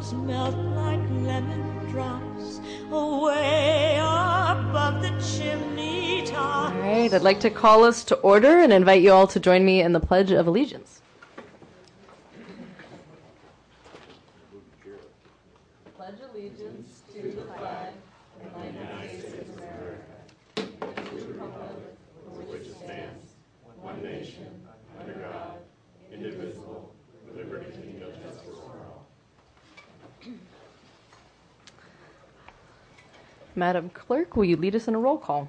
shadows melt like lemon drops away above the chimney tops. All right, I'd like to call us to order and invite you all to join me in the Pledge of Allegiance. Pledge allegiance to the flag of the United States of America, and to the republic for which it stands, one nation, under God, indivisible, with liberty and justice for all. Madam Clerk, will you lead us in a roll call?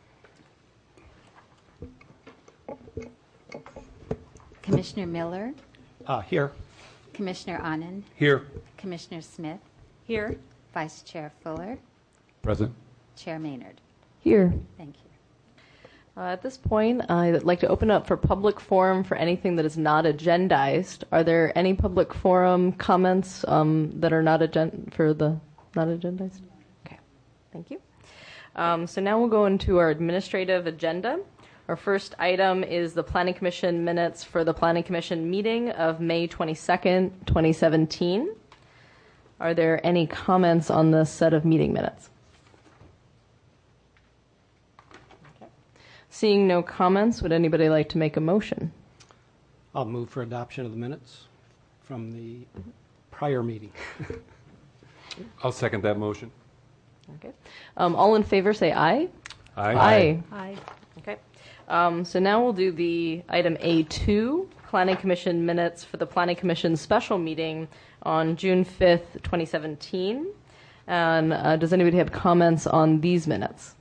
Commissioner Miller, Here. Commissioner Anand, Here. Commissioner Smith, Here. Vice Chair Fuller, Present. Chair Maynard. Here. Thank you. At this point, I'd like to open up for public forum for anything that is not agendized. Are there any public forum comments that are not not agendized? Okay, thank you. So now we'll go into our administrative agenda. Our first item is the Planning Commission minutes for the Planning Commission meeting of May 22nd, 2017. Are there any comments on this set of meeting minutes? Okay. Seeing no comments, would anybody like to make a motion? I'll move for adoption of the minutes from the prior meeting. I'll second that motion. Okay. All in favor say aye. Aye. Aye. Okay. So now we'll do the item A2, Planning Commission minutes for the Planning Commission special meeting on June 5th, 2017. And does anybody have comments on these minutes?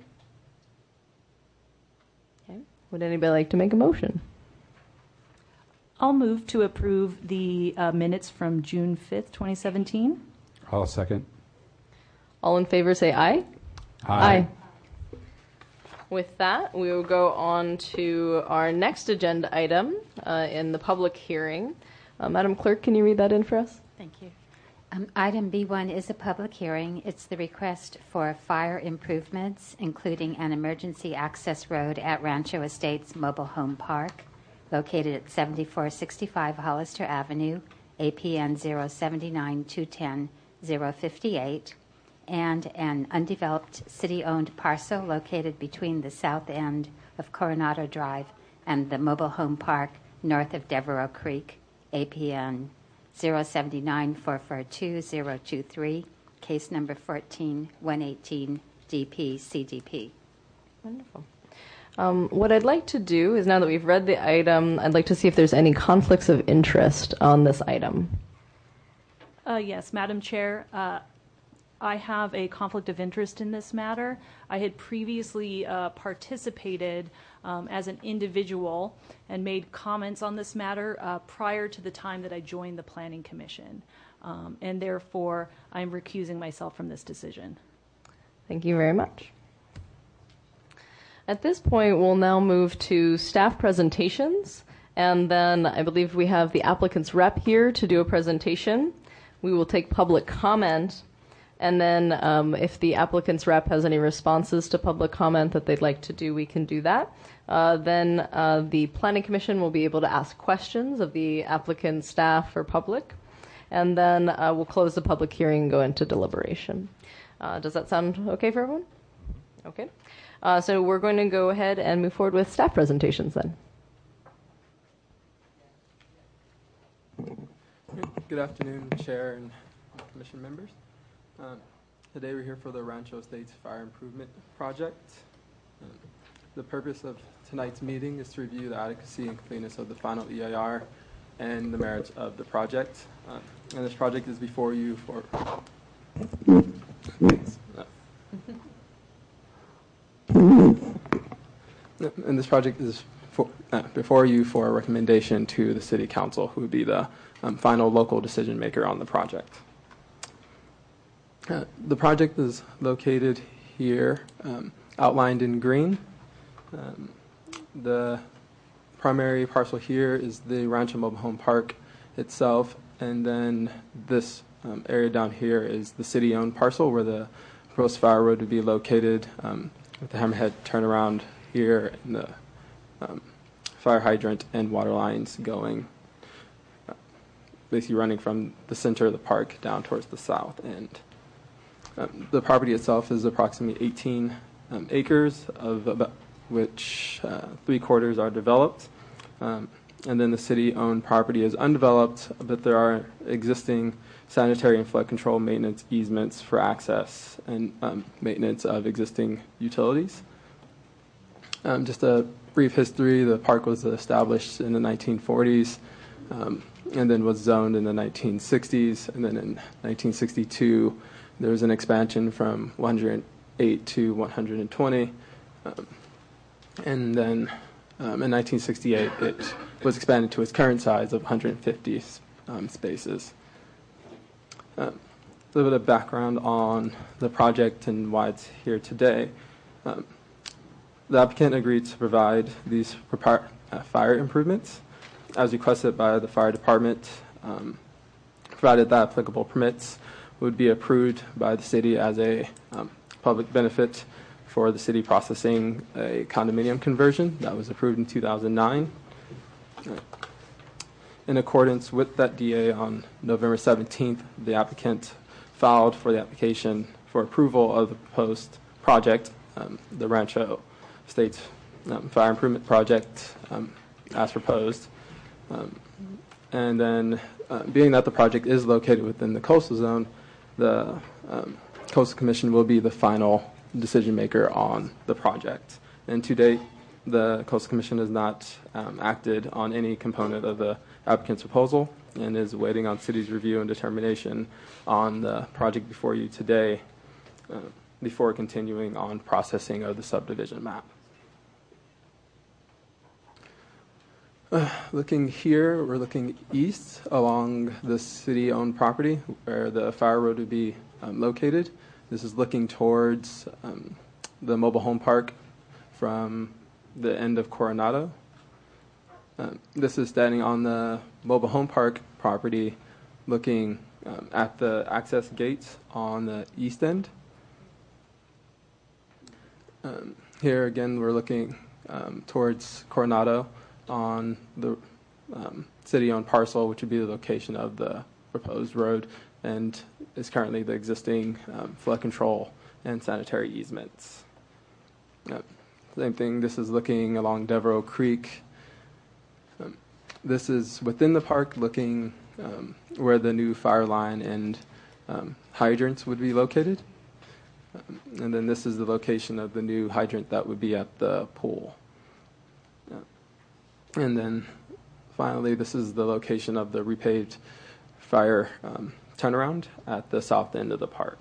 Okay. Would anybody like to make a motion? I'll move to approve the minutes from June 5th, 2017. I'll second. All in favor say aye. Aye. With that, we will go on to our next agenda item in the public hearing. Madam Clerk, can you read that in for us? Thank you. Item B1 is a public hearing. It's the request for fire improvements, including an emergency access road at Rancho Estates Mobile Home Park, located at 7465 Hollister Avenue, APN 079-210-058, and an undeveloped city-owned parcel located between the south end of Coronado Drive and the mobile home park north of Devereaux Creek, APN 079-442-023, case number 14118, DP CDP. Wonderful. What I'd like to do is, now that we've read the item, I'd like to see if there's any conflicts of interest on this item. Yes, Madam Chair, I have a conflict of interest in this matter. I had previously participated as an individual and made comments on this matter prior to the time that I joined the Planning Commission. And therefore, I'm recusing myself from this decision. Thank you very much. At this point, we'll now move to staff presentations. And then I believe we have the applicant's rep here to do a presentation. We will take public comment. And then if the applicant's rep has any responses to public comment that they'd like to do, we can do that. Then the Planning Commission will be able to ask questions of the applicant, staff, or public. And then we'll close the public hearing and go into deliberation. Does that sound okay for everyone? Okay. So we're going to go ahead and move forward with staff presentations then. Good afternoon, Chair and Commission members. Today we're here for the Rancho Estates Fire Improvement Project. The purpose of tonight's meeting is to review the adequacy and completeness of the final EIR and the merits of the project. And this project is before you for... And this project is before you for a recommendation to the City Council, who would be the final local decision maker on the project. The project is located here, outlined in green. The primary parcel here is the Rancho Mobile Home Park itself, and then this area down here is the city-owned parcel where the proposed fire road would be located, with the hammerhead turnaround here and the fire hydrant and water lines going basically running from the center of the park down towards the south end. The property itself is approximately 18 acres, of about which 3/4 are developed. And then the city-owned property is undeveloped, but there are existing sanitary and flood control maintenance easements for access and maintenance of existing utilities. Just a brief history, the park was established in the 1940s and then was zoned in the 1960s. And then in 1962, there was an expansion from 108 to 120. And then in 1968, it was expanded to its current size of 150 spaces. A little bit of background on the project and why it's here today. The applicant agreed to provide these fire improvements as requested by the fire department, provided that applicable permits would be approved by the city as a public benefit for the city processing a condominium conversion that was approved in 2009. In accordance with that DA, on November 17th, the applicant filed for the application for approval of the proposed project, the Rancho Estates Fire Improvement Project, as proposed. And then, being that the project is located within the coastal zone, the Coastal Commission will be the final decision maker on the project. And to date, the Coastal Commission has not acted on any component of the applicant's proposal and is waiting on city's review and determination on the project before you today before continuing on processing of the subdivision map. Looking here, we're looking east along the city-owned property where the fire road would be located. This is looking towards the mobile home park from the end of Coronado. This is standing on the mobile home park property looking at the access gates on the east end. Here again, we're looking towards Coronado on the city-owned parcel, which would be the location of the proposed road and is currently the existing flood control and sanitary easements. Same thing, this is looking along Devereaux Creek. This is within the park looking where the new fire line and hydrants would be located. And then this is the location of the new hydrant that would be at the pool. And then finally, this is the location of the repaved fire turnaround at the south end of the park.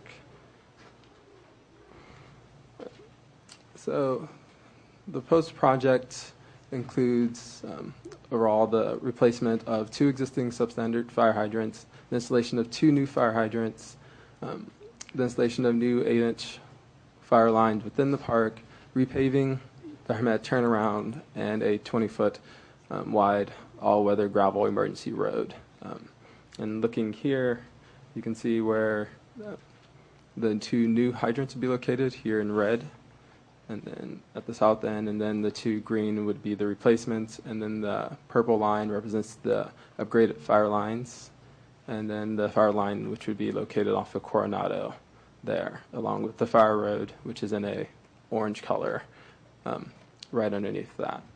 So the proposed project includes overall the replacement of 2 existing substandard fire hydrants, the installation of 2 new fire hydrants, the installation of new 8-inch fire lines within the park, repaving, the Hermet turnaround, and a 20-foot wide all-weather gravel emergency road. And looking here, you can see where the 2 new hydrants would be located here in red, and then at the south end, and then the 2 green would be the replacements, and then the purple line represents the upgraded fire lines, and then the fire line which would be located off of Coronado there, along with the fire road, which is in a orange color right underneath that.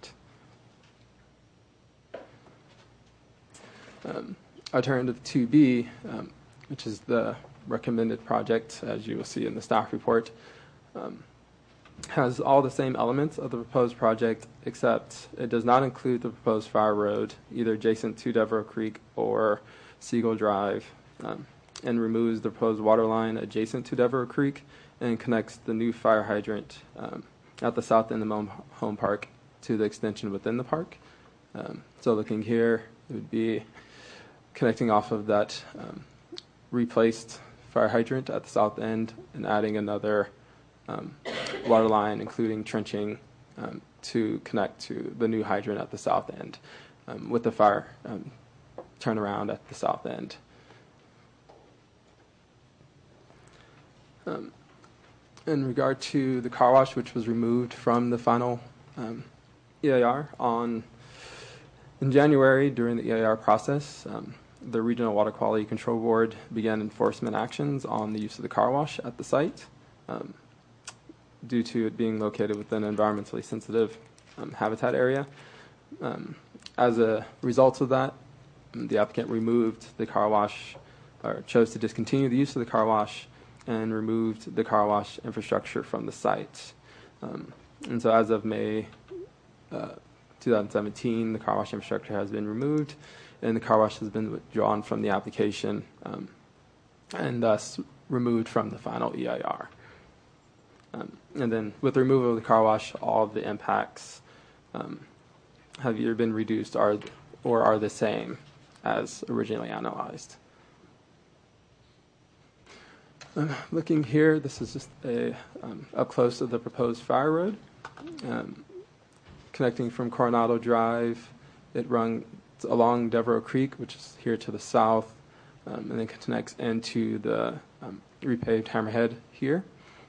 Alternative 2B, which is the recommended project, as you will see in the staff report, has all the same elements of the proposed project, except it does not include the proposed fire road, either adjacent to Devereaux Creek or Siegel Drive, and removes the proposed water line adjacent to Devereaux Creek and connects the new fire hydrant at the south end of the home park to the extension within the park. So looking here, it would be connecting off of that replaced fire hydrant at the south end and adding another water line, including trenching to connect to the new hydrant at the south end with the fire turnaround at the south end. In regard to the car wash, which was removed from the final EIR in January during the EIR process, the Regional Water Quality Control Board began enforcement actions on the use of the car wash at the site due to it being located within an environmentally sensitive habitat area. As a result of that, the applicant removed the car wash, or chose to discontinue the use of the car wash and removed the car wash infrastructure from the site. And so as of May 2017, the car wash infrastructure has been removed and the car wash has been withdrawn from the application and thus removed from the final EIR. And then with the removal of the car wash, all of the impacts have either been reduced or are the same as originally analyzed. Looking here, this is just a up close of the proposed fire road. Connecting from Coronado Drive, it runs along Devereaux Creek, which is here to the south, and then connects into the repaved Hammerhead here.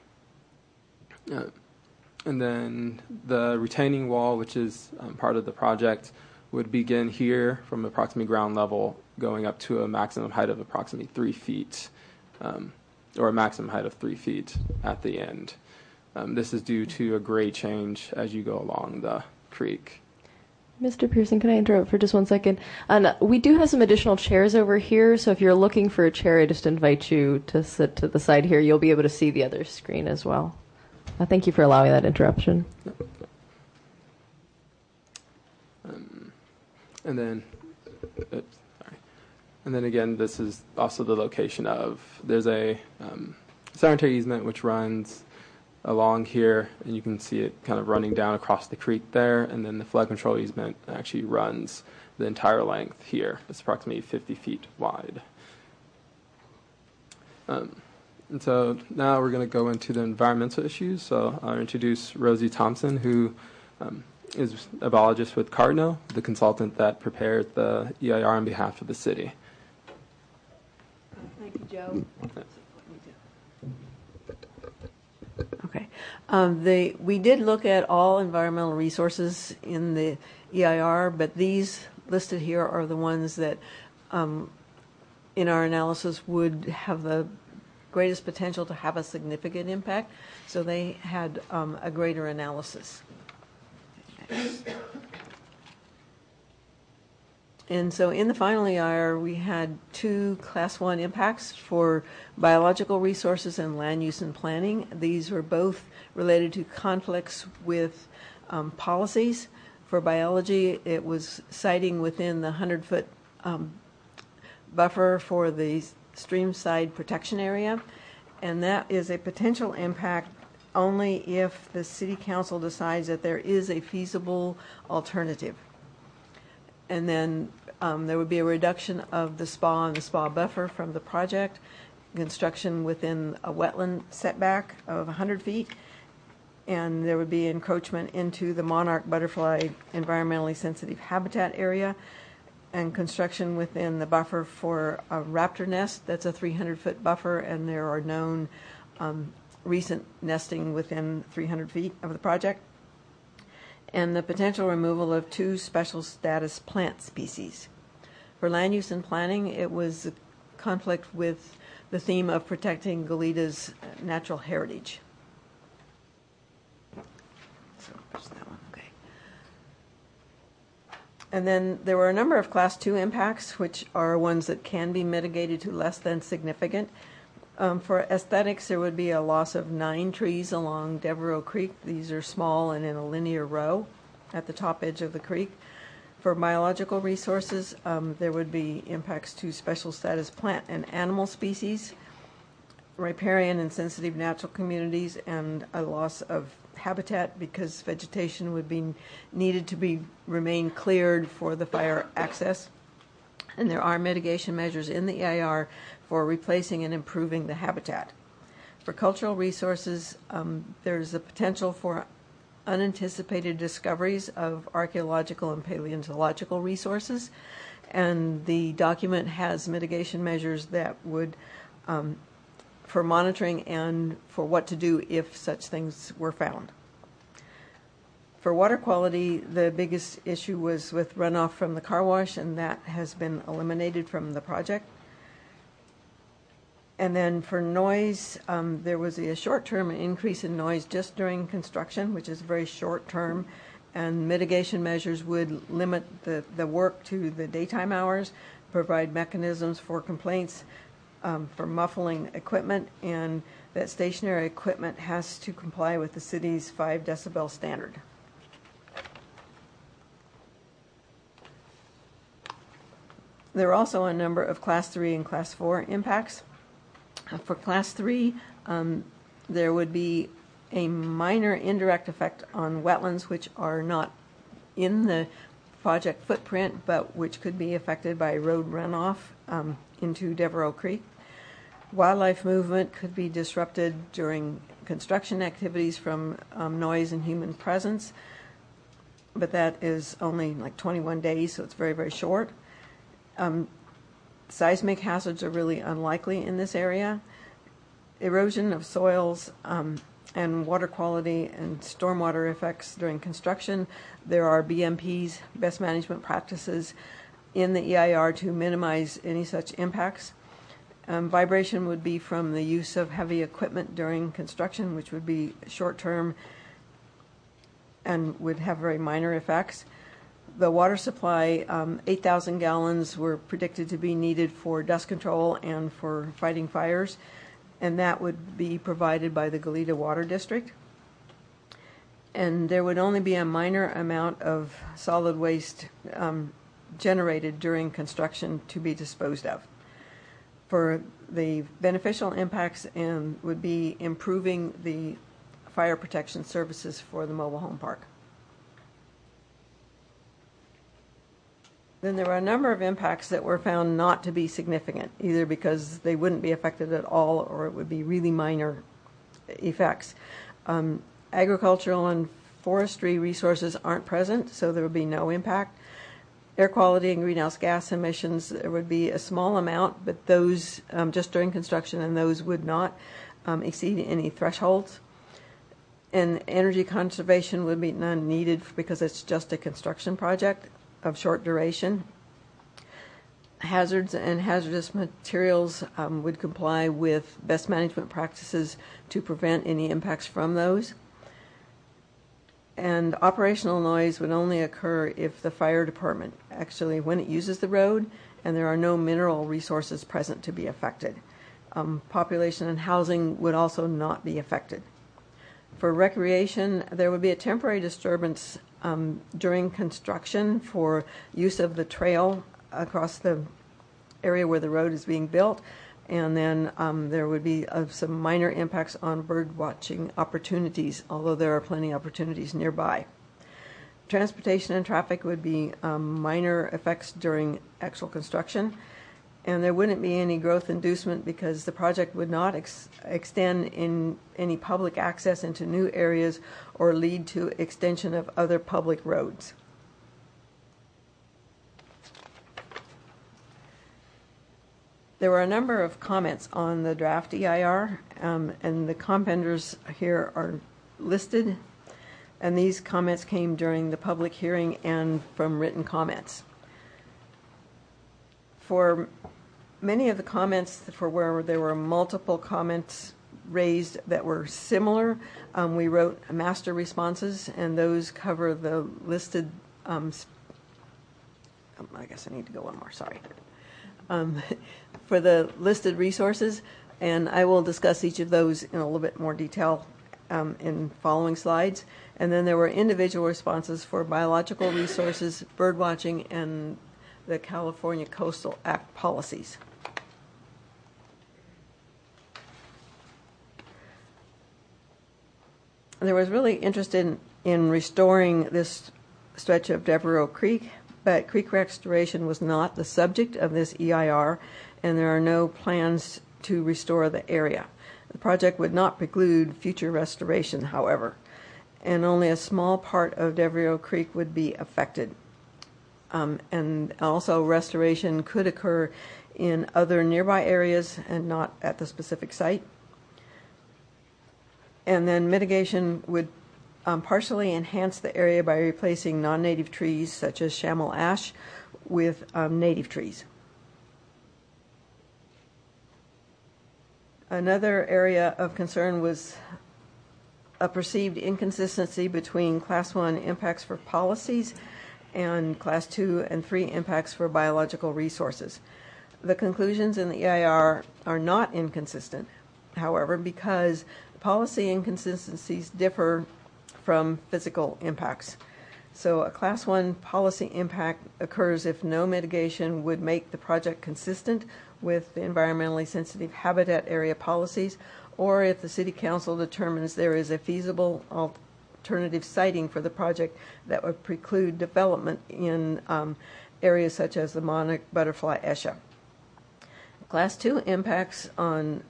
And then the retaining wall, which is part of the project, would begin here from approximately ground level, going up to a maximum height of approximately 3 feet, or a maximum height of 3 feet at the end. This is due to a grade change as you go along the creek. Mr. Pearson, can I interrupt for just 1 second? And we do have some additional chairs over here, so if you're looking for a chair, I just invite you to sit to the side here. You'll be able to see the other screen as well. Thank you for allowing that interruption. And then, sorry. And then again, this is also the location of, there's a sanitary easement which runs along here, and you can see it kind of running down across the creek there, and then the flood control easement actually runs the entire length here. It's approximately 50 feet wide. And so now we're going to go into the environmental issues. So I'll introduce Rosie Thompson, who is a biologist with Cardno, the consultant that prepared the EIR on behalf of the city. Thank you, Joe. Okay. We did look at all environmental resources in the EIR, but these listed here are the ones that in our analysis would have the greatest potential to have a significant impact. So they had a greater analysis. And so in the final EIR, we had 2 Class 1 impacts for biological resources and land use and planning. These were both related to conflicts with policies. For biology, it was siting within the 100-foot buffer for the streamside protection area, and that is a potential impact only if the City Council decides that there is a feasible alternative. And then there would be a reduction of the spa and the spa buffer from the project, construction within a wetland setback of 100 feet, and there would be encroachment into the monarch butterfly environmentally sensitive habitat area, and construction within the buffer for a raptor nest. That's a 300-foot buffer, and there are known recent nesting within 300 feet of the project. And the potential removal of 2 special status plant species. For land use and planning, it was a conflict with the theme of protecting Goleta's natural heritage. So there's that one. Okay. And then there were a number of Class 2 impacts, which are ones that can be mitigated to less than significant. For aesthetics, there would be a loss of 9 trees along Devereaux Creek. These are small and in a linear row at the top edge of the creek. For biological resources, there would be impacts to special status plant and animal species, riparian and sensitive natural communities, and a loss of habitat because vegetation would be needed to remain cleared for the fire access. And there are mitigation measures in the EIR for replacing and improving the habitat. For cultural resources, there's a potential for unanticipated discoveries of archaeological and paleontological resources, and the document has mitigation measures that would, for monitoring and for what to do if such things were found. For water quality, the biggest issue was with runoff from the car wash, and that has been eliminated from the project. And then for noise, there was a short-term increase in noise just during construction, which is very short-term, and mitigation measures would limit the work to the daytime hours, provide mechanisms for complaints for muffling equipment, and that stationary equipment has to comply with the city's 5 decibel standard. There are also a number of Class 3 and Class 4 impacts. For Class 3, there would be a minor indirect effect on wetlands which are not in the project footprint, but which could be affected by road runoff into Devereaux Creek. Wildlife movement could be disrupted during construction activities from noise and human presence, but that is only like 21 days, so it's very, very short. Seismic hazards are really unlikely in this area. Erosion of soils and water quality and stormwater effects during construction. There are BMPs, best management practices, in the EIR to minimize any such impacts. Vibration would be from the use of heavy equipment during construction, which would be short-term and would have very minor effects. The water supply, 8,000 gallons were predicted to be needed for dust control and for fighting fires, and that would be provided by the Goleta Water District. And there would only be a minor amount of solid waste generated during construction to be disposed of. For the beneficial impacts would be improving the fire protection services for the mobile home park. Then there were a number of impacts that were found not to be significant, either because they wouldn't be affected at all or it would be really minor effects. Agricultural and forestry resources aren't present, so there would be no impact. Air quality and greenhouse gas emissions, there would be a small amount, but those just during construction, and those would not exceed any thresholds. And energy conservation would be none needed because it's just a construction project of short duration. Hazards and hazardous materials would comply with best management practices to prevent any impacts from those. And operational noise would only occur if the fire department actually, when it uses the road, and there are no mineral resources present to be affected. Population and housing would also not be affected. For recreation, there would be a temporary disturbance during construction for use of the trail across the area where the road is being built, and then there would be some minor impacts on bird watching opportunities, although there are plenty of opportunities nearby. Transportation and traffic would be minor effects during actual construction, and there wouldn't be any growth inducement because the project would not extend in any public access into new areas or lead to extension of other public roads. There were a number of comments on the draft EIR, and the commenters here are listed, and these comments came during the public hearing and from written comments. For many of the comments for where there were multiple comments raised that were similar, we wrote master responses, and those cover the listed, I guess I need to go one more, sorry. For the listed resources, and I will discuss each of those in a little bit more detail in following slides. And then there were individual responses for biological resources, bird watching, and the California Coastal Act policies. There was really interest in restoring this stretch of Devereaux Creek, but creek restoration was not the subject of this EIR, and there are no plans to restore the area. The project would not preclude future restoration, however, and only a small part of Devereaux Creek would be affected. And also restoration could occur in other nearby areas and not at the specific site. And then mitigation would partially enhance the area by replacing non-native trees such as chamois ash with native trees. Another area of concern was a perceived inconsistency between Class 1 impacts for policies and Class 2 and 3 impacts for biological resources. The conclusions in the EIR are not inconsistent, however, because policy inconsistencies differ from physical impacts. So a Class 1 policy impact occurs if no mitigation would make the project consistent with the environmentally sensitive habitat area policies, or if the City Council determines there is a feasible alternative siting for the project that would preclude development in areas such as the monarch butterfly Esha. Class 2 impacts on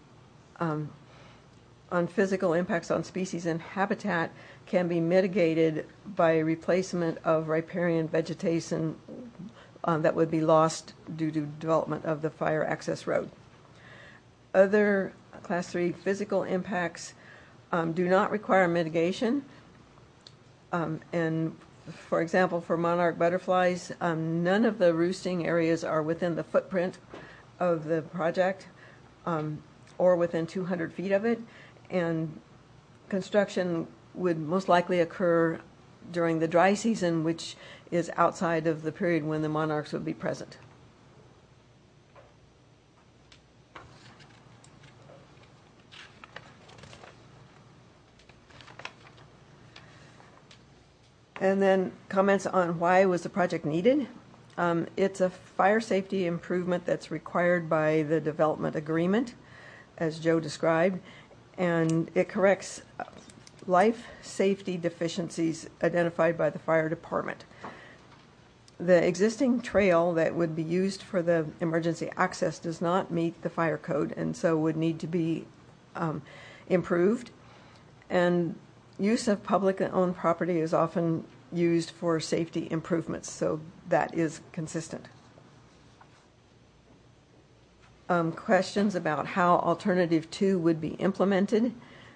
physical impacts on species and habitat can be mitigated by replacement of riparian vegetation that would be lost due to development of the fire access road. Other Class 3 physical impacts do not require mitigation. And for example, for monarch butterflies, none of the roosting areas are within the footprint of the project or within 200 feet of it. And construction would most likely occur during the dry season, which is outside of the period when the monarchs would be present. And then comments on why was the project needed. It's a fire safety improvement that's required by the development agreement, as Joe described, and it corrects life safety deficiencies identified by the fire department. The existing trail that would be used for the emergency access does not meet the fire code and so would need to be improved. And use of public owned property is often used for safety improvements, so that is consistent. Questions about how Alternative 2 would be implemented.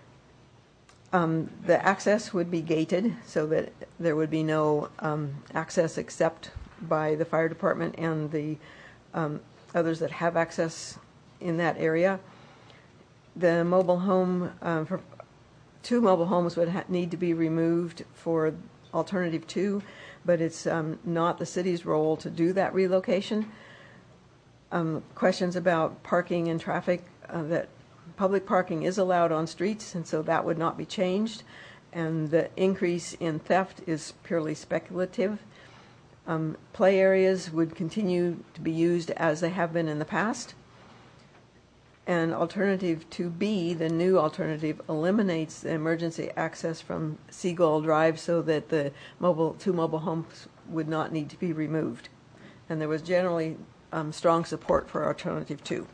The access would be gated so that there would be no access except by the fire department and the others that have access in that area. The mobile home, for 2 mobile homes would need to be removed for Alternative 2, but it's not the city's role to do that relocation. Questions about parking and traffic, that public parking is allowed on streets, and so that would not be changed. And the increase in theft is purely speculative. Play areas would continue to be used as they have been in the past. And Alternative 2B, the new alternative, eliminates the emergency access from Seagull Drive so that the 2 mobile homes would not need to be removed. And there was generally strong support for Alternative 2.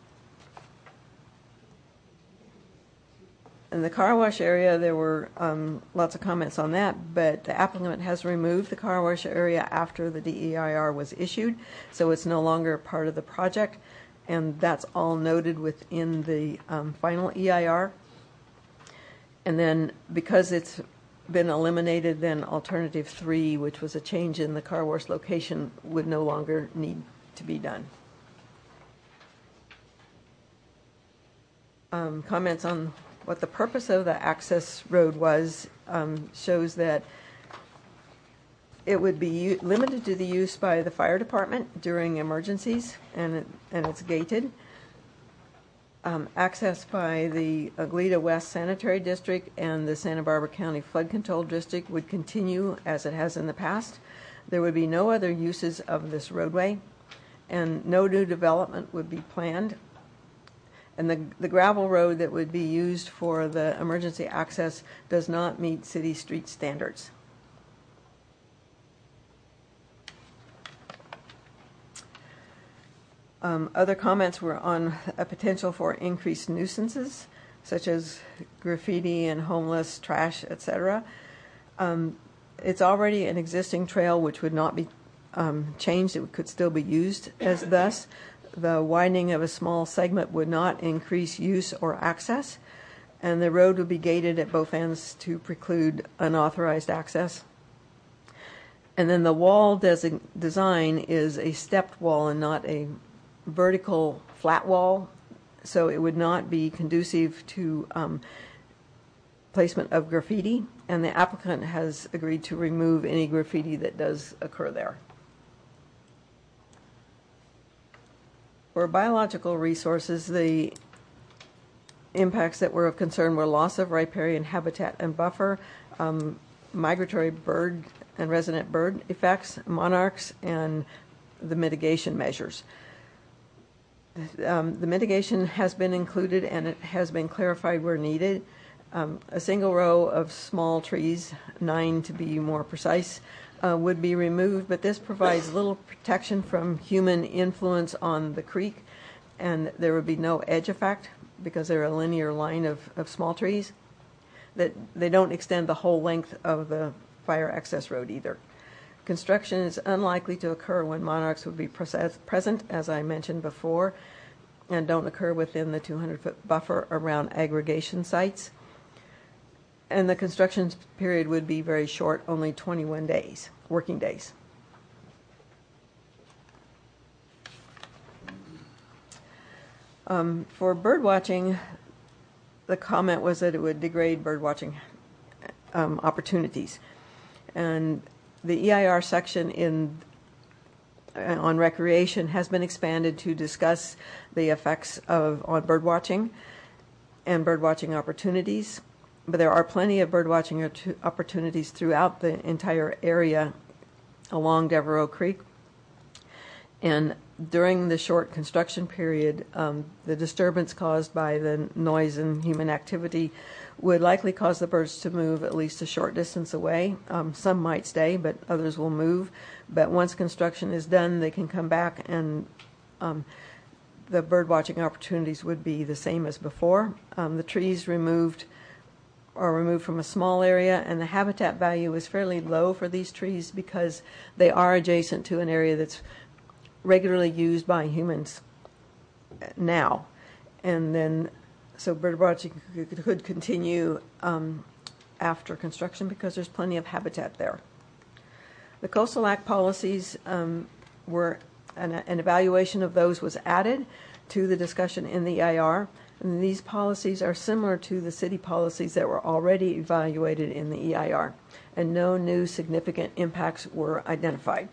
In the car wash area, there were lots of comments on that, but the applicant has removed the car wash area after the DEIR was issued, so it's no longer part of the project, and that's all noted within the final EIR. And then because it's been eliminated, then Alternative 3, which was a change in the car wash location, would no longer need to be done. Comments on what the purpose of the access road was shows that it would be limited to the use by the fire department during emergencies, and it's gated. Access by the Agleta West Sanitary District and the Santa Barbara County Flood Control District would continue as it has in the past. There would be no other uses of this roadway, and no new development would be planned. And the gravel road that would be used for the emergency access does not meet city street standards. Other comments were on a potential for increased nuisances, such as graffiti and homeless, trash, etc. It's already an existing trail which would not be changed. It could still be used as thus. The widening of a small segment would not increase use or access, and the road would be gated at both ends to preclude unauthorized access. And then the wall design is a stepped wall and not a vertical flat wall, so it would not be conducive to placement of graffiti, and the applicant has agreed to remove any graffiti that does occur there. For biological resources, the impacts that were of concern were loss of riparian habitat and buffer, migratory bird and resident bird effects, monarchs, and the mitigation measures. The mitigation has been included and it has been clarified where needed. A single row of small trees, 9 to be more precise, would be removed, but this provides little protection from human influence on the creek, and there would be no edge effect because they're a linear line of small trees. That they don't extend the whole length of the fire access road either. Construction is unlikely to occur when monarchs would be present, as I mentioned before, and don't occur within the 200-foot buffer around aggregation sites. And the construction period would be very short, only 21 days, working days. For bird watching, the comment was that it would degrade bird watching opportunities. And the EIR section on recreation has been expanded to discuss the effects on bird watching and bird watching opportunities. But there are plenty of bird watching opportunities throughout the entire area along Devereaux Creek. And during the short construction period, the disturbance caused by the noise and human activity would likely cause the birds to move at least a short distance away. Some might stay, but others will move. But once construction is done, they can come back, and the bird watching opportunities would be the same as before. The trees are removed from a small area, and the habitat value is fairly low for these trees because they are adjacent to an area that's regularly used by humans now. And then, so bird watching could continue after construction because there's plenty of habitat there. The Coastal Act policies were, an evaluation of those was added to the discussion in the EIR. And these policies are similar to the city policies that were already evaluated in the EIR, and no new significant impacts were identified.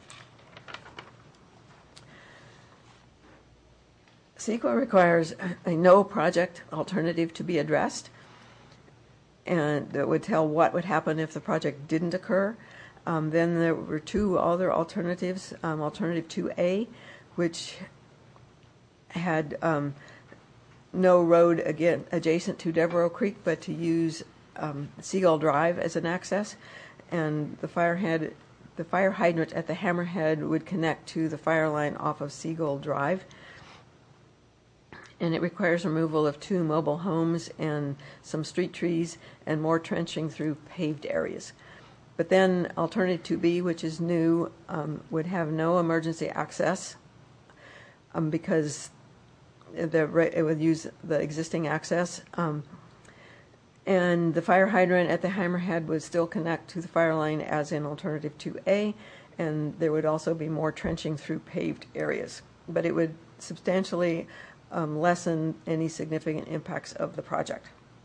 CEQA requires a no project alternative to be addressed, and that would tell what would happen if the project didn't occur. Then there were 2 other alternatives, Alternative 2A, which had no road again adjacent to Devereaux Creek, but to use Seagull Drive as an access, and the fire hydrant at the Hammerhead would connect to the fire line off of Seagull Drive. And it requires removal of 2 mobile homes and some street trees and more trenching through paved areas. But then Alternative 2B, which is new, would have no emergency access because it would use the existing access. And the fire hydrant at the Hammerhead would still connect to the fire line as in Alternative 2A, and there would also be more trenching through paved areas. But it would substantially lessen any significant impacts of the project.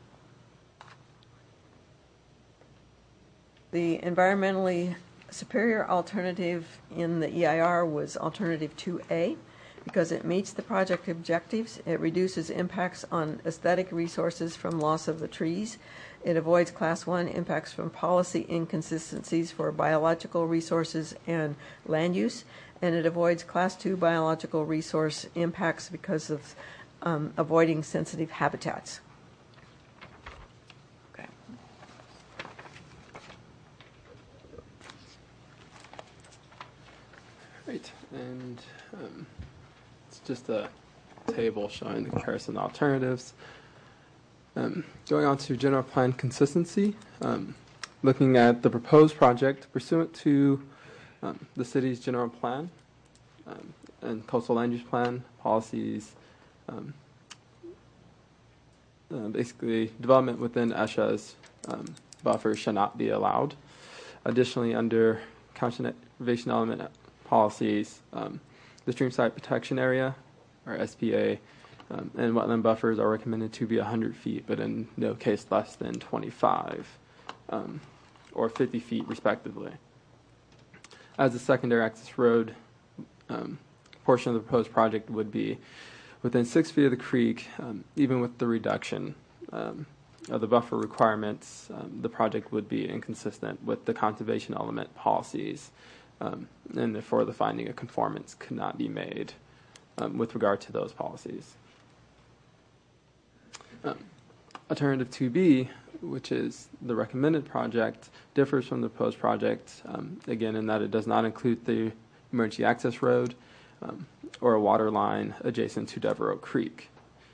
The environmentally superior alternative in the EIR was Alternative 2A. Because it meets the project objectives, it reduces impacts on aesthetic resources from loss of the trees. It avoids Class 1 impacts from policy inconsistencies for biological resources and land use. And it avoids Class 2 biological resource impacts because of avoiding sensitive habitats. Okay. Great. And it's just a table showing the comparison alternatives. Going on to general plan consistency, looking at the proposed project pursuant to the city's general plan and coastal land use plan policies basically, development within ESHA's buffer shall not be allowed. Additionally, under conservation element policies, the stream site protection area, or SPA, and wetland buffers are recommended to be 100 feet, but in no case less than 25 or 50 feet, respectively. As a secondary access road, portion of the proposed project would be within 6 feet of the creek, even with the reduction of the buffer requirements, the project would be inconsistent with the conservation element policies, and therefore the finding of conformance could not be made with regard to those policies. Alternative 2B, which is the recommended project, differs from the proposed project, again, in that it does not include the emergency access road or a water line adjacent to Devereaux Creek.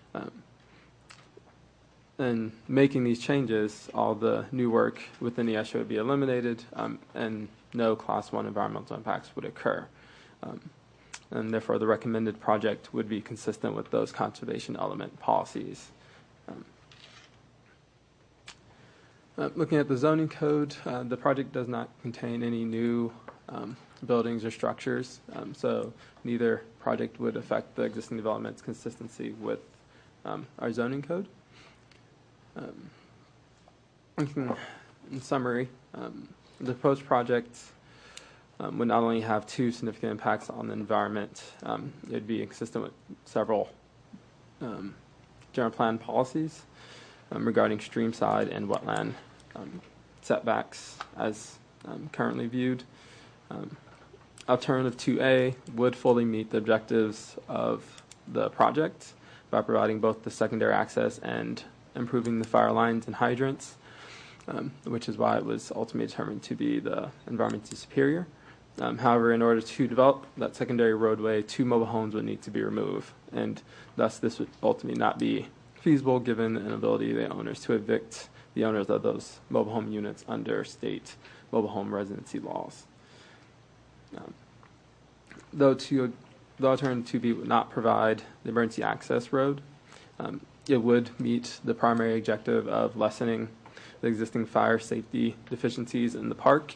And making these changes, all the new work within the ESHA would be eliminated, and no Class 1 environmental impacts would occur. And therefore, the recommended project would be consistent with those conservation element policies. Looking at the zoning code, the project does not contain any new buildings or structures, so neither project would affect the existing development's consistency with our zoning code. In summary, the proposed project would not only have two significant impacts on the environment, it would be consistent with several general plan policies regarding streamside and wetland setbacks as currently viewed. Alternative 2A would fully meet the objectives of the project by providing both the secondary access and improving the fire lines and hydrants, which is why it was ultimately determined to be the environmentally superior. However, in order to develop that secondary roadway, 2 mobile homes would need to be removed, and thus this would ultimately not be feasible given the inability of the owners to evict the owners of those mobile home units under state mobile home residency laws. Though Alternative 2B would not provide the emergency access road, it would meet the primary objective of lessening the existing fire safety deficiencies in the park,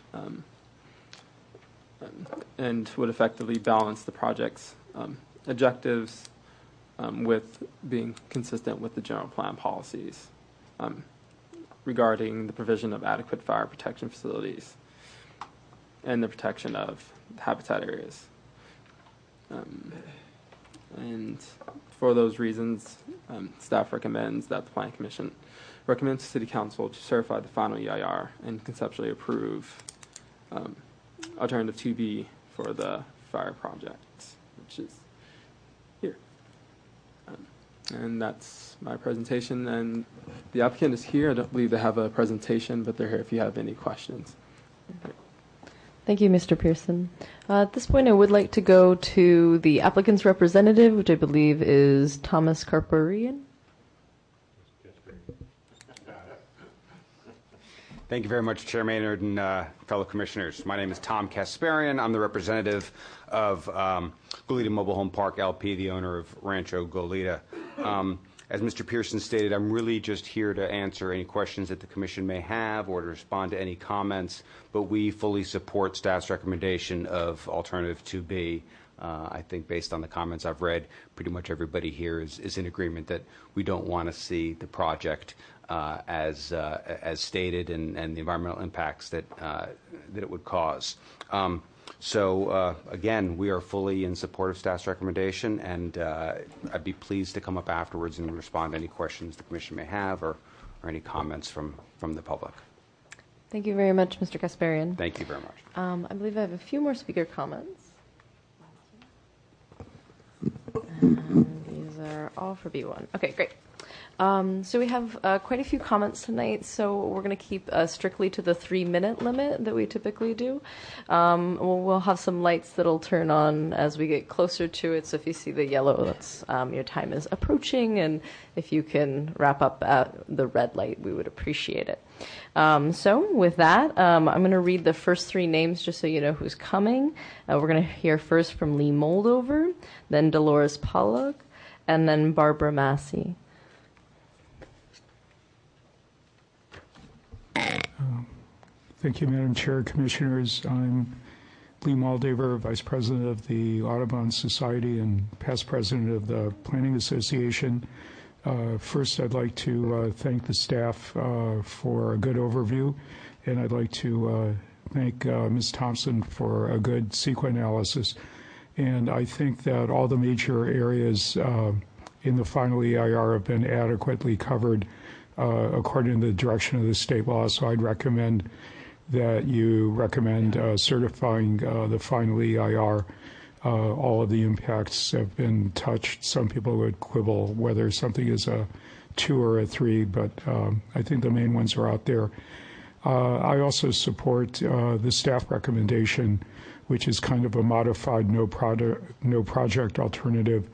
and would effectively balance the project's objectives with being consistent with the general plan policies regarding the provision of adequate fire protection facilities and the protection of habitat areas. And for those reasons, staff recommends that the Planning Commission recommends to City Council to certify the final EIR and conceptually approve Alternative 2B for the fire project, which is here. And that's my presentation. And the applicant is here. I don't believe they have a presentation, but they're here if you have any questions. Thank you, Mr. Pearson. At this point, I would like to go to the applicant's representative, which I believe is Thomas Karparian. Thank you very much, Chair Maynard and fellow commissioners. My name is Tom Kasparian. I'm the representative of Goleta Mobile Home Park LP, the owner of Rancho Goleta. As Mr. Pearson stated, I'm really just here to answer any questions that the Commission may have or to respond to any comments, but we fully support staff's recommendation of Alternative 2B. I think based on the comments I've read, pretty much everybody here is in agreement that we don't want to see the project as stated and the environmental impacts that it would cause. So again, we are fully in support of staff's recommendation, and I'd be pleased to come up afterwards and respond to any questions the Commission may have or any comments from the public. Thank you very much, Mr. Kasparian. Thank you very much. I believe I have a few more speaker comments. And these are all for B1. Okay, great. So we have quite a few comments tonight, so we're going to keep strictly to the 3-minute limit that we typically do. We'll have some lights that'll turn on as we get closer to it, so if you see the yellow, that's your time is approaching, and if you can wrap up at the red light, we would appreciate it. So with that, I'm going to read the first 3 names just so you know who's coming. We're going to hear first from Lee Moldover, then Dolores Pollock, and then Barbara Massey. Thank you, Madam Chair, Commissioners. I'm Lee Moldaver, Vice President of the Audubon Society and past President of the Planning Association. First, I'd like to thank the staff for a good overview, and I'd like to thank Ms. Thompson for a good CEQA analysis. And I think that all the major areas in the final EIR have been adequately covered according to the direction of the state law, so I'd recommend that you recommend certifying the final EIR. All of the impacts have been touched. Some people would quibble whether something is a 2 or a 3, but I think the main ones are out there. I also support the staff recommendation, which is kind of a modified no project alternative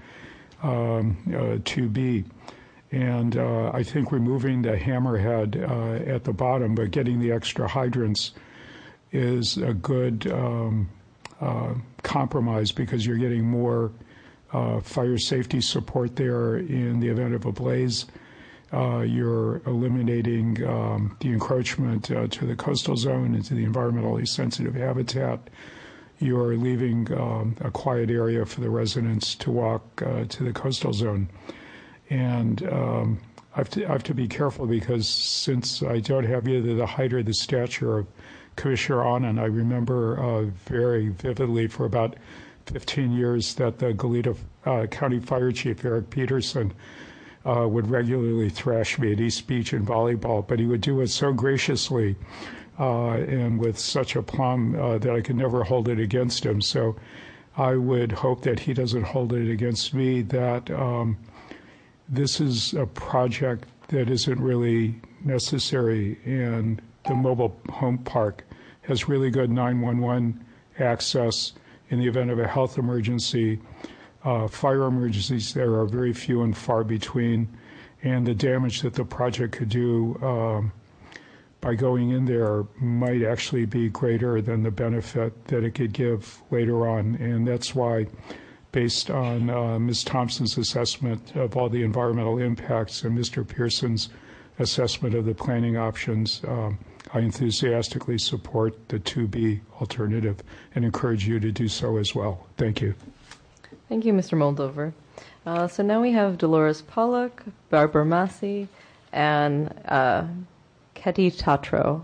2B. And I think removing the hammerhead at the bottom, but getting the extra hydrants is a good compromise, because you're getting more fire safety support there in the event of a blaze. You're eliminating the encroachment to the coastal zone and to the environmentally sensitive habitat. You're leaving a quiet area for the residents to walk to the coastal zone. And I have to be careful, because since I don't have either the height or the stature of Commissioner Anand, I remember very vividly for about 15 years that the Goleta County Fire Chief, Eric Peterson, would regularly thrash me at East Beach in volleyball, but he would do it so graciously and with such aplomb that I could never hold it against him. So I would hope that he doesn't hold it against me, that this is a project that isn't really necessary, and the mobile home park has really good 911 access in the event of a health emergency. Fire emergencies there are very few and far between, and the damage that the project could do by going in there might actually be greater than the benefit that it could give later on. And that's why, based on Ms. Thompson's assessment of all the environmental impacts and Mr. Pearson's assessment of the planning options, I enthusiastically support the 2B alternative and encourage you to do so as well. Thank you. Thank you, Mr. Moldover. So now we have Dolores Pollock, Barbara Massey, and Ketty Tatro.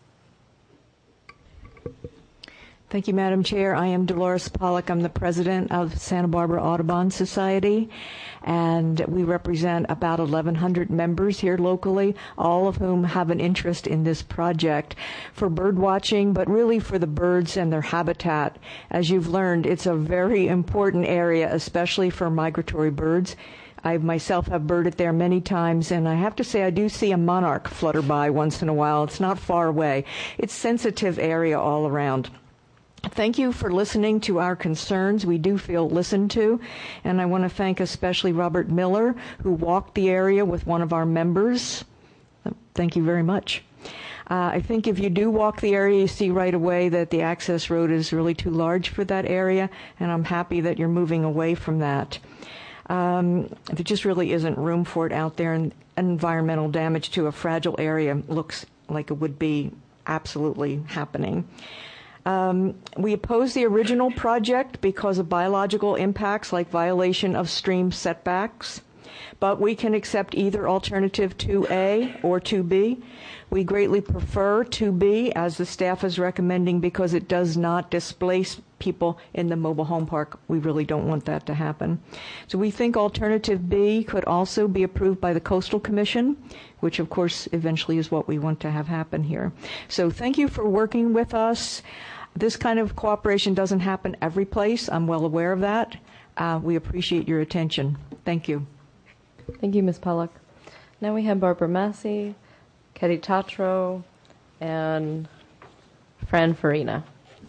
Thank you, Madam Chair. I am Dolores Pollock. I'm the president of Santa Barbara Audubon Society, and we represent about 1,100 members here locally, all of whom have an interest in this project for bird watching, but really for the birds and their habitat. As you've learned, it's a very important area, especially for migratory birds. I myself have birded there many times, and I have to say I do see a monarch flutter by once in a while. It's not far away. It's a sensitive area all around. Thank you for listening to our concerns. We do feel listened to, and I want to thank especially Robert Miller, who walked the area with one of our members. Thank you very much. I think if you do walk the area, you see right away that the access road is really too large for that area, and I'm happy that you're moving away from that. There just really isn't room for it out there, and environmental damage to a fragile area looks like it would be absolutely happening. We oppose the original project because of biological impacts like violation of stream setbacks, but we can accept either alternative 2A or 2B. We greatly prefer 2B, as the staff is recommending, because it does not displace people in the mobile home park. We really don't want that to happen. So we think alternative B could also be approved by the Coastal Commission, which of course eventually is what we want to have happen here. So thank you for working with us. This kind of cooperation doesn't happen every place. I'm well aware of that. We appreciate your attention. Thank you. Thank you, Ms. Pollock. Now we have Barbara Massey, Ketty Tatro, and Fran Farina.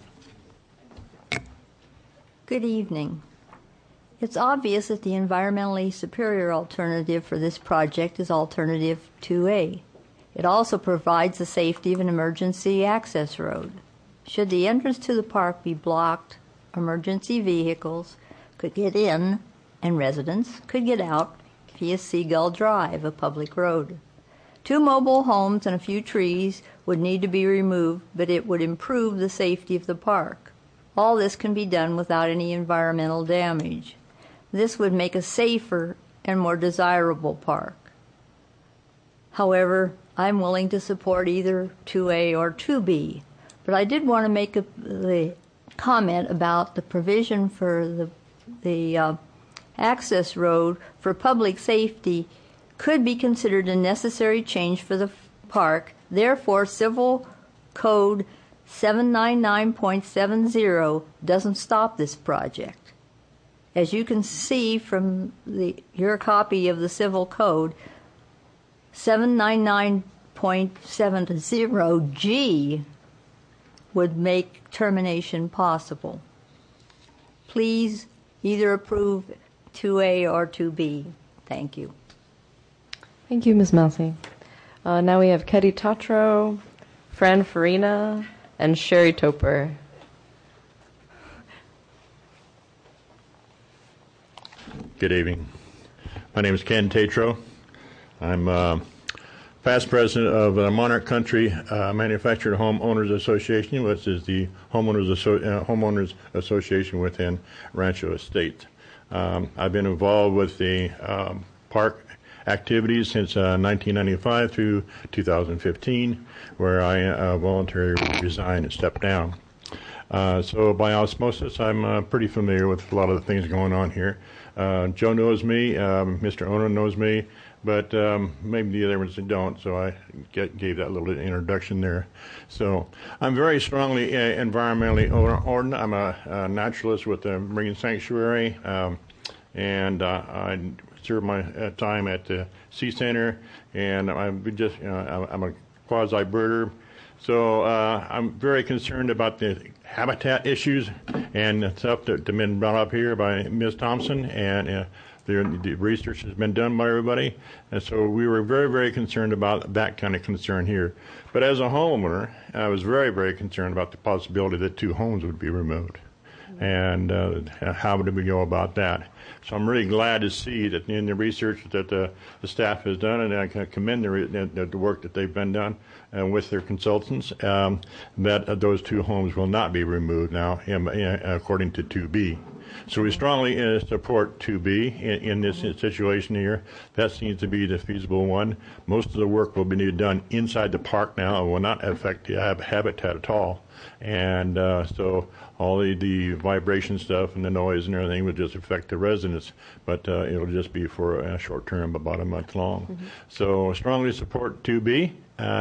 Good evening. It's obvious that the environmentally superior alternative for this project is alternative 2A. It also provides the safety of an emergency access road. Should the entrance to the park be blocked, emergency vehicles could get in and residents could get out via Seagull Drive, a public road. 2 mobile homes and a few trees would need to be removed, but it would improve the safety of the park. All this can be done without any environmental damage. This would make a safer and more desirable park. However, I'm willing to support either 2A or 2B, but I did want to make the comment about the provision for the access road for public safety could be considered a necessary change for the park. Therefore, Civil Code 799.70 doesn't stop this project. As you can see from your copy of the Civil Code, 799.70G would make termination possible. Please either approve 2A or 2B. Thank you. Thank you, Ms. Massey. Now we have Ketty Tatro, Fran Farina, and Sherry Toper. Good evening. My name is Ken Tatro. I'm past president of Monarch Country Manufactured Homeowners Association, which is the homeowners association within Rancho Estates. I've been involved with the park activities since 1995 through 2015, where I voluntarily resigned and stepped down. So by osmosis, I'm pretty familiar with a lot of the things going on here. Joe knows me, Mr. Ono knows me, but maybe the other ones don't, so I gave that little introduction there. So I'm very strongly environmentally oriented. I'm a naturalist with the Marine Sanctuary, and I served my time at the Sea Center, and I'm a quasi-birder. So I'm very concerned about the habitat issues and stuff that have been brought up here by Ms. Thompson, and the research has been done by everybody. And so we were very, very concerned about that kind of concern here. But as a homeowner, I was very, very concerned about the possibility that 2 homes would be removed. And how would we go about that? So I'm really glad to see that in the research that the staff has done, and I can commend the work that they've been done with their consultants, that those 2 homes will not be removed now, according to 2B. So we strongly support 2B in this situation here. That seems to be the feasible one. Most of the work will be done inside the park now. It will not affect the habitat at all. And so all the vibration stuff and the noise and everything will just affect the residents, but it'll just be for a short term, about a month long. Mm-hmm. So strongly support 2B.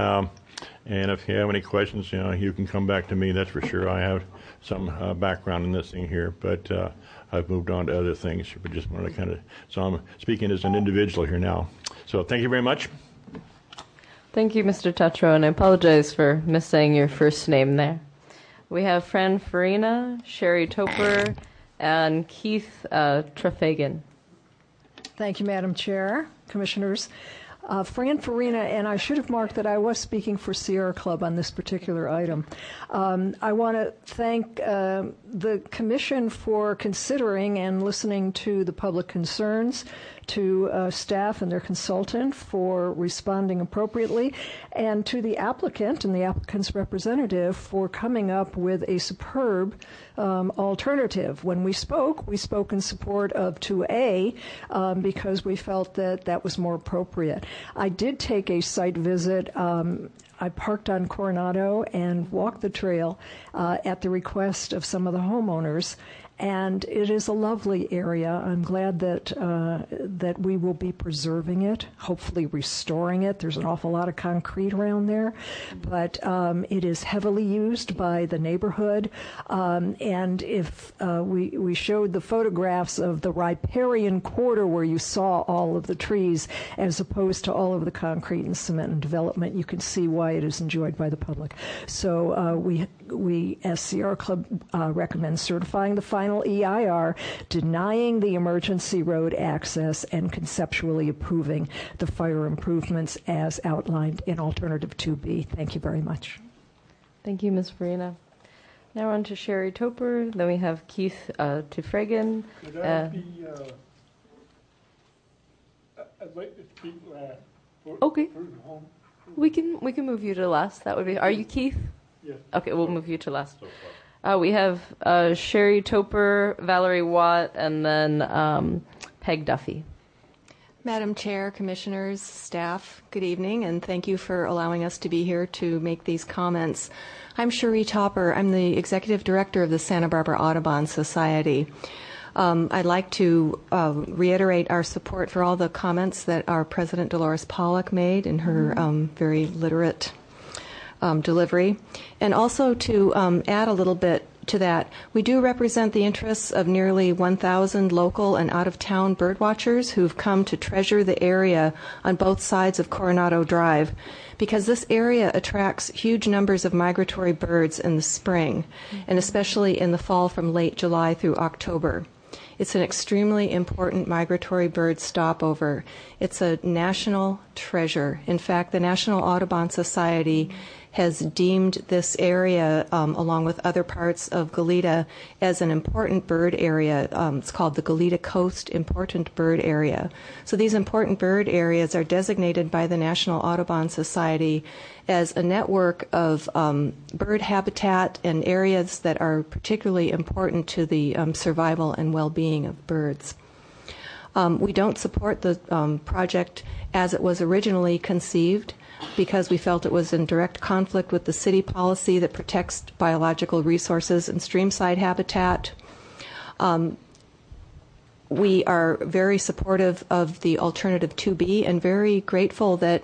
And if you have any questions, you can come back to me. That's for sure. I have some background in this thing here, but I've moved on to other things. But just wanted to so I'm speaking as an individual here now. So thank you very much. Thank you, Mr. Tatro, and I apologize for missaying your first name there. We have Fran Farina, Sherry Toper, and Keith Trefagan. Thank you, Madam Chair, Commissioners. Fran Farina, and I should have marked that I was speaking for Sierra Club on this particular item. I want to thank the Commission for considering and listening to the public concerns, to staff and their consultant for responding appropriately, and to the applicant and the applicant's representative for coming up with a superb alternative. When we spoke in support of 2A because we felt that that was more appropriate. I did take a site visit. I parked on Coronado and walked the trail at the request of some of the homeowners. And it is a lovely area. I'm glad that we will be preserving it, hopefully restoring it. There's an awful lot of concrete around there, but it is heavily used by the neighborhood. And if we showed the photographs of the riparian quarter where you saw all of the trees, as opposed to all of the concrete and cement and development, you can see why it is enjoyed by the public. So we as Sierra Club, recommend certifying the final EIR, denying the emergency road access, and conceptually approving the fire improvements as outlined in Alternative 2B. Thank you very much. Thank you, Ms. Farina. Now on to Sherry Toper. Then we have Keith Tufregan. I'd like to speak Okay. We can move you to last. That would be. Are you Keith? Yes. Okay, we'll move you to last. We have Sherry Toper, Valerie Watt, and then Peg Duffy. Madam Chair, Commissioners, staff, good evening, and thank you for allowing us to be here to make these comments. I'm Sherry Topper. I'm the Executive Director of the Santa Barbara Audubon Society. I'd like to reiterate our support for all the comments that our President Dolores Pollock made in her very literate delivery, and also to add a little bit to that. We do represent the interests of nearly 1,000 local and out-of-town birdwatchers who've come to treasure the area on both sides of Coronado Drive, because this area attracts huge numbers of migratory birds in the spring, and especially in the fall from late July through October. It's an extremely important migratory bird stopover. It's a national treasure. In fact, the National Audubon Society has deemed this area, along with other parts of Goleta, as an important bird area. It's called the Goleta Coast Important Bird Area. So these important bird areas are designated by the National Audubon Society as a network of bird habitat and areas that are particularly important to the survival and well-being of birds. We don't support the project as it was originally conceived, because we felt it was in direct conflict with the city policy that protects biological resources and streamside habitat. We are very supportive of the alternative 2B and very grateful that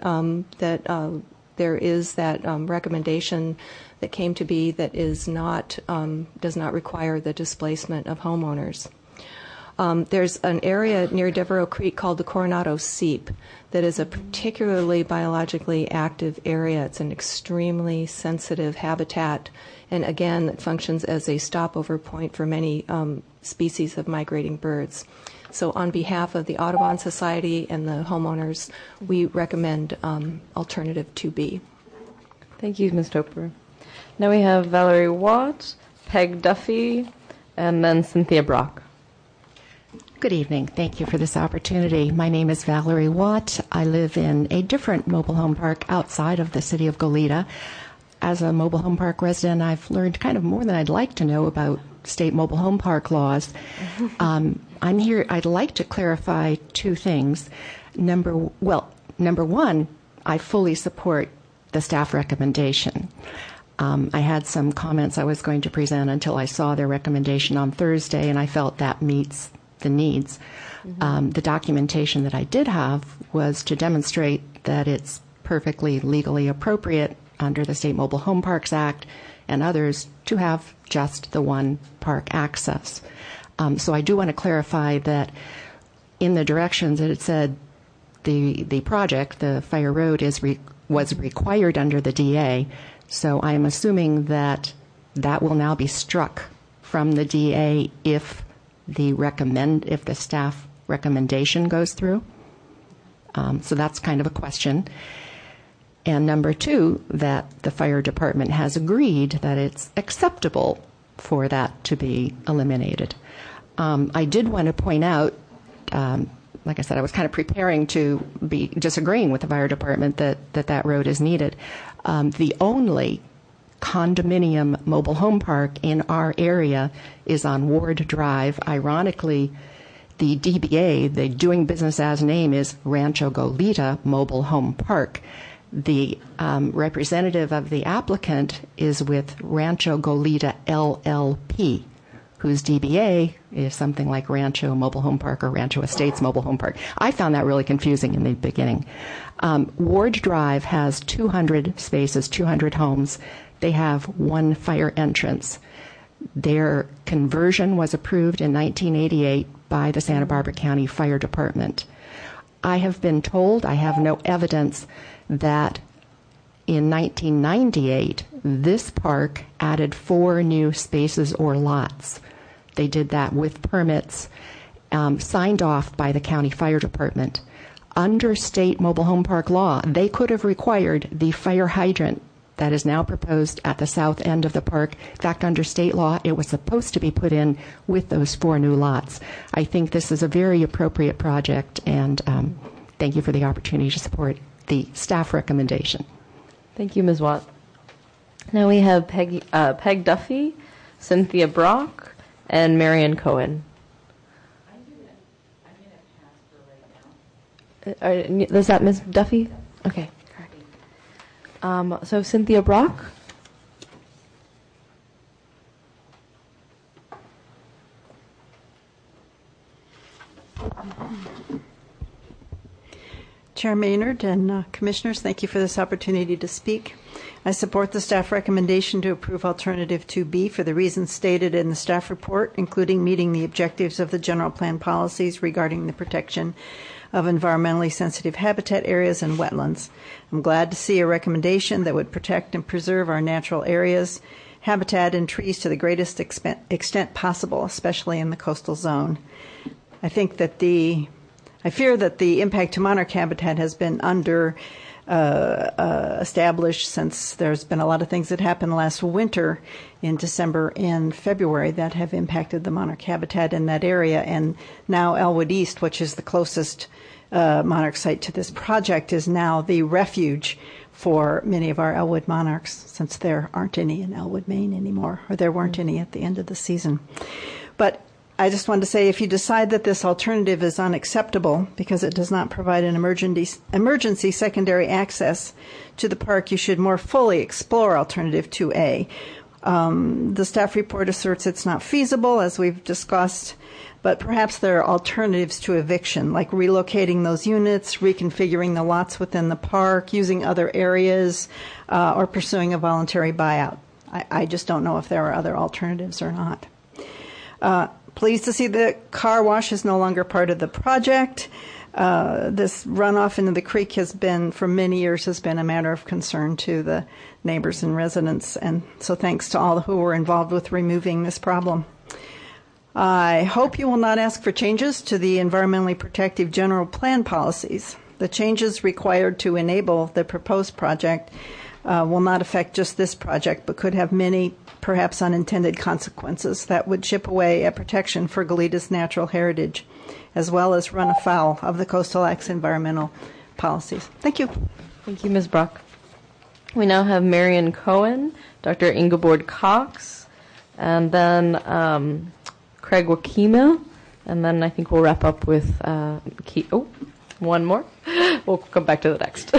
there is that recommendation that came to be that is not does not require the displacement of homeowners. There's an area near Devereaux Creek called the Coronado Seep that is a particularly biologically active area. It's an extremely sensitive habitat, and again, it functions as a stopover point for many species of migrating birds. So on behalf of the Audubon Society and the homeowners, we recommend alternative 2B. Thank you, Ms. Toper. Now we have Valerie Watt, Peg Duffy, and then Cynthia Brock. Good evening. Thank you for this opportunity. My name is Valerie Watt. I live in a different mobile home park outside of the city of Goleta. As a mobile home park resident, I've learned kind of more than I'd like to know about state mobile home park laws. I'm here, I'd like to clarify two things. Number one, I fully support the staff recommendation. I had some comments I was going to present until I saw their recommendation on Thursday, and I felt that meets the needs. The documentation that I did have was to demonstrate that it's perfectly legally appropriate under the State Mobile Home Parks Act and others to have just the one park access. So I do want to clarify that in the directions that it said the project, the Fire Road, was required under the DA. So I am assuming that that will now be struck from the DA if the staff recommendation goes through. So that's kind of a question. And number two, that the fire department has agreed that it's acceptable for that to be eliminated. I did want to point out, like I said, I was kind of preparing to be disagreeing with the fire department that road is needed. The only condominium mobile home park in our area is on Ward Drive. Ironically, the DBA, the doing business as name, is Rancho Goleta Mobile Home Park. The representative of the applicant is with Rancho Goleta LLP, whose DBA is something like Rancho Mobile Home Park or Rancho Estates Mobile Home Park. I found that really confusing in the beginning. Ward Drive has 200 spaces, 200 homes. They have one fire entrance. Their conversion was approved in 1988 by the Santa Barbara County Fire Department. I have been told, I have no evidence, that in 1998, this park added 4 new spaces or lots. They did that with permits signed off by the county fire department. Under state mobile home park law, they could have required the fire hydrant that is now proposed at the south end of the park. In fact, under state law, it was supposed to be put in with those 4 new lots. I think this is a very appropriate project, and thank you for the opportunity to support the staff recommendation. Thank you, Ms. Watt. Now we have Peg Duffy, Cynthia Brock, and Marion Cohen. Is that Ms. Duffy? Okay. So Cynthia Brock. Chair Maynard and Commissioners, thank you for this opportunity to speak. I support the staff recommendation to approve Alternative 2B for the reasons stated in the staff report, including meeting the objectives of the general plan policies regarding the protection of environmentally sensitive habitat areas and wetlands. I'm glad to see a recommendation that would protect and preserve our natural areas, habitat, and trees to the greatest extent possible, especially in the coastal zone. I fear that the impact to monarch habitat has been established since there's been a lot of things that happened last winter in December and February that have impacted the monarch habitat in that area. And now Elwood East, which is the closest monarch site to this project, is now the refuge for many of our Elwood monarchs, since there aren't any in Elwood, Maine anymore, or there weren't any at the end of the season. But I just wanted to say, if you decide that this alternative is unacceptable because it does not provide an emergency secondary access to the park, you should more fully explore Alternative 2A. The staff report asserts it's not feasible, as we've discussed, but perhaps there are alternatives to eviction, like relocating those units, reconfiguring the lots within the park, using other areas, or pursuing a voluntary buyout. I just don't know if there are other alternatives or not. Pleased to see the car wash is no longer part of the project. This runoff into the creek has been, for many years, has been a matter of concern to the neighbors and residents. And so thanks to all who were involved with removing this problem. I hope you will not ask for changes to the environmentally protective general plan policies. The changes required to enable the proposed project will not affect just this project, but could have many, perhaps unintended consequences that would chip away at protection for Goleta's natural heritage, as well as run afoul of the Coastal Act's environmental policies. Thank you. Thank you, Ms. Brock. We now have Marion Cohen, Dr. Ingeborg Cox, and then Craig Wakima, and then I think we'll wrap up with one more. We'll come back to the next.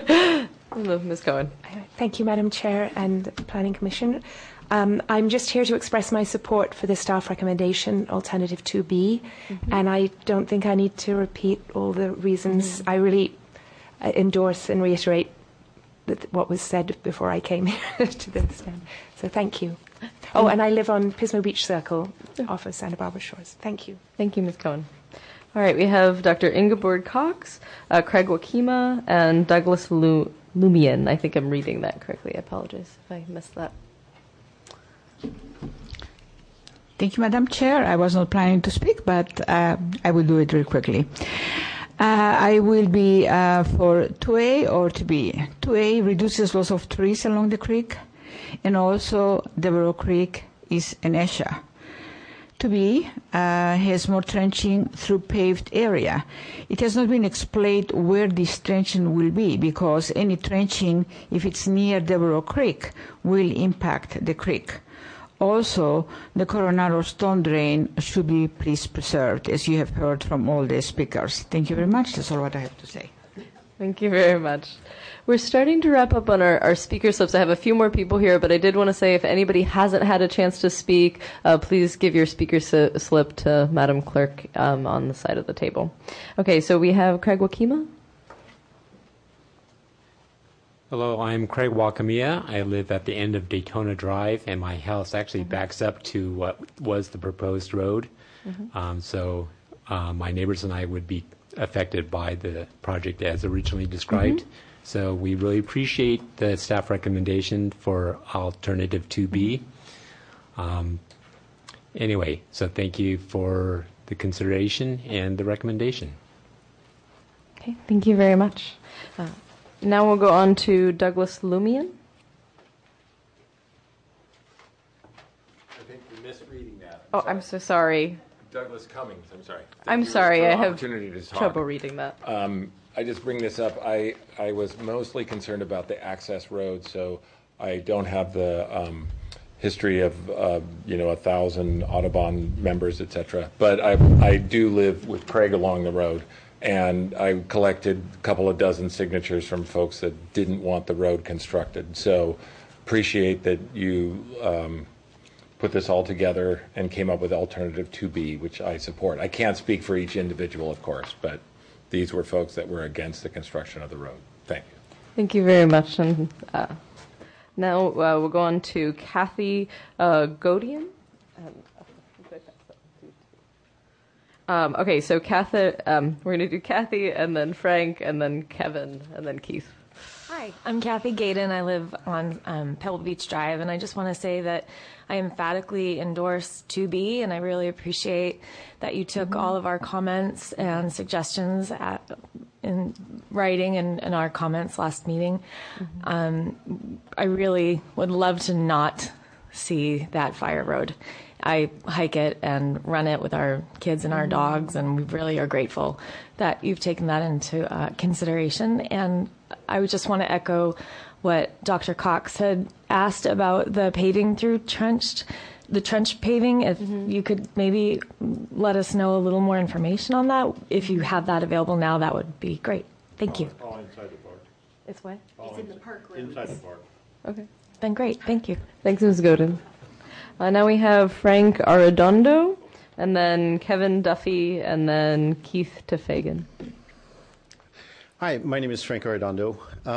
Ms. Cohen. Thank you, Madam Chair and Planning Commission. I'm just here to express my support for the staff recommendation, Alternative 2B, and I don't think I need to repeat all the reasons. I really endorse and reiterate what was said before I came here to the stand. So thank you. Oh, and I live on Pismo Beach Circle off of Santa Barbara Shores. Thank you. Thank you, Ms. Cohen. All right, we have Dr. Ingeborg Cox, Craig Wakima, and Douglas Lumian. I think I'm reading that correctly. I apologize if I missed that. Thank you, Madam Chair. I was not planning to speak, but I will do it real quickly. I will be for 2A or 2B. 2A reduces loss of trees along the creek, and also Devereaux Creek is an ESHA. 2B has more trenching through paved area. It has not been explained where this trenching will be, because any trenching, if it's near Devereaux Creek, will impact the creek. Also, the Coronado Stone Drain should be please preserved, as you have heard from all the speakers. Thank you very much. That's all what I have to say. Thank you very much. We're starting to wrap up on our speaker slips. I have a few more people here, but I did want to say if anybody hasn't had a chance to speak, please give your speaker slip to Madam Clerk on the side of the table. Okay, so we have Craig Wakima. Hello, I'm Craig Wakamiya. I live at the end of Daytona Drive, and my house actually backs up to what was the proposed road. So my neighbors and I would be affected by the project as originally described. So we really appreciate the staff recommendation for Alternative 2B. Anyway, so thank you for the consideration and the recommendation. Okay, thank you very much. Now we'll go on to Douglas Lumian. I think you're misreading that. I'm so sorry. Douglas Cummings, I'm sorry. I'm sorry, I have opportunity to talk. trouble reading that. I just bring this up. I was mostly concerned about the access road, so I don't have the history of 1,000 Audubon members, etc. But I do live with Craig along the road, and I collected a couple of dozen signatures from folks that didn't want the road constructed. So appreciate that you put this all together and came up with alternative 2B, which I support. I can't speak for each individual, of course, but these were folks that were against the construction of the road. Thank you. Thank you very much. And now we'll go on to Kathy Godian. Okay, so Kathy, we're going to do Kathy, and then Frank, and then Kevin, and then Keith. Hi, I'm Kathy Gaydon. I live on Pebble Beach Drive, and I just want to say that I emphatically endorse 2B, and I really appreciate that you took all of our comments and suggestions in writing and in our comments last meeting. I really would love to not see that fire road. I hike it and run it with our kids and our dogs, and we really are grateful that you've taken that into consideration. And I would just want to echo what Dr. Cox had asked about the paving through the trench paving. If you could maybe let us know a little more information on that. If you have that available now, that would be great. Thank you. All inside the park. It's what? It's in the park road. Inside the park. Okay. Then great. Thank you. Thanks, Ms. Godin. Now we have Frank Arredondo, and then Kevin Duffy, and then Keith Tefagan. Hi, my name is Frank Arredondo.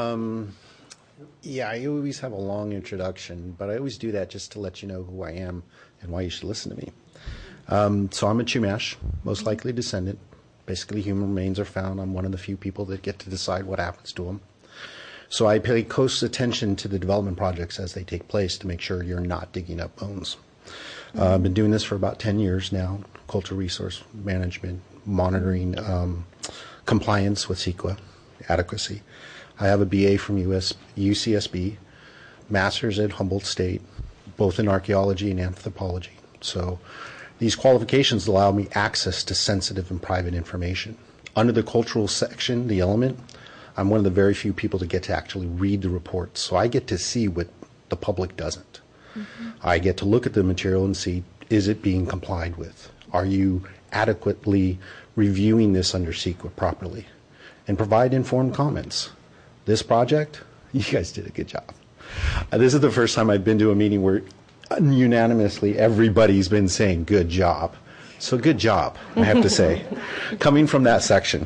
I always have a long introduction, but I always do that just to let you know who I am and why you should listen to me. So I'm a Chumash, most likely descendant. Basically, human remains are found. I'm one of the few people that get to decide what happens to them. So I pay close attention to the development projects as they take place to make sure you're not digging up bones. I've been doing this for about 10 years now, cultural resource management, monitoring compliance with CEQA, adequacy. I have a BA from UCSB, master's at Humboldt State, both in archaeology and anthropology. So these qualifications allow me access to sensitive and private information. Under the cultural section, the element, I'm one of the very few people to get to actually read the reports, so I get to see what the public doesn't. I get to look at the material and see, is it being complied with? Are you adequately reviewing this under CEQA properly? And provide informed comments. This project, you guys did a good job. This is the first time I've been to a meeting where unanimously everybody's been saying good job. So good job, I have to say, coming from that section.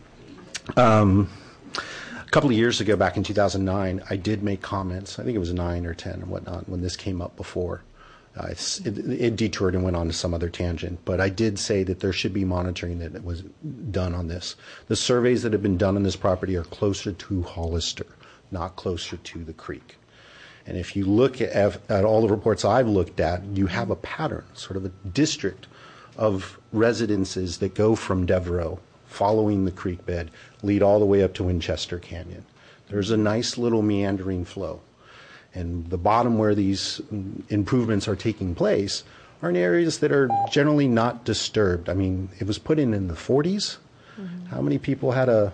A couple of years ago, back in 2009, I did make comments. I think it was 9 or 10 and whatnot when this came up before. It detoured and went on to some other tangent. But I did say that there should be monitoring that was done on this. The surveys that have been done on this property are closer to Hollister, not closer to the creek. And if you look at all the reports I've looked at, you have a pattern, sort of a district of residences that go from Devereaux, following the creek bed, lead all the way up to Winchester Canyon. There's a nice little meandering flow. And the bottom where these improvements are taking place are in areas that are generally not disturbed. I mean, it was put in the 40s. How many people had what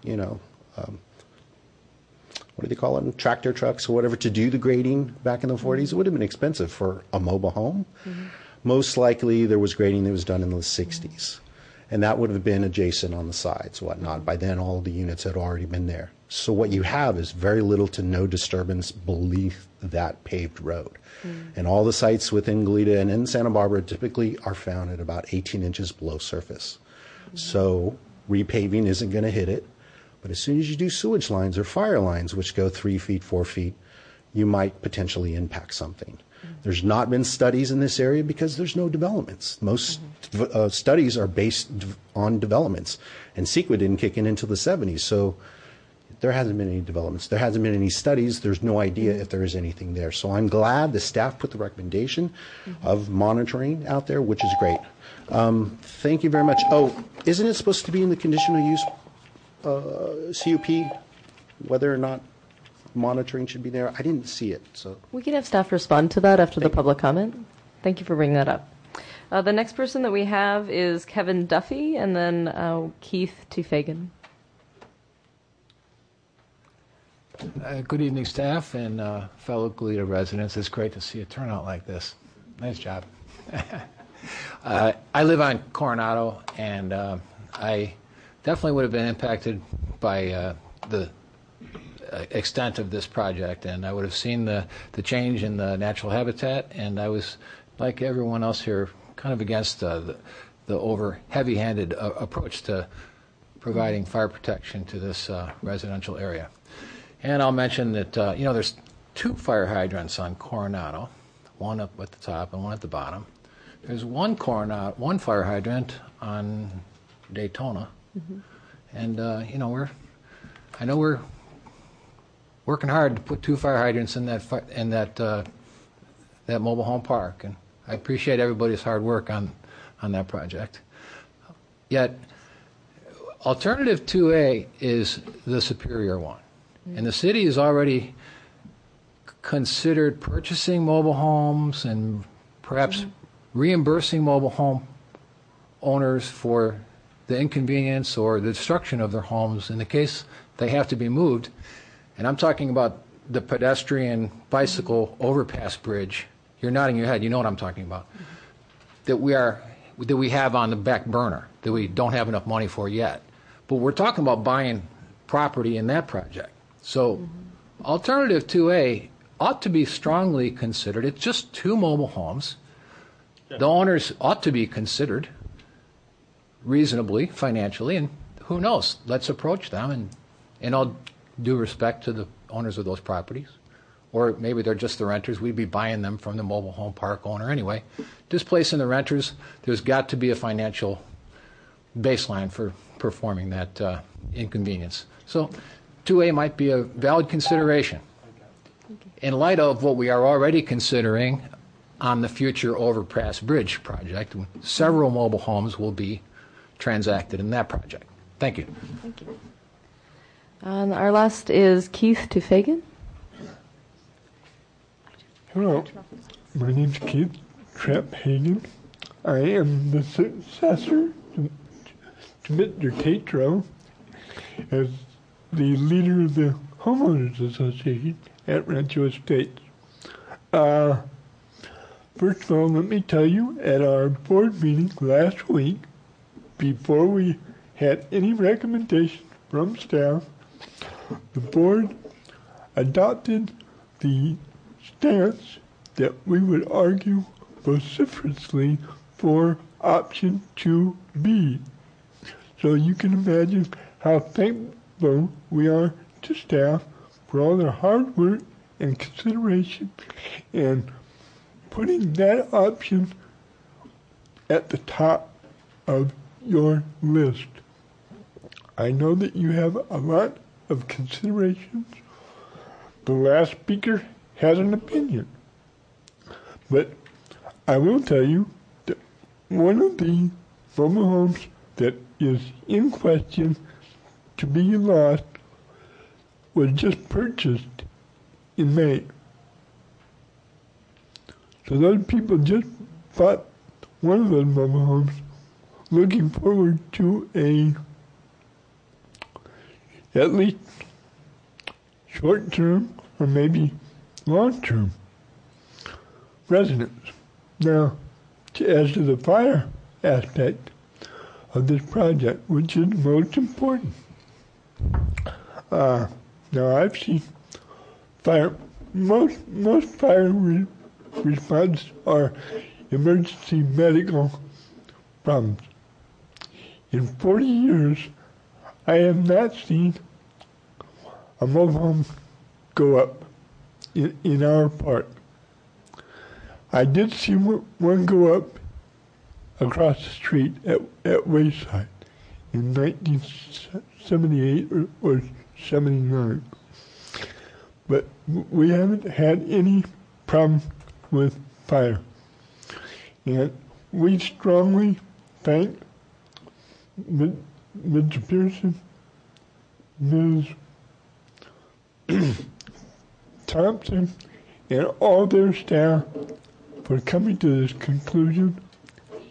do they call them, tractor trucks or whatever, to do the grading back in the 40s? It would have been expensive for a mobile home. Most likely there was grading that was done in the 60s. And that would have been adjacent on the sides, whatnot. By then, all the units had already been there. So what you have is very little to no disturbance beneath that paved road. And all the sites within Goleta and in Santa Barbara typically are found at about 18 inches below surface. So repaving isn't going to hit it. But as soon as you do sewage lines or fire lines, which go 3 feet, 4 feet, you might potentially impact something. There's not been studies in this area because there's no developments. Most studies are based on developments, and CEQA didn't kick in until the 70s, so there hasn't been any developments. There hasn't been any studies. There's no idea if there is anything there. So I'm glad the staff put the recommendation of monitoring out there, which is great. Thank you very much. Oh, isn't it supposed to be in the conditional use CUP, whether or not monitoring should be there? I didn't see it. So we can have staff respond to that after the public comment. Thank you for bringing that up. The next person that we have is Kevin Duffy, and then Keith Tufagin. Good evening, staff and fellow Goleta residents. It's great to see a turnout like this. Nice job. I live on Coronado, and I definitely would have been impacted by the extent of this project, and I would have seen the change in the natural habitat, and I was, like everyone else here, kind of against the over heavy-handed approach to providing fire protection to this residential area. And I'll mention that there's 2 fire hydrants on Coronado, one up at the top and one at the bottom. There's one fire hydrant on Daytona, and I know we're working hard to put 2 fire hydrants in that mobile home park, and I appreciate everybody's hard work on that project. Yet, alternative 2A is the superior one. And the city has already considered purchasing mobile homes and perhaps reimbursing mobile home owners for the inconvenience or the destruction of their homes in the case they have to be moved. And I'm talking about the pedestrian bicycle overpass bridge. You're nodding your head. You know what I'm talking about. That we have on the back burner, that we don't have enough money for yet. But we're talking about buying property in that project. So alternative 2A ought to be strongly considered. It's just 2 mobile homes. The owners ought to be considered reasonably, financially, and who knows? Let's approach them, and in all due respect to the owners of those properties. Or maybe they're just the renters. We'd be buying them from the mobile home park owner anyway. Displacing the renters, there's got to be a financial baseline for performing that inconvenience. So 2A might be a valid consideration in light of what we are already considering on the future overpass bridge project. Several mobile homes will be transacted in that project. Thank you. Thank you. And our last is Keith Tufagin. Hello, my name's Keith Tufagin. I am the successor to Mr. Tatro as the leader of the Homeowners Association at Rancho Estates. First of all, let me tell you, at our board meeting last week, before we had any recommendation from staff, the board adopted the stance that we would argue vociferously for option 2B. So you can imagine how thankful we are to staff for all their hard work and consideration and putting that option at the top of your list. I know that you have a lot of considerations. The last speaker has an opinion. But I will tell you that one of the mobile homes that is in question to be lost was just purchased in May. So those people just bought one of those mobile homes looking forward to at least short-term or maybe long-term residence. Now, as to the fire aspect of this project, which is most important. Now, I've seen most fire response are emergency medical problems. In 40 years, I have not seen a mobile home go up in our park. I did see one go up across the street at Wayside in 1978 or 79. But we haven't had any problem with fire. And we strongly thank Mr. Pearson, Ms. Thompson, and all their staff for coming to this conclusion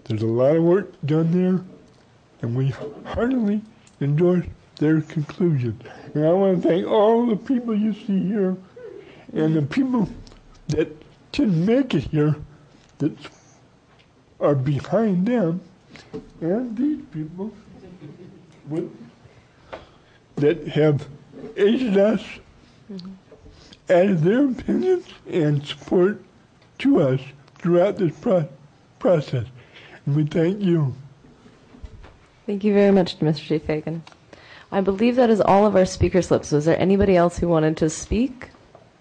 There's a lot of work done there, and we heartily endorse their conclusions. And I want to thank all the people you see here and the people that didn't make it here that are behind them, and these people that have aided us, added their opinions and support to us throughout this process. And we thank you. Thank you very much, Mr. J. Fagan. I believe that is all of our speaker slips. Was there anybody else who wanted to speak?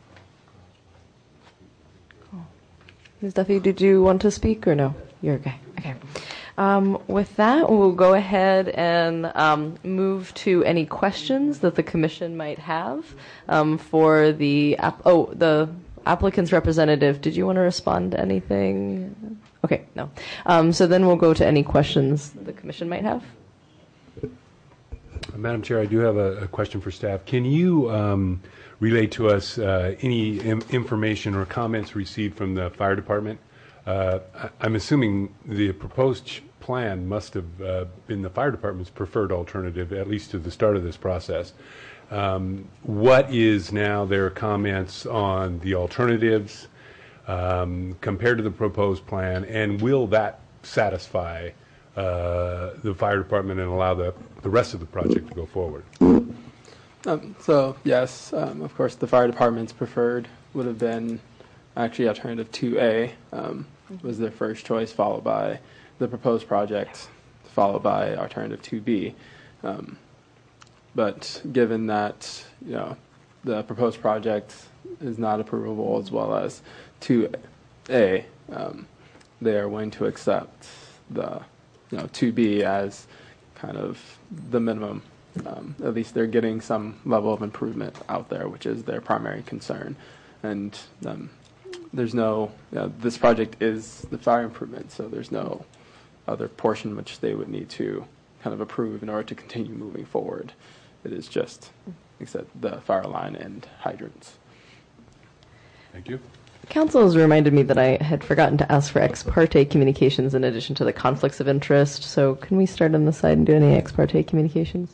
Ms. Duffy, did you want to speak or no? You're okay. Okay. With that, we'll go ahead and move to any questions that the commission might have for the applicant's representative. Did you want to respond to anything? Okay, no. So then we'll go to any questions the commission might have. Madam Chair, I do have a question for staff. Can you relay to us any information or comments received from the fire department? I'm assuming the proposed plan must have been the fire department's preferred alternative, at least to the start of this process. What is now their comments on the alternatives compared to the proposed plan, and will that satisfy the fire department and allow the rest of the project to go forward? So yes, of course, the fire department's preferred would have been actually alternative 2A was their first choice, followed by the proposed project, followed by alternative 2B. But given that the proposed project is not approvable as well as 2A, they are willing to accept the 2B as kind of the minimum. At least they're getting some level of improvement out there, which is their primary concern. And there's no, this project is the fire improvement, so there's no other portion which they would need to kind of approve in order to continue moving forward. It is just, except the fire line and hydrants. Thank you. Council has reminded me that I had forgotten to ask for ex parte communications in addition to the conflicts of interest. So can we start on the side and do any ex parte communications?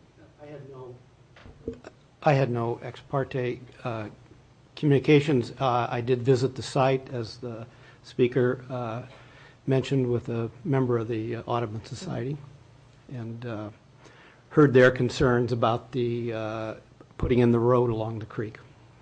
I had no ex parte communications. I did visit the site, as the speaker mentioned, with a member of the Audubon Society, and heard their concerns about the putting in the road along the creek.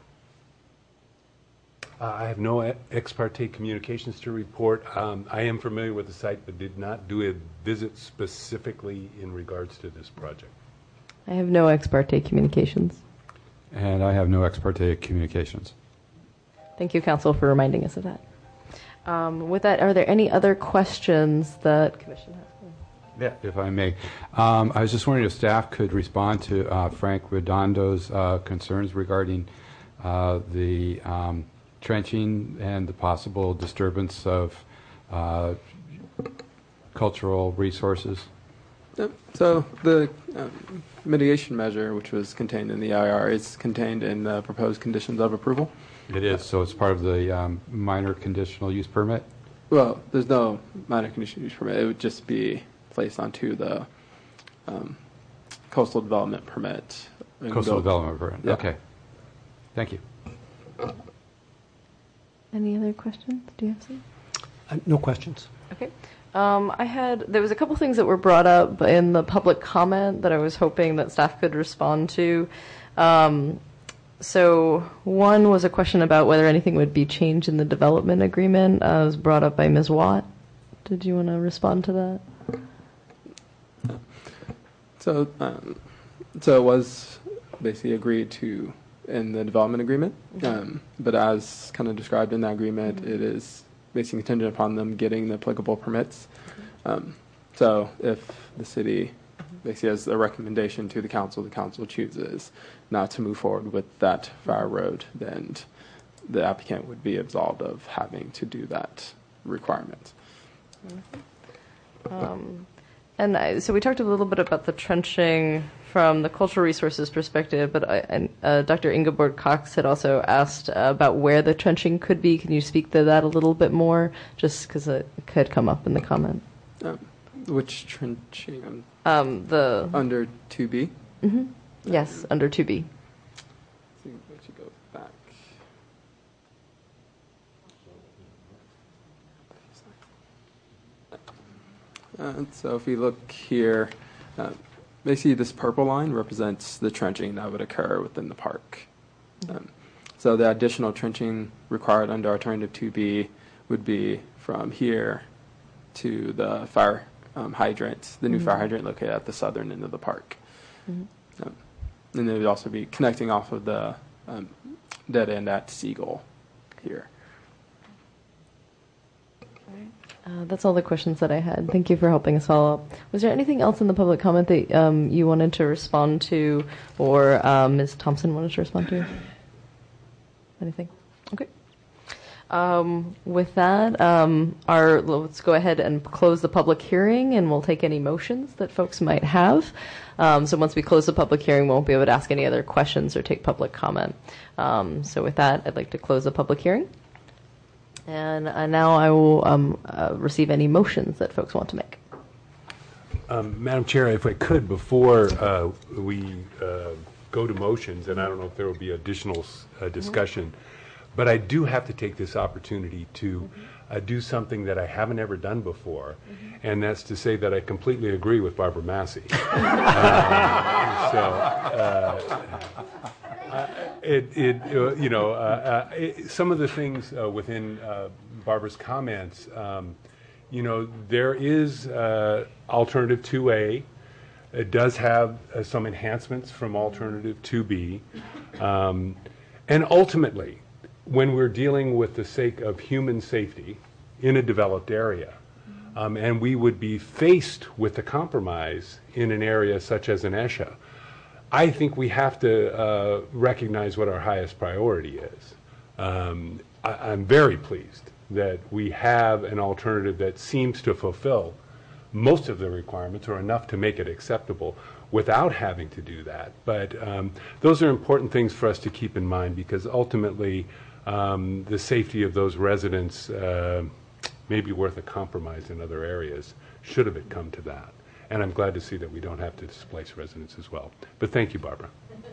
I have no ex parte communications to report. I am familiar with the site, but did not do a visit specifically in regards to this project. I have no ex parte communications. And I have no ex parte communications. Thank you, Council, for reminding us of that. With that, are there any other questions that Commission has? Yeah, if I may. I was just wondering if staff could respond to Frank Redondo's concerns regarding the trenching and the possible disturbance of cultural resources. So the mitigation measure, which was contained in the IR, is contained in the proposed conditions of approval. It is, so it's part of the minor conditional use permit? Well, there's no minor conditional use permit. It would just be placed onto the coastal development permit. Coastal development permit, yeah. Okay. Thank you. Any other questions? Do you have some? No questions. Okay. There was a couple things that were brought up in the public comment that I was hoping that staff could respond to. So one was a question about whether anything would be changed in the development agreement. It was brought up by Ms. Watt. Did you want to respond to that? So it was basically agreed to in the development agreement, but as kind of described in that agreement, it is basically contingent upon them getting the applicable permits. So if the city basically has a recommendation to the council chooses not to move forward with that fire road, then the applicant would be absolved of having to do that requirement. So we talked a little bit about the trenching from the cultural resources perspective, but Dr. Ingeborg Cox had also asked about where the trenching could be. Can you speak to that a little bit more, just because it could come up in the comment? Which trenching? The under 2B. Mm-hmm. Yes, under 2B. So we should go back. So if we look here, basically this purple line represents the trenching that would occur within the park. So the additional trenching required under alternative 2B would be from here to the fire hydrant, the new fire hydrant located at the southern end of the park. And they would also be connecting off of the dead end at Seagull here. That's all the questions that I had. Thank you for helping us follow up. Was there anything else in the public comment that you wanted to respond to, or Ms. Thompson wanted to respond to? Anything? Okay. With that, let's go ahead and close the public hearing, and we'll take any motions that folks might have. So once we close the public hearing, we won't be able to ask any other questions or take public comment. So with that, I'd like to close the public hearing. And now I will receive any motions that folks want to make. Madam Chair, if I could, before we go to motions, and I don't know if there will be additional discussion, but I do have to take this opportunity to do something that I haven't ever done before, and that's to say that I completely agree with Barbara Massey. Some of the things within Barbara's comments, there is alternative 2A. It does have some enhancements from alternative 2B. And ultimately, when we're dealing with the sake of human safety in a developed area, and we would be faced with a compromise in an area such as an ESHA, I think we have to recognize what our highest priority is. I'm very pleased that we have an alternative that seems to fulfill most of the requirements, or enough to make it acceptable, without having to do that. But those are important things for us to keep in mind, because ultimately the safety of those residents may be worth a compromise in other areas, should it come to that. And I'm glad to see that we don't have to displace residents as well. But thank you, Barbara.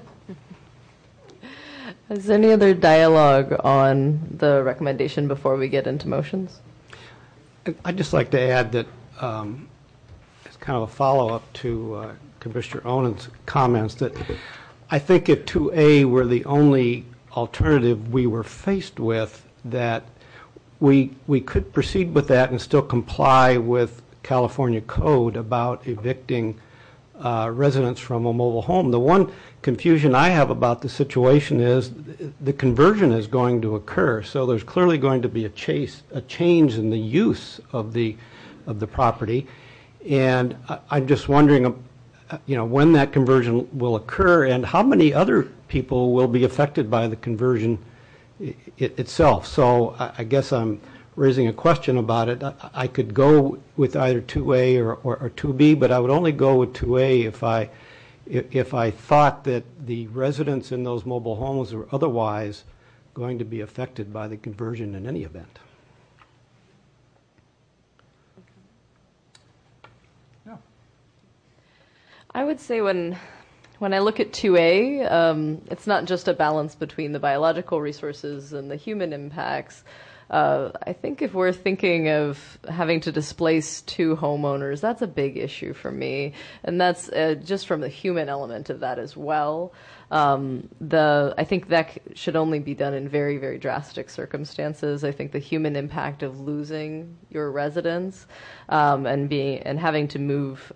Is there any other dialogue on the recommendation before we get into motions? I'd just like to add that it's kind of a follow-up to Commissioner Onan's comments, that I think if 2A were the only alternative we were faced with, that we could proceed with that and still comply with California code about evicting residents from a mobile home. The one confusion I have about the situation is the conversion is going to occur, so there's clearly going to be a change in the use of the property, and I'm just wondering, when that conversion will occur, and how many other people will be affected by the conversion itself. So I guess I'm raising a question about it. I could go with either 2A or 2B, but I would only go with 2A if I thought that the residents in those mobile homes were otherwise going to be affected by the conversion in any event. I would say when I look at 2A, it's not just a balance between the biological resources and the human impacts. I think if we're thinking of having to displace 2 homeowners, that's a big issue for me, and that's just from the human element of that as well. I think that should only be done in very, very drastic circumstances. I think the human impact of losing your residents and having to move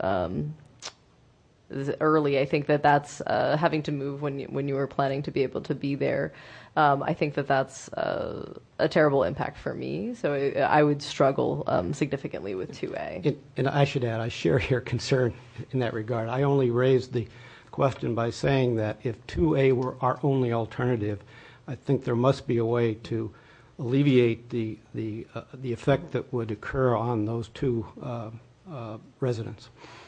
early, I think that's having to move when you were planning to be able to be there. I think that's a terrible impact for me, so I would struggle significantly with 2A. And I should add, I share your concern in that regard. I only raised the question by saying that if 2A were our only alternative, I think there must be a way to alleviate the effect that would occur on those 2 residents.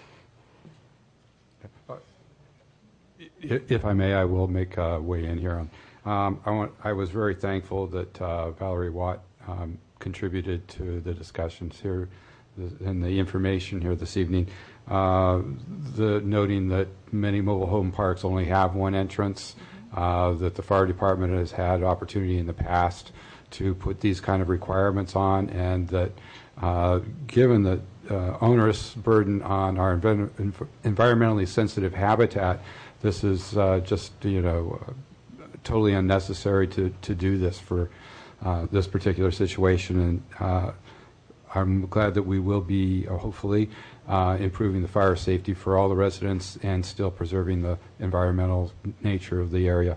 If I may, I will make a way in here. I was very thankful that Valerie Watt contributed to the discussions here the information here this evening, noting that many mobile home parks only have one entrance, that the fire department has had opportunity in the past to put these kind of requirements on, and that given the onerous burden on our environmentally sensitive habitat, this is just totally unnecessary to do this for this particular situation. And I'm glad that we will be hopefully improving the fire safety for all the residents and still preserving the environmental nature of the area.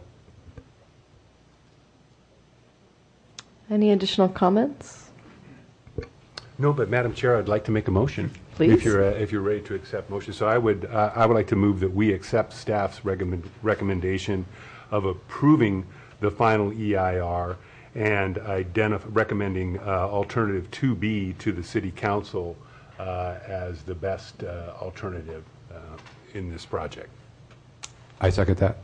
Any additional comments? No, but Madam Chair, I'd like to make a motion. Please. If you're ready to accept motion. So I would like to move that we accept staff's recommendation of approving the final EIR and recommending alternative 2B to the City Council as the best alternative in this project. I second that.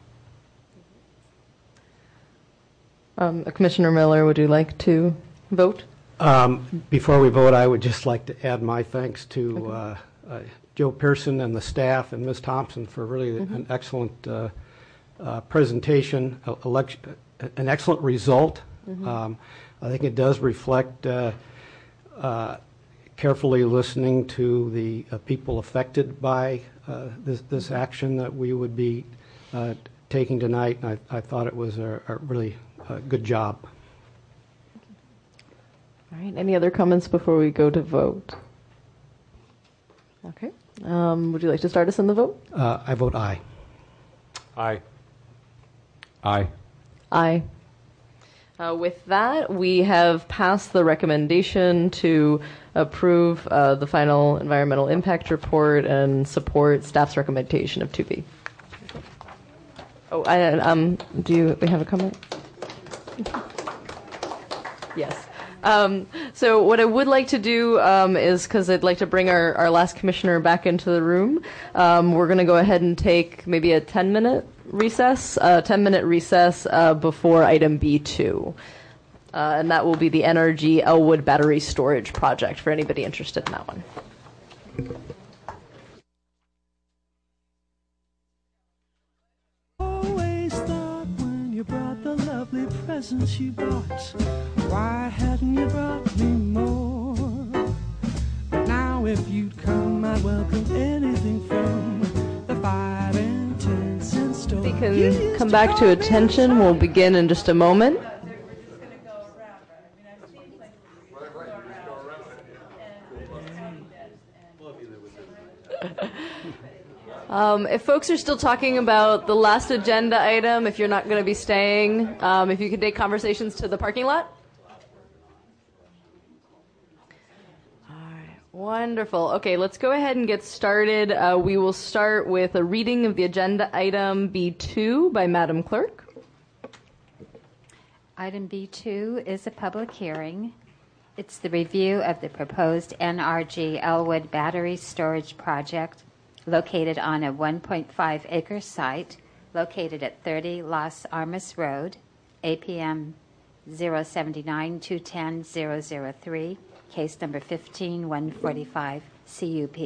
Commissioner Miller, would you like to vote? Before we vote, I would just like to add my thanks to Joe Pearson and the staff and Ms. Thompson for really an excellent presentation, an excellent result. I think it does reflect carefully listening to the people affected by this action that we would be taking tonight. And I thought it was a really good job. All right. Any other comments before we go to vote? Okay. Would you like to start us in the vote? I vote aye. Aye. Aye. Aye. With that, we have passed the recommendation to approve the final environmental impact report and support staff's recommendation of 2B. Oh, do we have a comment? Yes. So what I would like to do is, because I'd like to bring our last commissioner back into the room, we're going to go ahead and take maybe a 10-minute recess, before item B2. And that will be the NRG Elwood Battery Storage Project, for anybody interested in that one. Always thought when you brought the lovely presents you brought, why hadn't you brought me more? But now if you'd come, I'd welcome anything from the 5 and 10 cent store. We can come back to attention. We'll begin in just a moment. If folks are still talking about the last agenda item, if you're not going to be staying, if you could take conversations to the parking lot. All right, wonderful. Okay, let's go ahead and get started. We will start with a reading of the agenda item B2 by Madam Clerk. Item B2 is a public hearing. It's the review of the proposed NRG Elwood Battery Storage Project located on a 1.5-acre site located at 30 Las Armas Road, APM 079-210-003, case number 15145, CUP.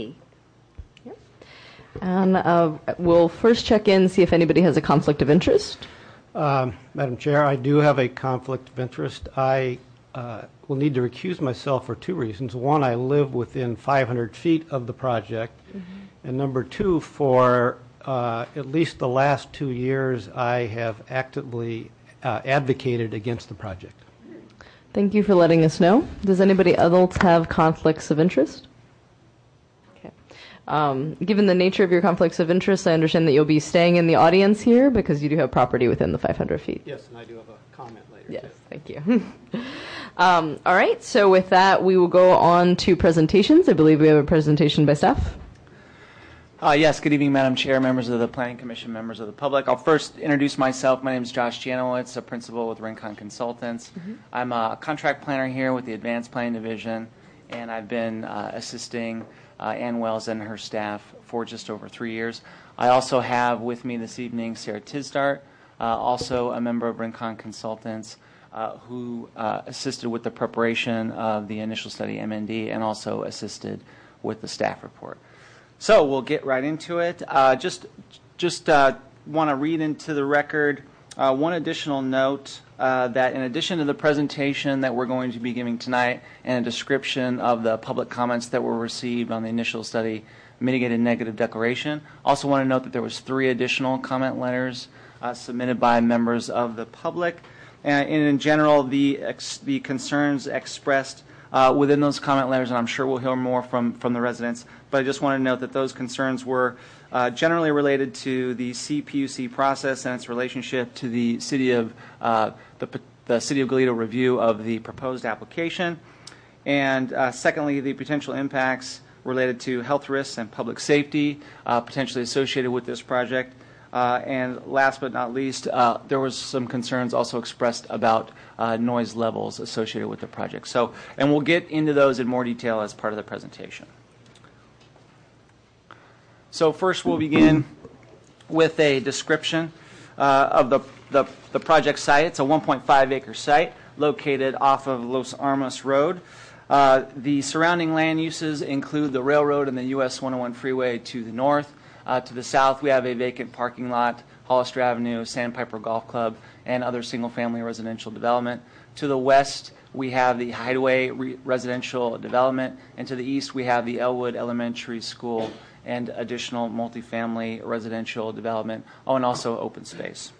And we'll first check in, see if anybody has a conflict of interest. Madam Chair, I do have a conflict of interest. I will need to recuse myself for 2 reasons. One, I live within 500 feet of the project. And number 2, for at least the last 2 years, I have actively advocated against the project. Thank you for letting us know. Does anybody else have conflicts of interest? Okay. Given the nature of your conflicts of interest, I understand that you'll be staying in the audience here because you do have property within the 500 feet. Yes, and I do have a comment later. Yes, thank you. All right, so with that, we will go on to presentations. I believe we have a presentation by staff. Yes, good evening, Madam Chair, members of the Planning Commission, members of the public. I'll first introduce myself. My name is Josh Janowitz, a principal with Rincon Consultants. I'm a contract planner here with the Advanced Planning Division, and I've been assisting Ann Wells and her staff for just over 3 years. I also have with me this evening Sarah Tisdart, also a member of Rincon Consultants. who assisted with the preparation of the initial study MND and also assisted with the staff report. So we'll get right into it. Just want to read into the record one additional note that in addition to the presentation that we're going to be giving tonight and a description of the public comments that were received on the initial study mitigated negative declaration, also want to note that there was 3 additional comment letters submitted by members of the public. And in general, the concerns expressed within those comment letters, and I'm sure we'll hear more from the residents, but I just want to note that those concerns were generally related to the CPUC process and its relationship to the city of the City of Goleta review of the proposed application, and secondly, the potential impacts related to health risks and public safety potentially associated with this project. And last but not least, there was some concerns also expressed about noise levels associated with the project. So, and we'll get into those in more detail as part of the presentation. So first we'll begin with a description of the project site. It's a 1.5 acre site located off of Los Armas Road. The surrounding land uses include the railroad and the US 101 freeway to the north. To the south, we have a vacant parking lot, Hollister Avenue, Sandpiper Golf Club, and other single-family residential development. To the west, we have the Hideaway residential development, and to the east, we have the Elwood Elementary School and additional multifamily residential development, and also open space.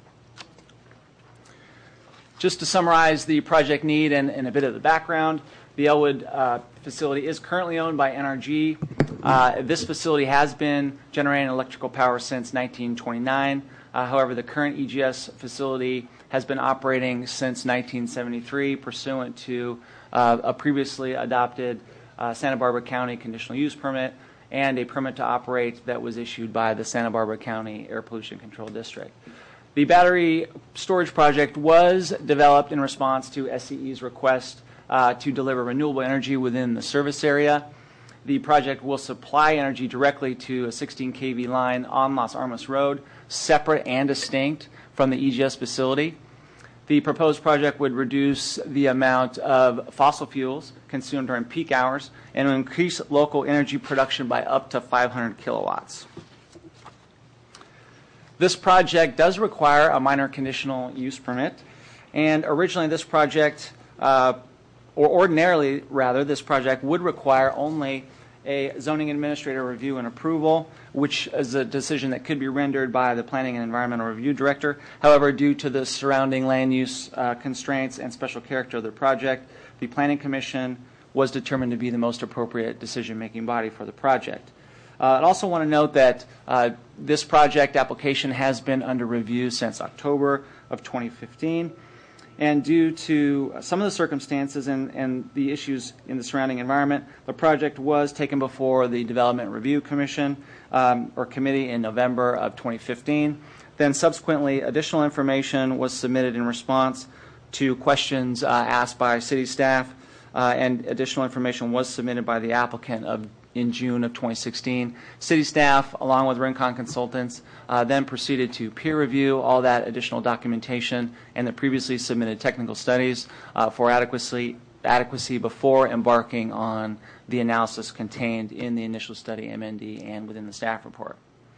Just to summarize the project need and a bit of the background, the Elwood facility is currently owned by NRG. This facility has been generating electrical power since 1929. However, the current EGS facility has been operating since 1973 pursuant to a previously adopted Santa Barbara County conditional use permit and a permit to operate that was issued by the Santa Barbara County Air Pollution Control District. The battery storage project was developed in response to SCE's request to deliver renewable energy within the service area. The project will supply energy directly to a 16 kV line on Los Armas Road, separate and distinct from the EGS facility. The proposed project would reduce the amount of fossil fuels consumed during peak hours and will increase local energy production by up to 500 kilowatts. This project does require a minor conditional use permit, and originally this project, ordinarily rather, this project would require only a zoning administrator review and approval, which is a decision that could be rendered by the Planning and Environmental Review Director. However, due to the surrounding land use constraints and special character of the project, the Planning Commission was determined to be the most appropriate decision-making body for the project. I also want to note that this project application has been under review since October of 2015. And due to some of the circumstances and the issues in the surrounding environment, the project was taken before the Development Review Commission or Committee in November of 2015. Then subsequently, additional information was submitted in response to questions asked by city staff, and additional information was submitted by the applicant in June of 2016. City staff, along with Rincon Consultants, then proceeded to peer review all that additional documentation and the previously submitted technical studies for adequacy before embarking on the analysis contained in the initial study MND and within the staff report.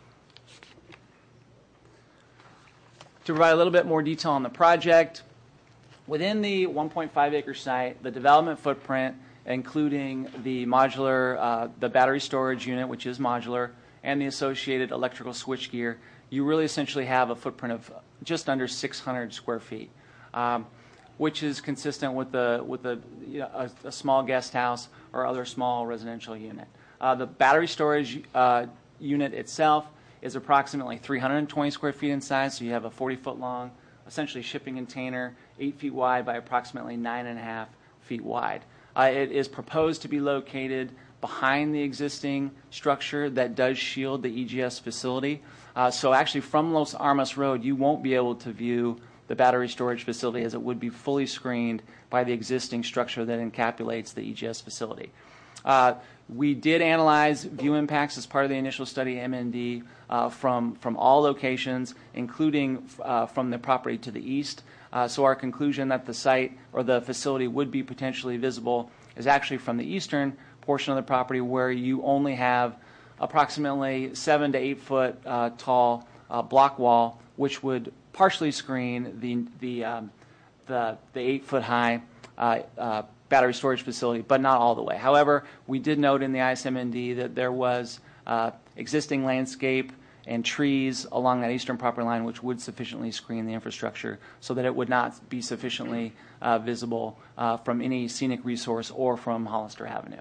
To provide a little bit more detail on the project, within the 1.5 acre site, the development footprint, including the modular, the battery storage unit, which is modular, and the associated electrical switchgear, you really essentially have a footprint of just under 600 square feet, which is consistent with a small guest house or other small residential unit. The battery storage unit itself is approximately 320 square feet in size, so you have a 40-foot long, essentially shipping container, 8 feet wide by approximately 9.5 feet wide. It is proposed to be located behind the existing structure that does shield the EGS facility. So actually from Los Armas Road, you won't be able to view the battery storage facility as it would be fully screened by the existing structure that encapsulates the EGS facility. We did analyze view impacts as part of the initial study, MND, from all locations, including from the property to the east. So our conclusion that the site or the facility would be potentially visible is actually from the eastern portion of the property, where you only have approximately 7 to 8 foot tall block wall, which would partially screen the 8 foot high battery storage facility, but not all the way. However, we did note in the ISMND that there was existing landscape and trees along that eastern property line, which would sufficiently screen the infrastructure so that it would not be sufficiently visible from any scenic resource or from Hollister Avenue.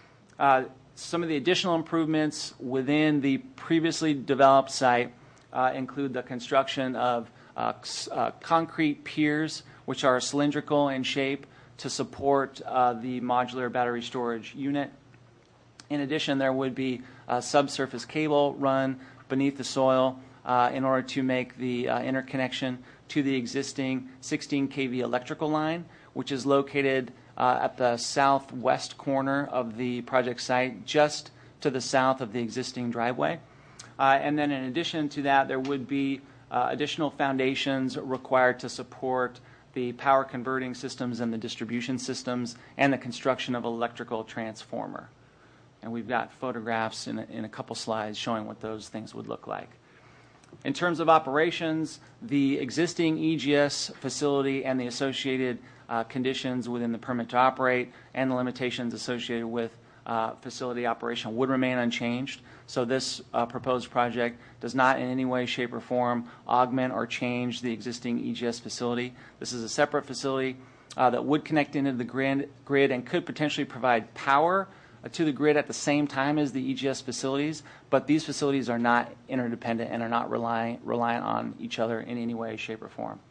Some of the additional improvements within the previously developed site include the construction of concrete piers, which are cylindrical in shape, to support the modular battery storage unit. In addition, there would be a subsurface cable run beneath the soil in order to make the interconnection to the existing 16 kV electrical line, which is located at the southwest corner of the project site, just to the south of the existing driveway. And then in addition to that, there would be additional foundations required to support the power converting systems and the distribution systems, and the construction of electrical transformer. And we've got photographs in a couple slides showing what those things would look like. In terms of operations, the existing EGS facility and the associated conditions within the permit to operate and the limitations associated with facility operation would remain unchanged. So this proposed project does not in any way, shape, or form augment or change the existing EGS facility. This is a separate facility that would connect into the grid and could potentially provide power to the grid at the same time as the EGS facilities, but these facilities are not interdependent and are not reliant on each other in any way, shape, or form.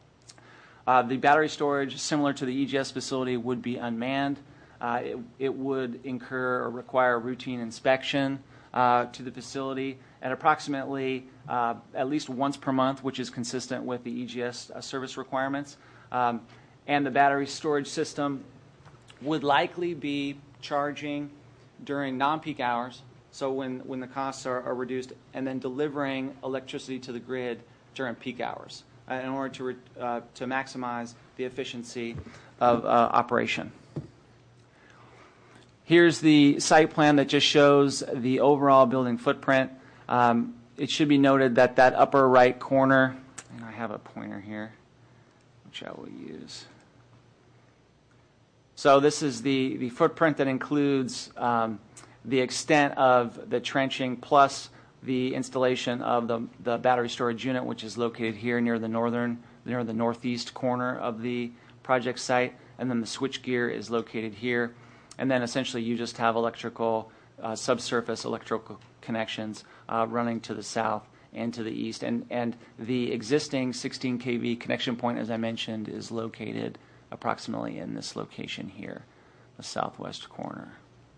The battery storage, similar to the EGS facility, would be unmanned. It would incur or require routine inspection to the facility at approximately at least once per month, which is consistent with the EGS service requirements. And the battery storage system would likely be charging during non-peak hours, so when the costs are reduced, and then delivering electricity to the grid during peak hours in order to maximize the efficiency of operation. Here's the site plan that just shows the overall building footprint. It should be noted that that upper right corner, and I have a pointer here, which I will use. So this is the footprint that includes the extent of the trenching plus the installation of the battery storage unit, which is located here near the northeast corner of the project site, and then the switchgear is located here. And then essentially you just have electrical, subsurface electrical connections running to the south and to the east. And the existing 16 kV connection point, as I mentioned, is located approximately in this location here, the southwest corner.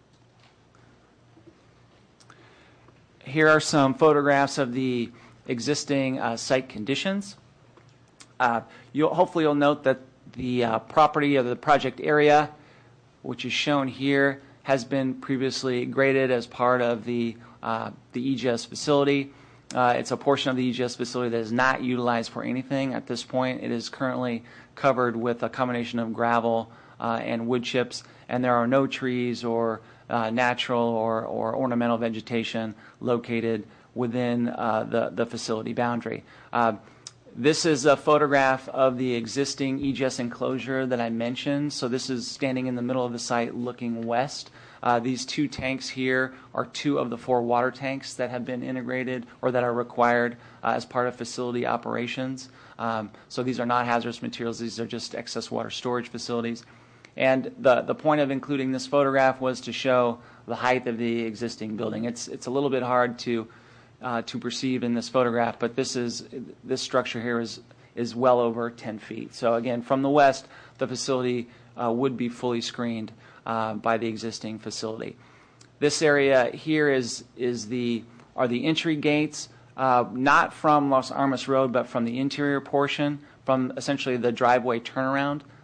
Here are some photographs of the existing site conditions. Hopefully you'll note that the property of the project area, which is shown here, has been previously graded as part of the EGS facility. It's a portion of the EGS facility that is not utilized for anything at this point. It is currently covered with a combination of gravel and wood chips, and there are no trees or natural or ornamental vegetation located within the facility boundary. This is a photograph of the existing EGS enclosure that I mentioned. So this is standing in the middle of the site looking west. These two tanks here are 2 of the 4 water tanks that have been integrated or that are required as part of facility operations. So these are not hazardous materials. These are just excess water storage facilities. And the point of including this photograph was to show the height of the existing building. It's a little bit hard to perceive in this photograph, but this structure here is well over 10 feet. So again, from the west, the facility would be fully screened by the existing facility. This area here are the entry gates, not from Los Armas Road, but from the interior portion, from essentially the driveway turnaround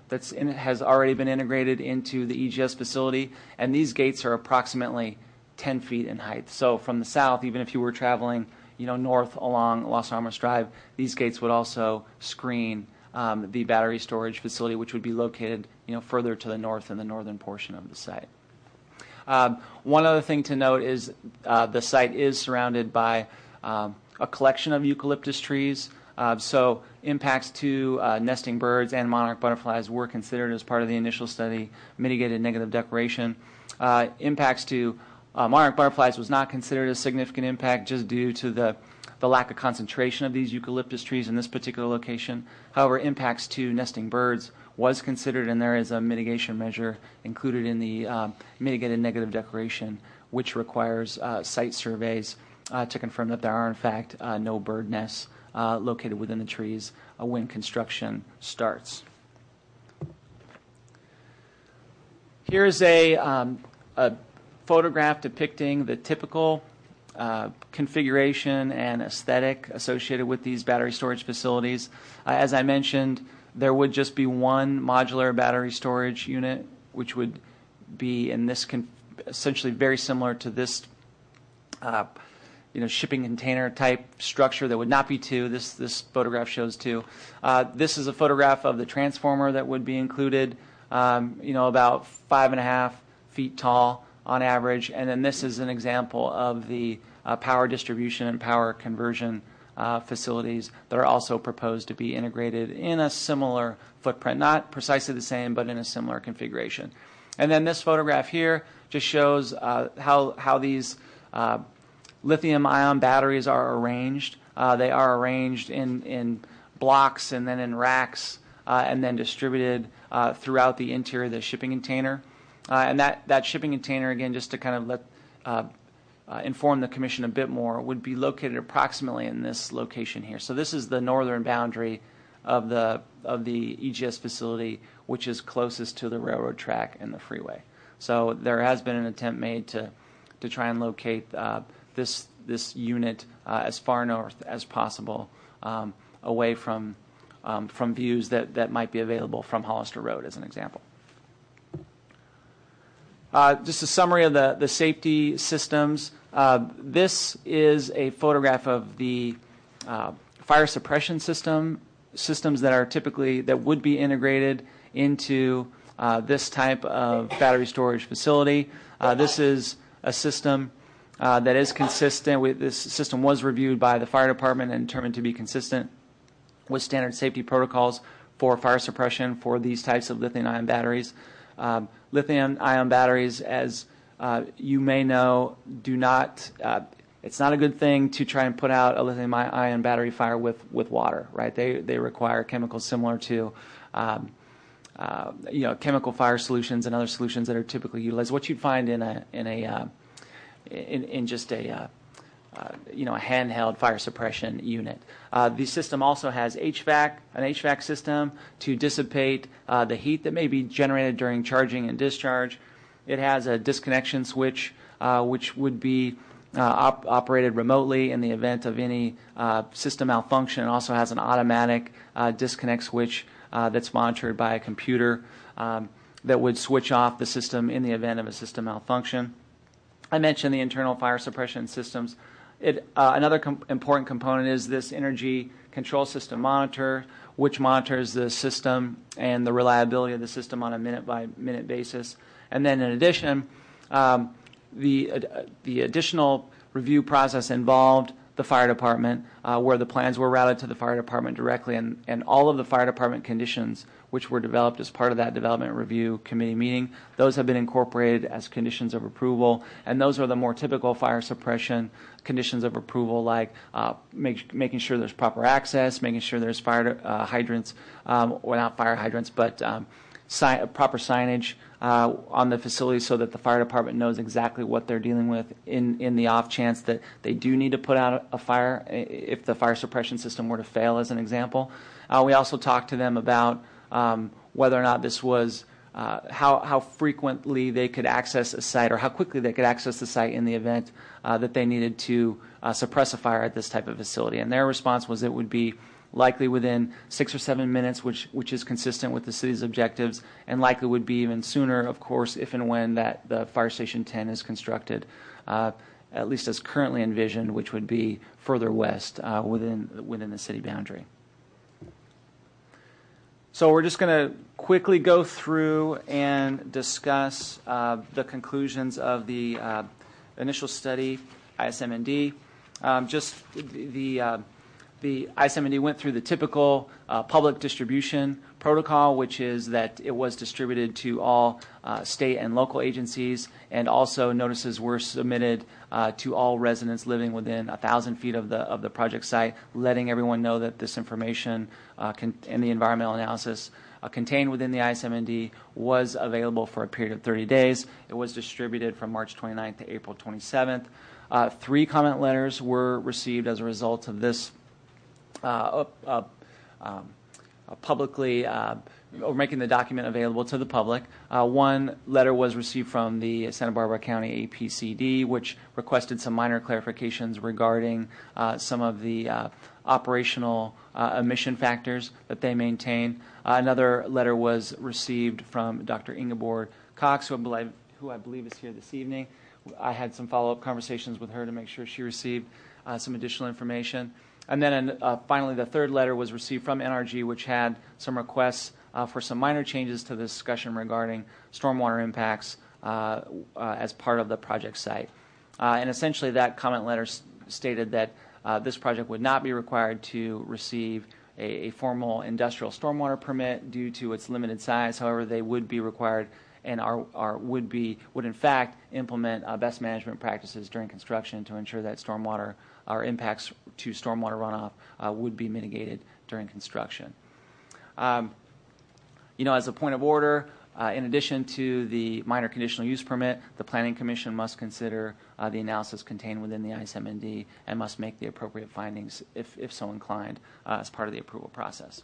has already been integrated into the EGS facility, and these gates are approximately 10 feet in height. So from the south, even if you were traveling, north along Los Alamos Drive, these gates would also screen the battery storage facility, which would be located, further to the north in the northern portion of the site. One other thing to note is the site is surrounded by a collection of eucalyptus trees. So impacts to nesting birds and monarch butterflies were considered as part of the initial study, mitigated negative declaration. Impacts to monarch butterflies was not considered a significant impact just due to the lack of concentration of these eucalyptus trees in this particular location. However, impacts to nesting birds was considered, and there is a mitigation measure included in the mitigated negative declaration, which requires site surveys to confirm that there are, in fact, no bird nests located within the trees when construction starts. Here's a photograph depicting the typical configuration and aesthetic associated with these battery storage facilities. As I mentioned, there would just be one modular battery storage unit, which would be in this essentially very similar to this shipping container type structure. There would not be two. This photograph shows two. This is a photograph of the transformer that would be included, about 5.5 feet tall on average. And then this is an example of the power distribution and power conversion facilities that are also proposed to be integrated in a similar footprint, not precisely the same, but in a similar configuration. And then this photograph here just shows how these lithium-ion batteries are arranged. They are arranged in blocks and then in racks and then distributed throughout the interior of the shipping container. And that shipping container, again, just to kind of let inform the Commission a bit more, would be located approximately in this location here. So this is the northern boundary of the EGS facility, which is closest to the railroad track and the freeway. So there has been an attempt made to try and locate this unit as far north as possible, away from views that might be available from Hollister Road, as an example. Just a summary of the safety systems. This is a photograph of the fire suppression systems that would be integrated into this type of battery storage facility. This is a system that is consistent. This system was reviewed by the fire department and determined to be consistent with standard safety protocols for fire suppression for these types of lithium-ion batteries. Lithium-ion batteries, as you may know, it's not a good thing to try and put out a lithium-ion battery fire with water, right? They require chemicals similar to chemical fire solutions and other solutions that are typically utilized. What you'd find in just a handheld fire suppression unit. The system also has an HVAC system to dissipate the heat that may be generated during charging and discharge. It has a disconnection switch, which would be operated remotely in the event of any system malfunction. It also has an automatic disconnect switch that's monitored by a computer that would switch off the system in the event of a system malfunction. I mentioned the internal fire suppression systems. Another important component is this energy control system monitor, which monitors the system and the reliability of the system on a minute-by-minute basis. And then in addition, the additional review process involved the fire department, where the plans were routed to the fire department directly, and all of the fire department conditions which were developed as part of that development review committee meeting, those have been incorporated as conditions of approval, and those are the more typical fire suppression conditions of approval, like making sure there's proper access, making sure there's fire hydrants, or not fire hydrants, but proper signage on the facility so that the fire department knows exactly what they're dealing with in the off chance that they do need to put out a fire if the fire suppression system were to fail, as an example. We also talked to them about whether or not this was how frequently they could access a site, or how quickly they could access the site in the event that they needed to suppress a fire at this type of facility. And their response was it would be likely within 6 or 7 minutes, which is consistent with the city's objectives, and likely would be even sooner, of course, if and when that the Fire Station 10 is constructed, at least as currently envisioned, which would be further west within the city boundary. So we're just going to quickly go through and discuss the conclusions of the initial study, ISM&D. The ISM&D went through the typical public distribution protocol, which is that it was distributed to all state and local agencies, and also notices were submitted to all residents living within 1,000 feet of the project site, letting everyone know that this information and the environmental analysis contained within the ISM&D was available for a period of 30 days. It was distributed from March 29th to April 27th. 3 comment letters were received as a result of this publicly or making the document available to the public. 1 letter was received from the Santa Barbara County APCD, which requested some minor clarifications regarding some of the operational emission factors that they maintain. Another letter was received from Dr. Ingeborg Cox, who I believe is here this evening. I had some follow-up conversations with her to make sure she received some additional information. And then finally, the 3rd letter was received from NRG, which had some requests for some minor changes to the discussion regarding stormwater impacts as part of the project site. And essentially, that comment letter stated that this project would not be required to receive a formal industrial stormwater permit due to its limited size. However, they would be required and would in fact implement best management practices during construction to ensure that stormwater or impacts to stormwater runoff would be mitigated during construction. As a point of order, in addition to the minor conditional use permit, the Planning Commission must consider the analysis contained within the ISM&D and must make the appropriate findings, if so inclined, as part of the approval process.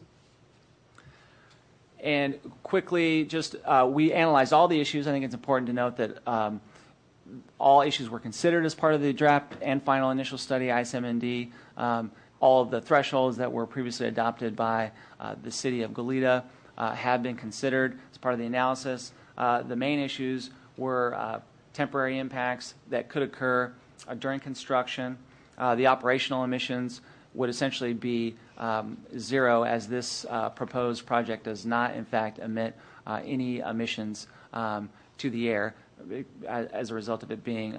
And quickly, we analyzed all the issues. I think it's important to note that all issues were considered as part of the draft and final initial study, ISM&D. All of the thresholds that were previously adopted by the city of Goleta have been considered as part of the analysis. The main issues were temporary impacts that could occur during construction. The operational emissions would essentially be 0, as this proposed project does not, in fact, emit any emissions to the air as a result of it being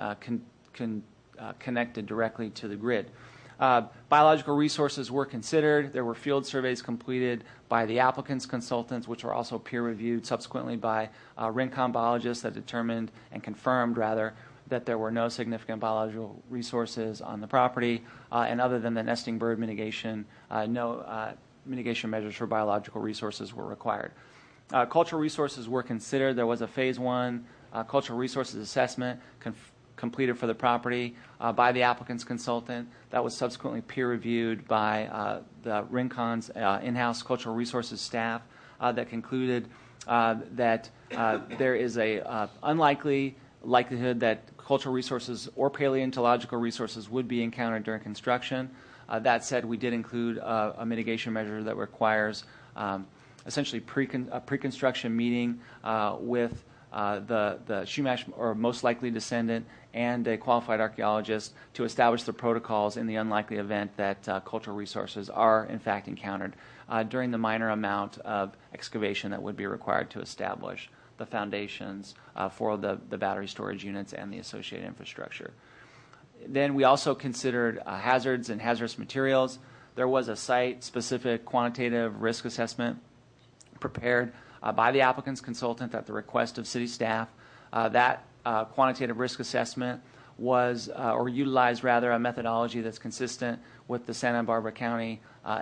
connected directly to the grid. Biological resources were considered. There were field surveys completed by the applicant's consultants, which were also peer-reviewed subsequently by Rincon biologists that determined and confirmed, rather, that there were no significant biological resources on the property, and other than the nesting bird mitigation, no mitigation measures for biological resources were required. Cultural resources were considered. There was a Phase 1 cultural resources assessment completed for the property by the applicant's consultant. That was subsequently peer-reviewed by the Rincon's in-house cultural resources staff that concluded that there is a unlikely likelihood that cultural resources or paleontological resources would be encountered during construction. That said, we did include a mitigation measure that requires essentially a pre-construction meeting with the Chumash or most likely descendant and a qualified archaeologist to establish the protocols in the unlikely event that cultural resources are in fact encountered during the minor amount of excavation that would be required to establish the foundations for the battery storage units and the associated infrastructure. Then we also considered hazards and hazardous materials. There was a site-specific quantitative risk assessment prepared by the applicant's consultant at the request of city staff. That quantitative risk assessment was, or utilized rather, a methodology that's consistent with the Santa Barbara County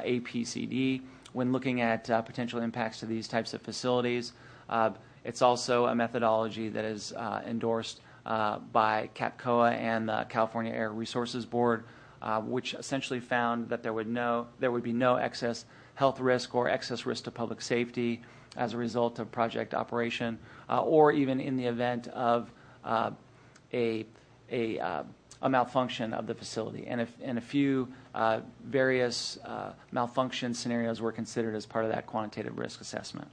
APCD when looking at potential impacts to these types of facilities. It's also a methodology that is endorsed by CAPCOA and the California Air Resources Board, which essentially found that there would be no excess health risk or excess risk to public safety as a result of project operation, or even in the event of a a malfunction of the facility, and a few various malfunction scenarios were considered as part of that quantitative risk assessment.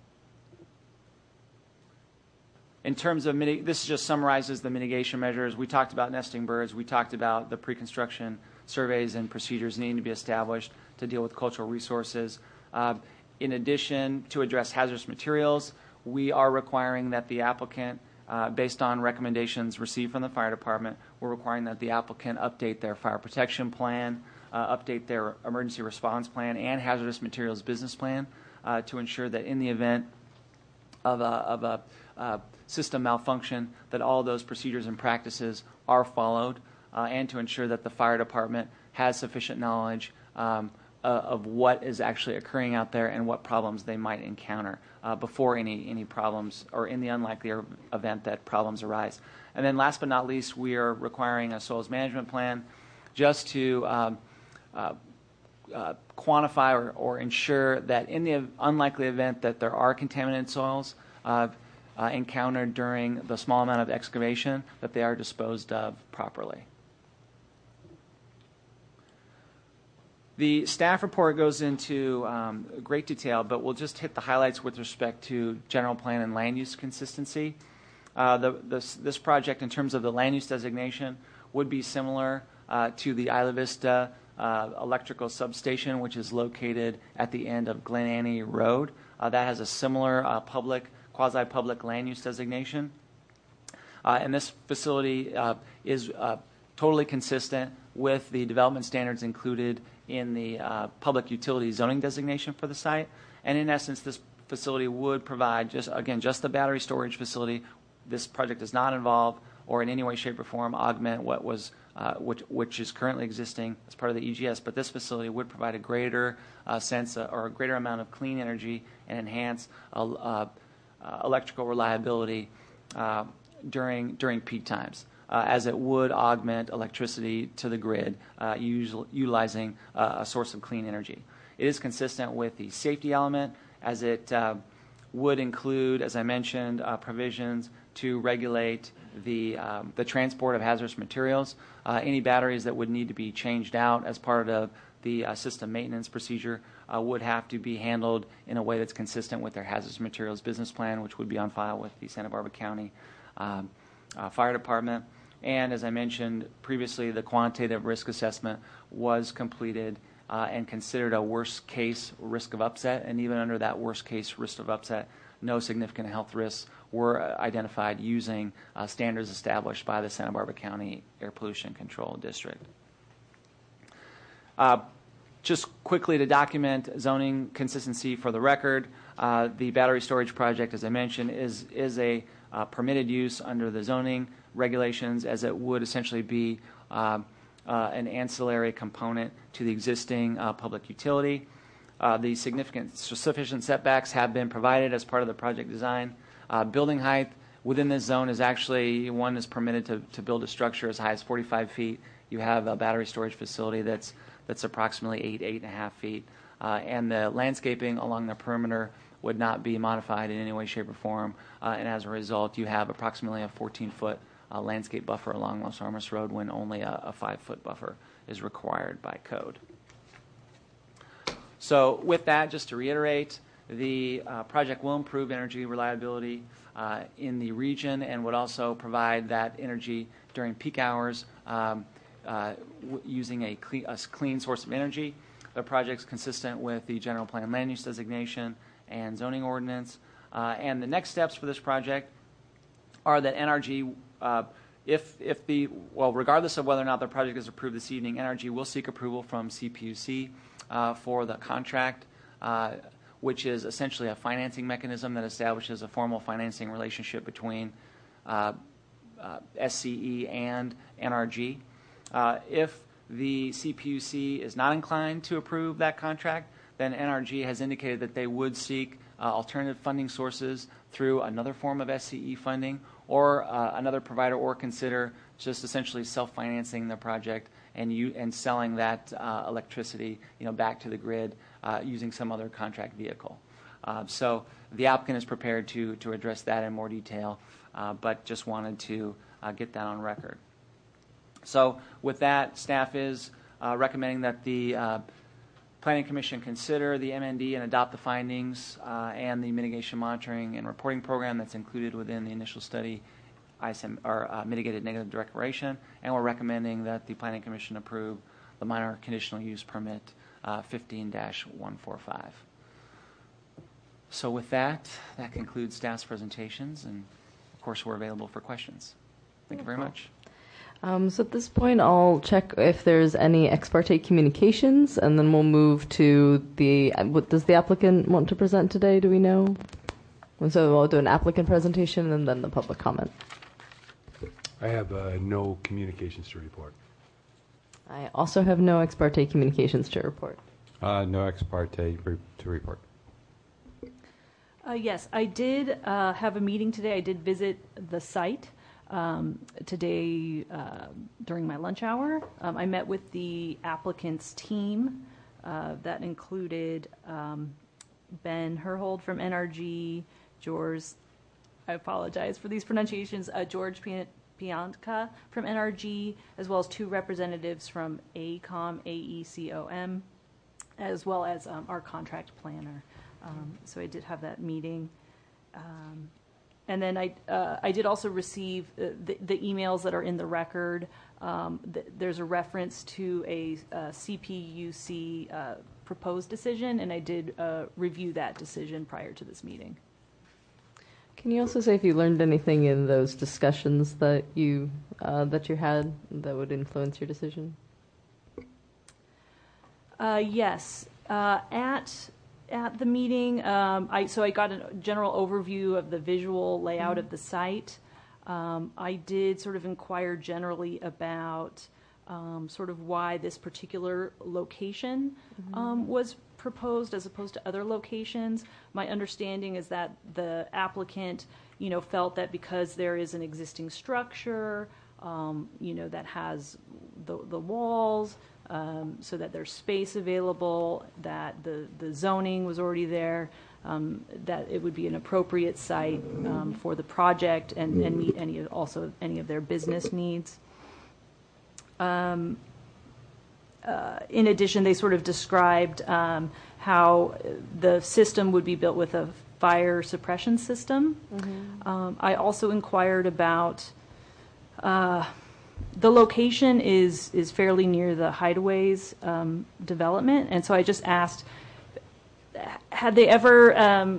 In terms of this just summarizes the mitigation measures. We talked about nesting birds. We talked about the pre-construction surveys and procedures needing to be established to deal with cultural resources. In addition, to address hazardous materials, we are requiring that the applicant, based on recommendations received from the fire department, we're requiring that the applicant update their fire protection plan, update their emergency response plan and hazardous materials business plan to ensure that in the event of a system malfunction, that all those procedures and practices are followed, and to ensure that the fire department has sufficient knowledge of what is actually occurring out there and what problems they might encounter before any problems, or in the unlikely event that problems arise. And then last but not least, we are requiring a soils management plan just to quantify or ensure that in the unlikely event that there are contaminated soils encountered during the small amount of excavation, that they are disposed of properly. The staff report goes into great detail, but we'll just hit the highlights with respect to general plan and land use consistency. This project, in terms of the land use designation, would be similar to the Isla Vista electrical substation, which is located at the end of Glen Annie Road. That has a similar quasi-public land use designation. And this facility is totally consistent with the development standards included in the public utility zoning designation for the site. And in essence, this facility would provide just the battery storage facility. This project does not involve or in any way, shape, or form augment what was which is currently existing as part of the EGS. But this facility would provide a greater sense or a greater amount of clean energy and enhance electrical reliability during peak times, as it would augment electricity to the grid, utilizing a source of clean energy. It is consistent with the safety element, as it would include, as I mentioned, provisions to regulate the transport of hazardous materials. Any batteries that would need to be changed out as part of the system maintenance procedure would have to be handled in a way that's consistent with their hazardous materials business plan, which would be on file with the Santa Barbara County Fire Department. And as I mentioned previously, the quantitative risk assessment was completed and considered a worst case risk of upset. And even under that worst case risk of upset, no significant health risks were identified using standards established by the Santa Barbara County Air Pollution Control District. Just quickly to document zoning consistency for the record, the battery storage project, as I mentioned, is a permitted use under the zoning regulations, as it would essentially be an ancillary component to the existing public utility. The sufficient setbacks have been provided as part of the project design. Building height within this zone is actually, one is permitted to build a structure as high as 45 feet. You have a battery storage facility that's approximately 8.5 feet. And the landscaping along the perimeter would not be modified in any way, shape, or form. And as a result, you have approximately a 14-foot landscape buffer along Los Alamos Road, when only a 5-foot buffer is required by code. So with that, just to reiterate, the project will improve energy reliability in the region and would also provide that energy during peak hours using a clean source of energy. The project is consistent with the general plan land use designation and zoning ordinance. And the next steps for this project are that NRG, regardless of whether or not the project is approved this evening, NRG will seek approval from CPUC for the contract, which is essentially a financing mechanism that establishes a formal financing relationship between SCE and NRG. If the CPUC is not inclined to approve that contract, then NRG has indicated that they would seek alternative funding sources through another form of SCE funding or another provider, or consider just essentially self-financing the project and selling that electricity, back to the grid using some other contract vehicle. So the applicant is prepared to address that in more detail, but just wanted to get that on record. So with that, staff is recommending that the Planning Commission consider the MND and adopt the findings and the mitigation monitoring and reporting program that's included within the initial study, ISM, or mitigated negative declaration, and we're recommending that the Planning Commission approve the minor conditional use permit 15-145. So with that concludes staff's presentations, and of course we're available for questions. Thank you very much. So at this point, I'll check if there's any ex parte communications, and then we'll move to the, what does the applicant want to present today, do we know? And so we'll do an applicant presentation and then the public comment. I have no communications to report. I also have no ex parte communications to report. No ex parte to report. Yes, I did have a meeting today. I did visit the site. Today during my lunch hour. I met with the applicant's team that included Ben Herhold from NRG, George, I apologize for these pronunciations, George Piantka from NRG, as well as 2 representatives from AECOM, AECOM, as well as our contract planner. So I did have that meeting. And then I did also receive the emails that are in the record. There's a reference to a CPUC proposed decision, and I did review that decision prior to this meeting. Can you also say if you learned anything in those discussions that you had that would influence your decision? Yes. At the meeting, I got a general overview of the visual layout of the site. I did sort of inquire generally about sort of why this particular location was proposed as opposed to other locations. My understanding is that the applicant, felt that because there is an existing structure, that has the walls, so that there's space available, that the zoning was already there, that it would be an appropriate site for the project and meet any of their business needs. In addition, they sort of described how the system would be built with a fire suppression system. I also inquired about the location is fairly near the Hideaways development, and so I just asked, had they ever,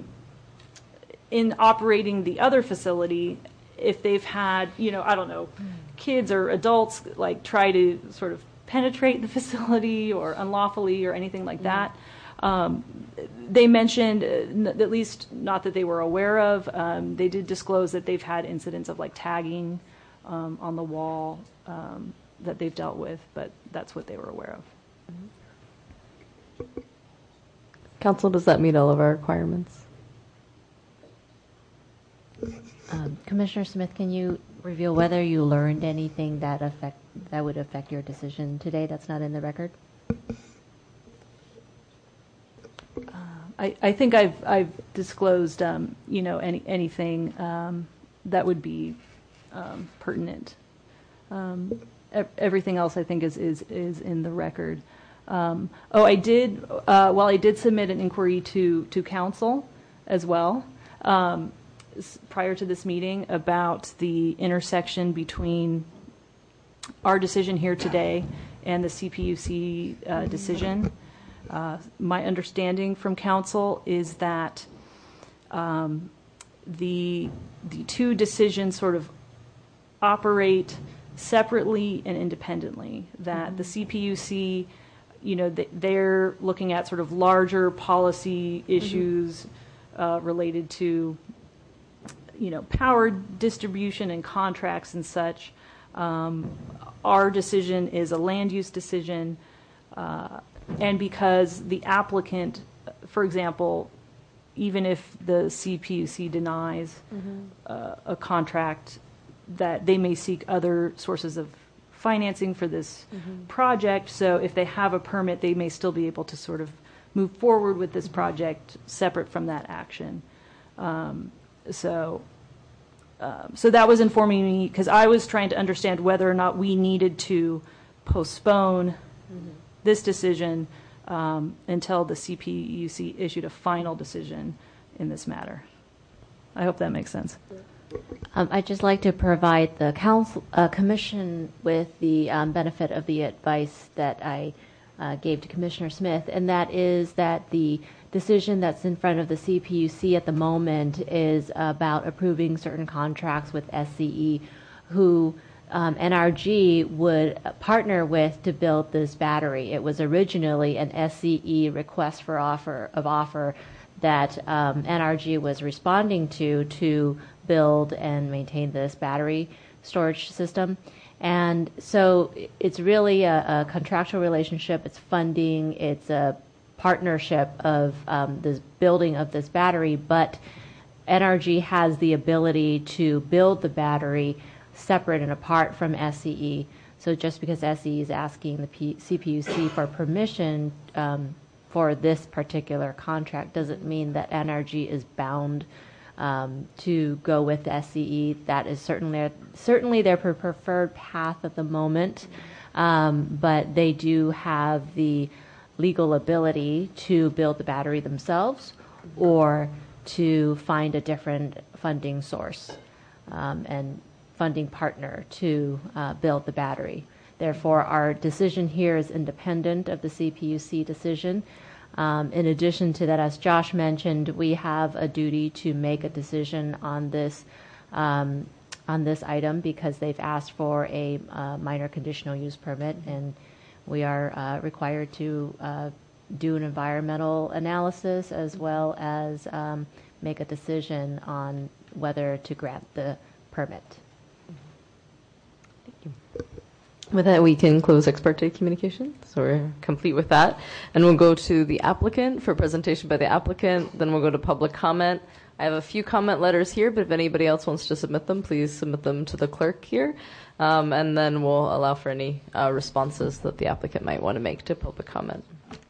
in operating the other facility, if they've had, I don't know, kids or adults like try to sort of penetrate the facility or unlawfully or anything like that. They mentioned, at least not that they were aware of, they did disclose that they've had incidents of like tagging on the wall that they've dealt with, but that's what they were aware of. Council, does that meet all of our requirements? Commissioner Smith, can you reveal whether you learned anything that would affect your decision today that's not in the record? I think I've disclosed, anything that would be pertinent. Everything else I think is in the record. I did. I did submit an inquiry to council as well prior to this meeting about the intersection between our decision here today and the CPUC decision. My understanding from council is that the two decisions sort of operate separately and independently. That the CPUC, they're looking at sort of larger policy issues related to, power distribution and contracts and such. Our decision is a land use decision, and because the applicant, for example, even if the CPUC denies a contract, that they may seek other sources of financing for this project. So if they have a permit, they may still be able to sort of move forward with this project separate from that action. So So that was informing me, because I was trying to understand whether or not we needed to postpone this decision until the CPUC issued a final decision in this matter. I hope that makes sense. I'd just like to provide the commission with the benefit of the advice that I gave to Commissioner Smith, and that is that the decision that's in front of the CPUC at the moment is about approving certain contracts with SCE, who NRG would partner with to build this battery. It was originally an SCE request for offer that NRG was responding to build and maintain this battery storage system. And so it's really a contractual relationship. It's funding. It's a partnership of this building of this battery. But NRG has the ability to build the battery separate and apart from SCE. So just because SCE is asking the CPUC for permission for this particular contract doesn't mean that NRG is bound to go with the SCE. That is certainly their preferred path at the moment, but they do have the legal ability to build the battery themselves or to find a different funding source and funding partner to build the battery. Therefore, our decision here is independent of the CPUC decision. In addition to that, as Josh mentioned, we have a duty to make a decision on this item because they've asked for a minor conditional use permit, and we are required to do an environmental analysis as well as make a decision on whether to grant the permit. Thank you. With that, we can close ex parte communications. So we're complete with that. And we'll go to the applicant for presentation by the applicant. Then we'll go to public comment. I have a few comment letters here, but if anybody else wants to submit them, please submit them to the clerk here. And then we'll allow for any responses that the applicant might want to make to public comment.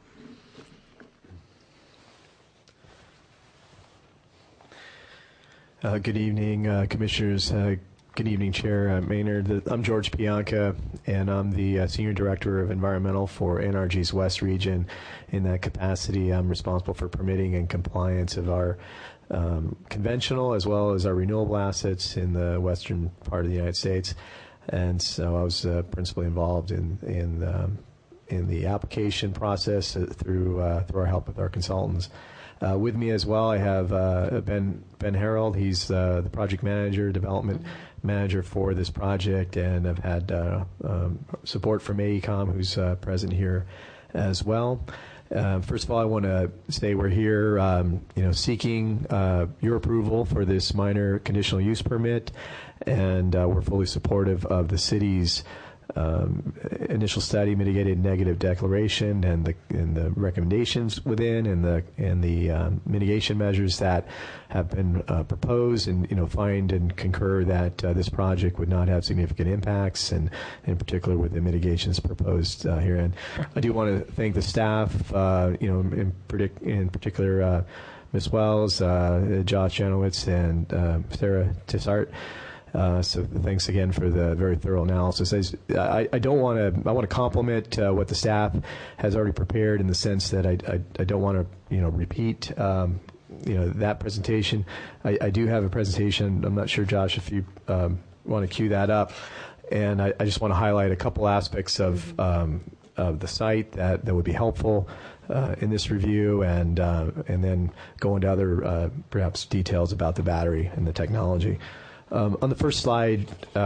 Good evening, Commissioners. Good evening, Chair Maynard. I'm George Pianca, and I'm the Senior Director of Environmental for NRG's West Region. In that capacity, I'm responsible for permitting and compliance of our conventional as well as our renewable assets in the western part of the United States. And so I was principally involved in the application process through our help with our consultants. With me as well, I have Ben Harold. He's the project manager, development manager for this project, and I've had support from AECOM, who's present here as well. First of all, I want to say we're here, seeking your approval for this minor conditional use permit, and we're fully supportive of the city's initial study, mitigated negative declaration, and the recommendations within, and the mitigation measures that have been proposed, and find and concur that this project would not have significant impacts, and in particular with the mitigations proposed here. And I do want to thank the staff, in particular Ms. Wells, Josh Janowitz, and Sarah Tissart. So thanks again for the very thorough analysis. I want to compliment what the staff has already prepared, in the sense that I don't want to repeat that presentation. I do have a presentation. I'm not sure, Josh, if you want to cue that up, and I just want to highlight a couple aspects of the site that would be helpful in this review, and then go into other perhaps details about the battery and the technology. On the first slide,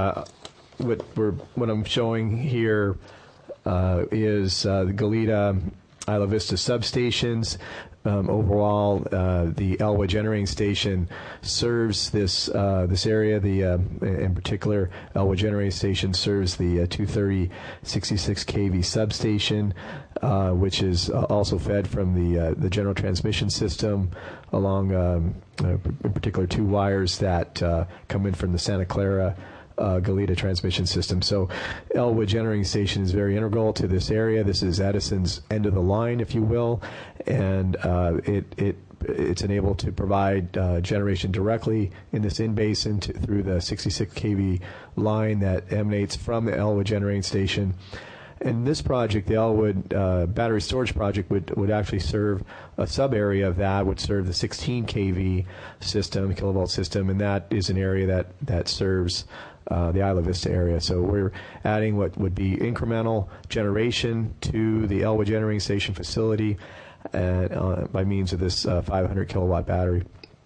what I'm showing here is the Goleta Isla Vista substations. Overall, the Elwood Generating Station serves this area. In particular, Elwood Generating Station serves the 230 66 kV substation, which is also fed from the general transmission system along, in particular, two wires that come in from the Santa Clara Goleta transmission system. So Elwood Generating Station is very integral to this area. This is Edison's end of the line, if you will, and it's enabled to provide generation directly in this in-basin through the 66 kV line that emanates from the Elwood Generating Station. And this project, the Elwood Battery Storage Project, would actually serve a sub-area of that, would serve the 16 kV system, kilovolt system, and that is an area that serves the Isla Vista area. So we're adding what would be incremental generation to the Elwood Generating Station facility by means of this 500 kilowatt battery.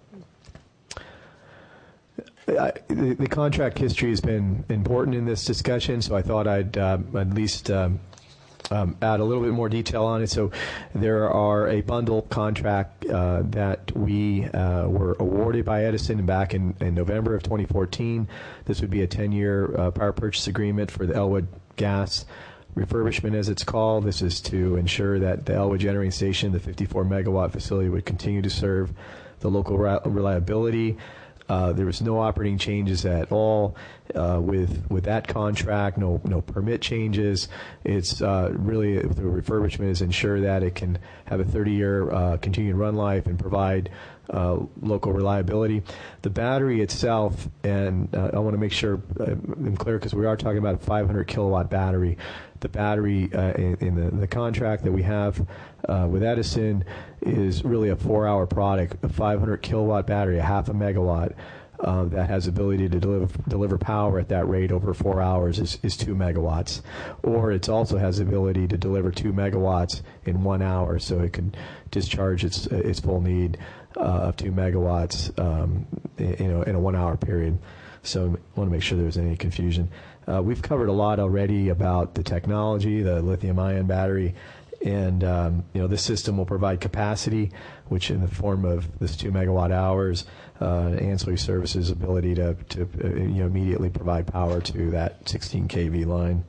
The contract history has been important in this discussion, so I thought I'd at least add a little bit more detail on it. So there are a bundle contract that we were awarded by Edison back in November of 2014. This would be a 10-year power purchase agreement for the Elwood gas refurbishment, as it's called. This is to ensure that the Elwood Generating Station, the 54 megawatt facility, would continue to serve the local reliability. There was no operating changes at all with that contract, no permit changes. It's really, the refurbishment is ensure that it can have a 30-year continued run life and provide local reliability. The battery itself, and I want to make sure I'm clear because we are talking about a 500 kilowatt battery. The battery in the contract that we have with Edison is really a 4-hour product, a 500 kilowatt battery, a half a megawatt, that has ability to deliver power at that rate over 4 hours is 2 megawatts. Or it also has the ability to deliver 2 megawatts in 1 hour, so it can discharge its full need of 2 megawatts in a 1 hour period. So I want to make sure there's any confusion. We've covered a lot already about the technology, the lithium-ion battery, and this system will provide capacity, which in the form of this 2 megawatt hours, ancillary services ability to immediately provide power to that 16 kV line.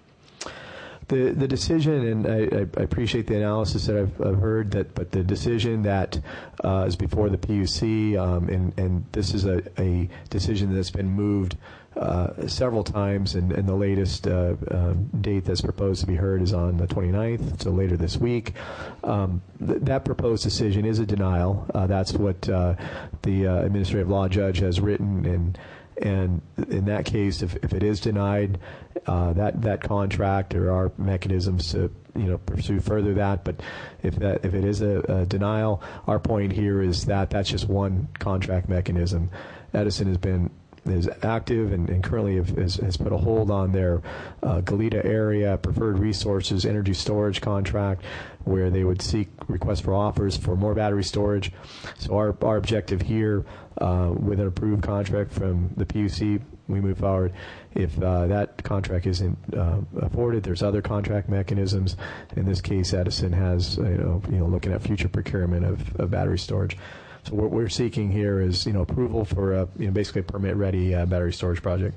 The decision, and I appreciate the analysis that I've heard, but the decision that is before the PUC, and this is a decision that's been moved several times, and the latest date that's proposed to be heard is on the 29th, so later this week. That proposed decision is a denial. That's what the administrative law judge has written, and in that case, if it is denied, that contract, there are mechanisms to pursue further that. But if it is a denial, our point here is that that's just one contract mechanism. Edison is active and currently has put a hold on their Goleta area preferred resources energy storage contract, where they would seek requests for offers for more battery storage. So our objective here, with an approved contract from the PUC, we move forward. If that contract isn't afforded, there's other contract mechanisms. In this case, Edison has looking at future procurement of battery storage. So what we're seeking here is approval for basically a permit-ready battery storage project.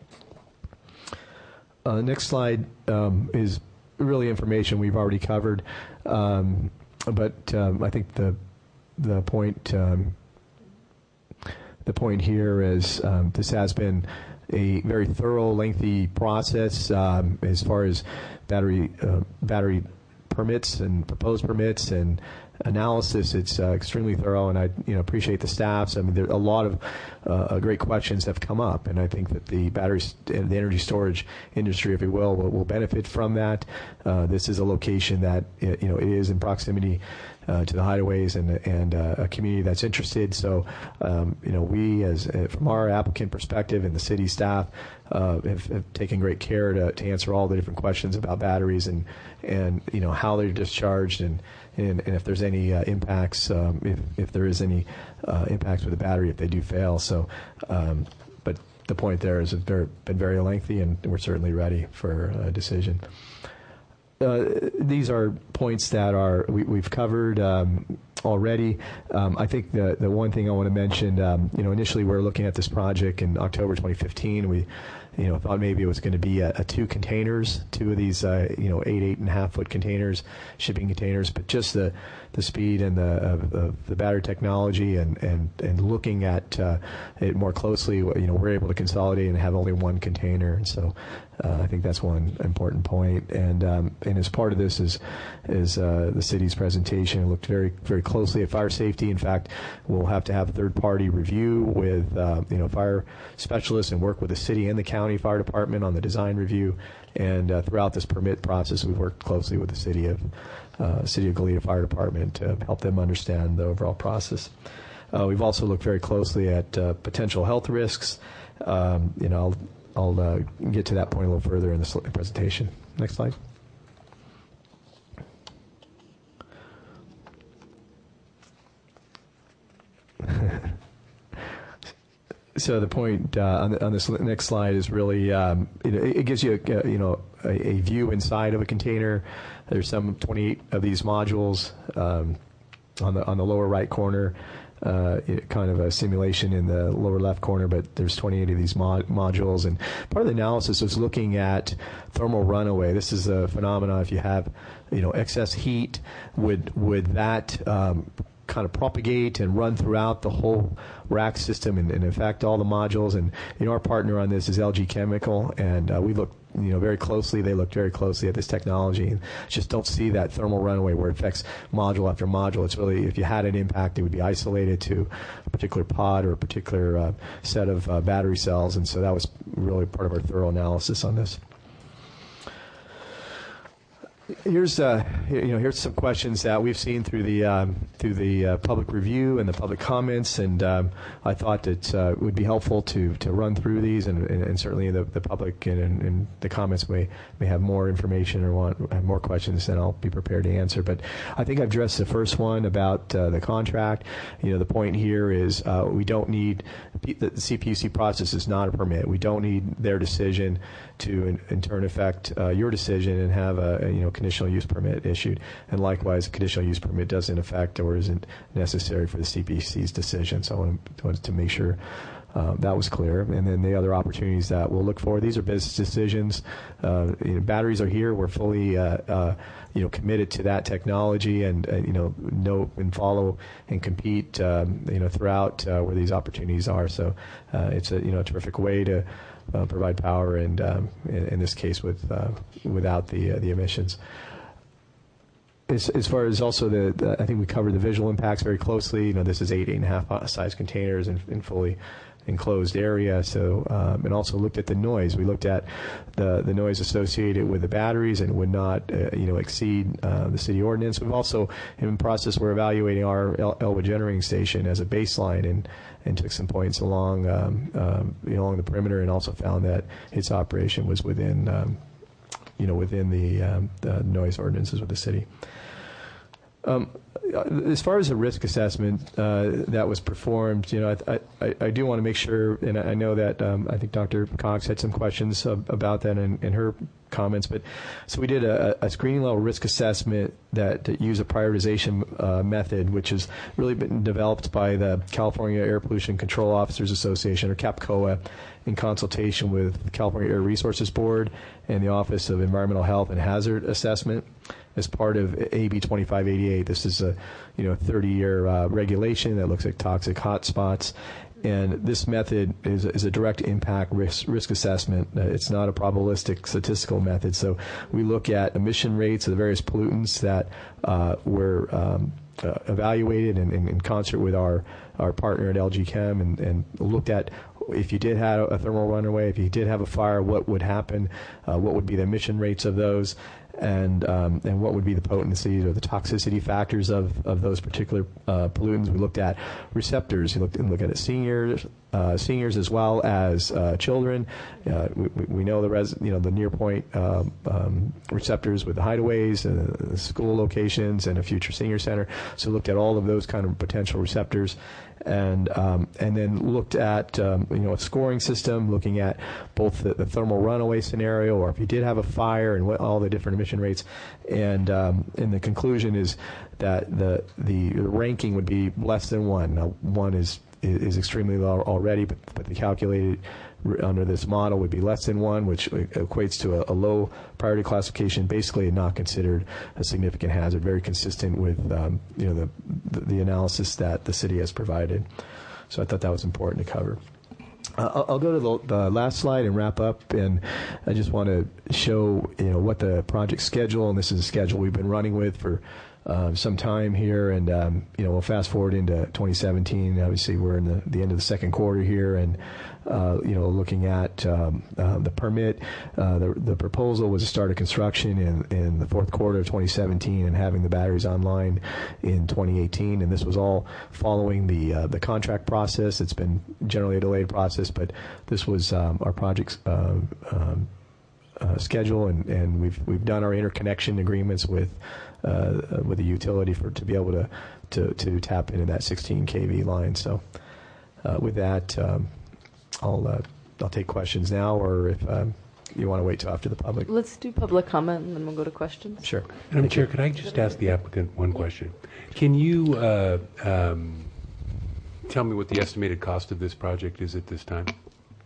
Next slide is really information we've already covered, but I think the point here is this has been a very thorough, lengthy process as far as battery permits and proposed permits and analysis. It's extremely thorough, and I appreciate the staffs. I mean, there a lot of great questions have come up, and I think that the the energy storage industry, if you will benefit from that. This is a location that it is in proximity to the highways and a community that's interested. So, we, as from our applicant perspective and the city staff, have taken great care to answer all the different questions about batteries and how they're discharged and if there's any impacts, if there is any impacts with the battery if they do fail. So, but the point there is it's been very lengthy, and we're certainly ready for a decision. These are points that we've covered already. I think the one thing I want to mention, initially we were looking at this project in October 2015. We thought maybe it was going to be a 2 containers, 2 of these 8.5 foot containers, shipping containers, but just the speed and the battery technology and looking at it more closely, we're able to consolidate and have only 1 container, and so I think that's one important point. And as part of this is the city's presentation. It looked very, very closely at fire safety. In fact, we'll have to have a third-party review with fire specialists and work with the city and the county fire department on the design review. And throughout this permit process, we've worked closely with the City of Goleta Fire Department to help them understand the overall process. We've also looked very closely at potential health risks. I'll get to that point a little further in the presentation. Next slide. So the point on this next slide is really it gives you a view inside of a container. There's some 28 of these modules on the lower right corner. Kind of a simulation in the lower left corner, but there's 28 of these modules. And part of the analysis was looking at thermal runaway. This is a phenomenon. If you have excess heat, would that kind of propagate and run throughout the whole rack system and affect all the modules? And our partner on this is LG Chemical, and we looked very closely. They looked very closely at this technology and just don't see that thermal runaway where it affects module after module. It's really, if you had an impact, it would be isolated to a particular pod or a particular set of battery cells, and so that was really part of our thorough analysis on this. Here's some questions that we've seen through the public review and the public comments, and I thought that it would be helpful to run through these, and certainly the public and the comments may have more information or have more questions, then I'll be prepared to answer. But I think I've addressed the first one about the contract. The point here is we don't need the CPUC process is not a permit. We don't need their decision to in turn affect your decision and have a conditional use permit issued, and likewise a conditional use permit doesn't affect or isn't necessary for the CPUC's decision. So I wanted to make sure that was clear. And then the other opportunities that we'll look for, these are business decisions. Batteries are here. We're fully committed to that technology, and know and follow and compete throughout where these opportunities are. So it's a terrific way to provide power, and in this case without the emissions. As far as also I think we covered the visual impacts very closely. This is 8.5 size containers in fully enclosed area. So and also looked at the noise. We looked at the noise associated with the batteries and would not exceed the city ordinance. We've also in the process we're evaluating our Elwood generating station as a baseline and took some points along the perimeter, and also found that its operation was within within the noise ordinances of the city. As far as the risk assessment that was performed, I do want to make sure, and I know that I think Dr. Cox had some questions about that in her comments, but so we did a screening level risk assessment that used a prioritization method, which has really been developed by the California Air Pollution Control Officers Association, or CAPCOA, in consultation with the California Air Resources Board and the Office of Environmental Health and Hazard Assessment as part of AB 2588. This is a 30-year regulation that looks at toxic hotspots, and this method is a direct impact risk assessment. It's not a probabilistic statistical method. So we look at emission rates of the various pollutants that were evaluated in concert with our partner at LG Chem, and looked at if you did have a thermal runaway, if you did have a fire, what would happen, what would be the emission rates of those, and what would be the potency or the toxicity factors of those particular pollutants. We looked at receptors. We looked at seniors as well as children. We know the near point receptors with the hideaways, school locations, and a future senior center. So looked at all of those kind of potential receptors, and then looked at a scoring system, looking at both the thermal runaway scenario, or if you did have a fire, and what all the different emission rates, and the conclusion is that the ranking would be less than 1. Now 1 is extremely low already, but the calculated under this model would be less than 1, which equates to a low priority classification, basically not considered a significant hazard, very consistent with the analysis that the city has provided. So I thought that was important to cover. I'll go to the last slide and wrap up, and I just want to show what the project schedule, and this is a schedule we've been running with for some time here, and we'll fast forward into 2017. Obviously, we're in the end of the second quarter here, and looking at the permit. The proposal was to start a construction in the fourth quarter of 2017 and having the batteries online in 2018. And this was all following the contract process. It's been generally a delayed process, but this was our project's schedule, and we've done our interconnection agreements with the utility to be able to tap into that 16 kV line. So with that. I'll take questions now, or if you want to wait till after the public. Let's do public comment, and then we'll go to questions. Sure. Madam Chair, could I just ask the applicant one question? Can you tell me what the estimated cost of this project is at this time?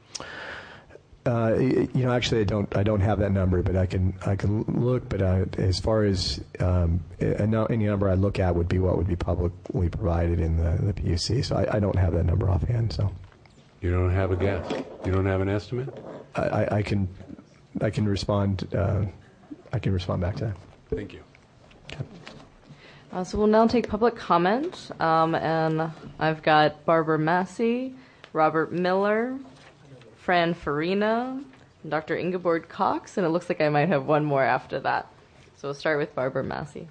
Actually, I don't have that number, but I can look. But as far as any number I look at would be what would be publicly provided in the PUC. So I don't have that number offhand. So. You don't have a guess? You don't have an estimate? I can respond. I can respond back to that. Thank you. Okay. So we'll now take public comment, and I've got Barbara Massey, Robert Miller, Fran Farina, and Dr. Ingeborg Cox, and it looks like I might have one more after that. So we'll start with Barbara Massey.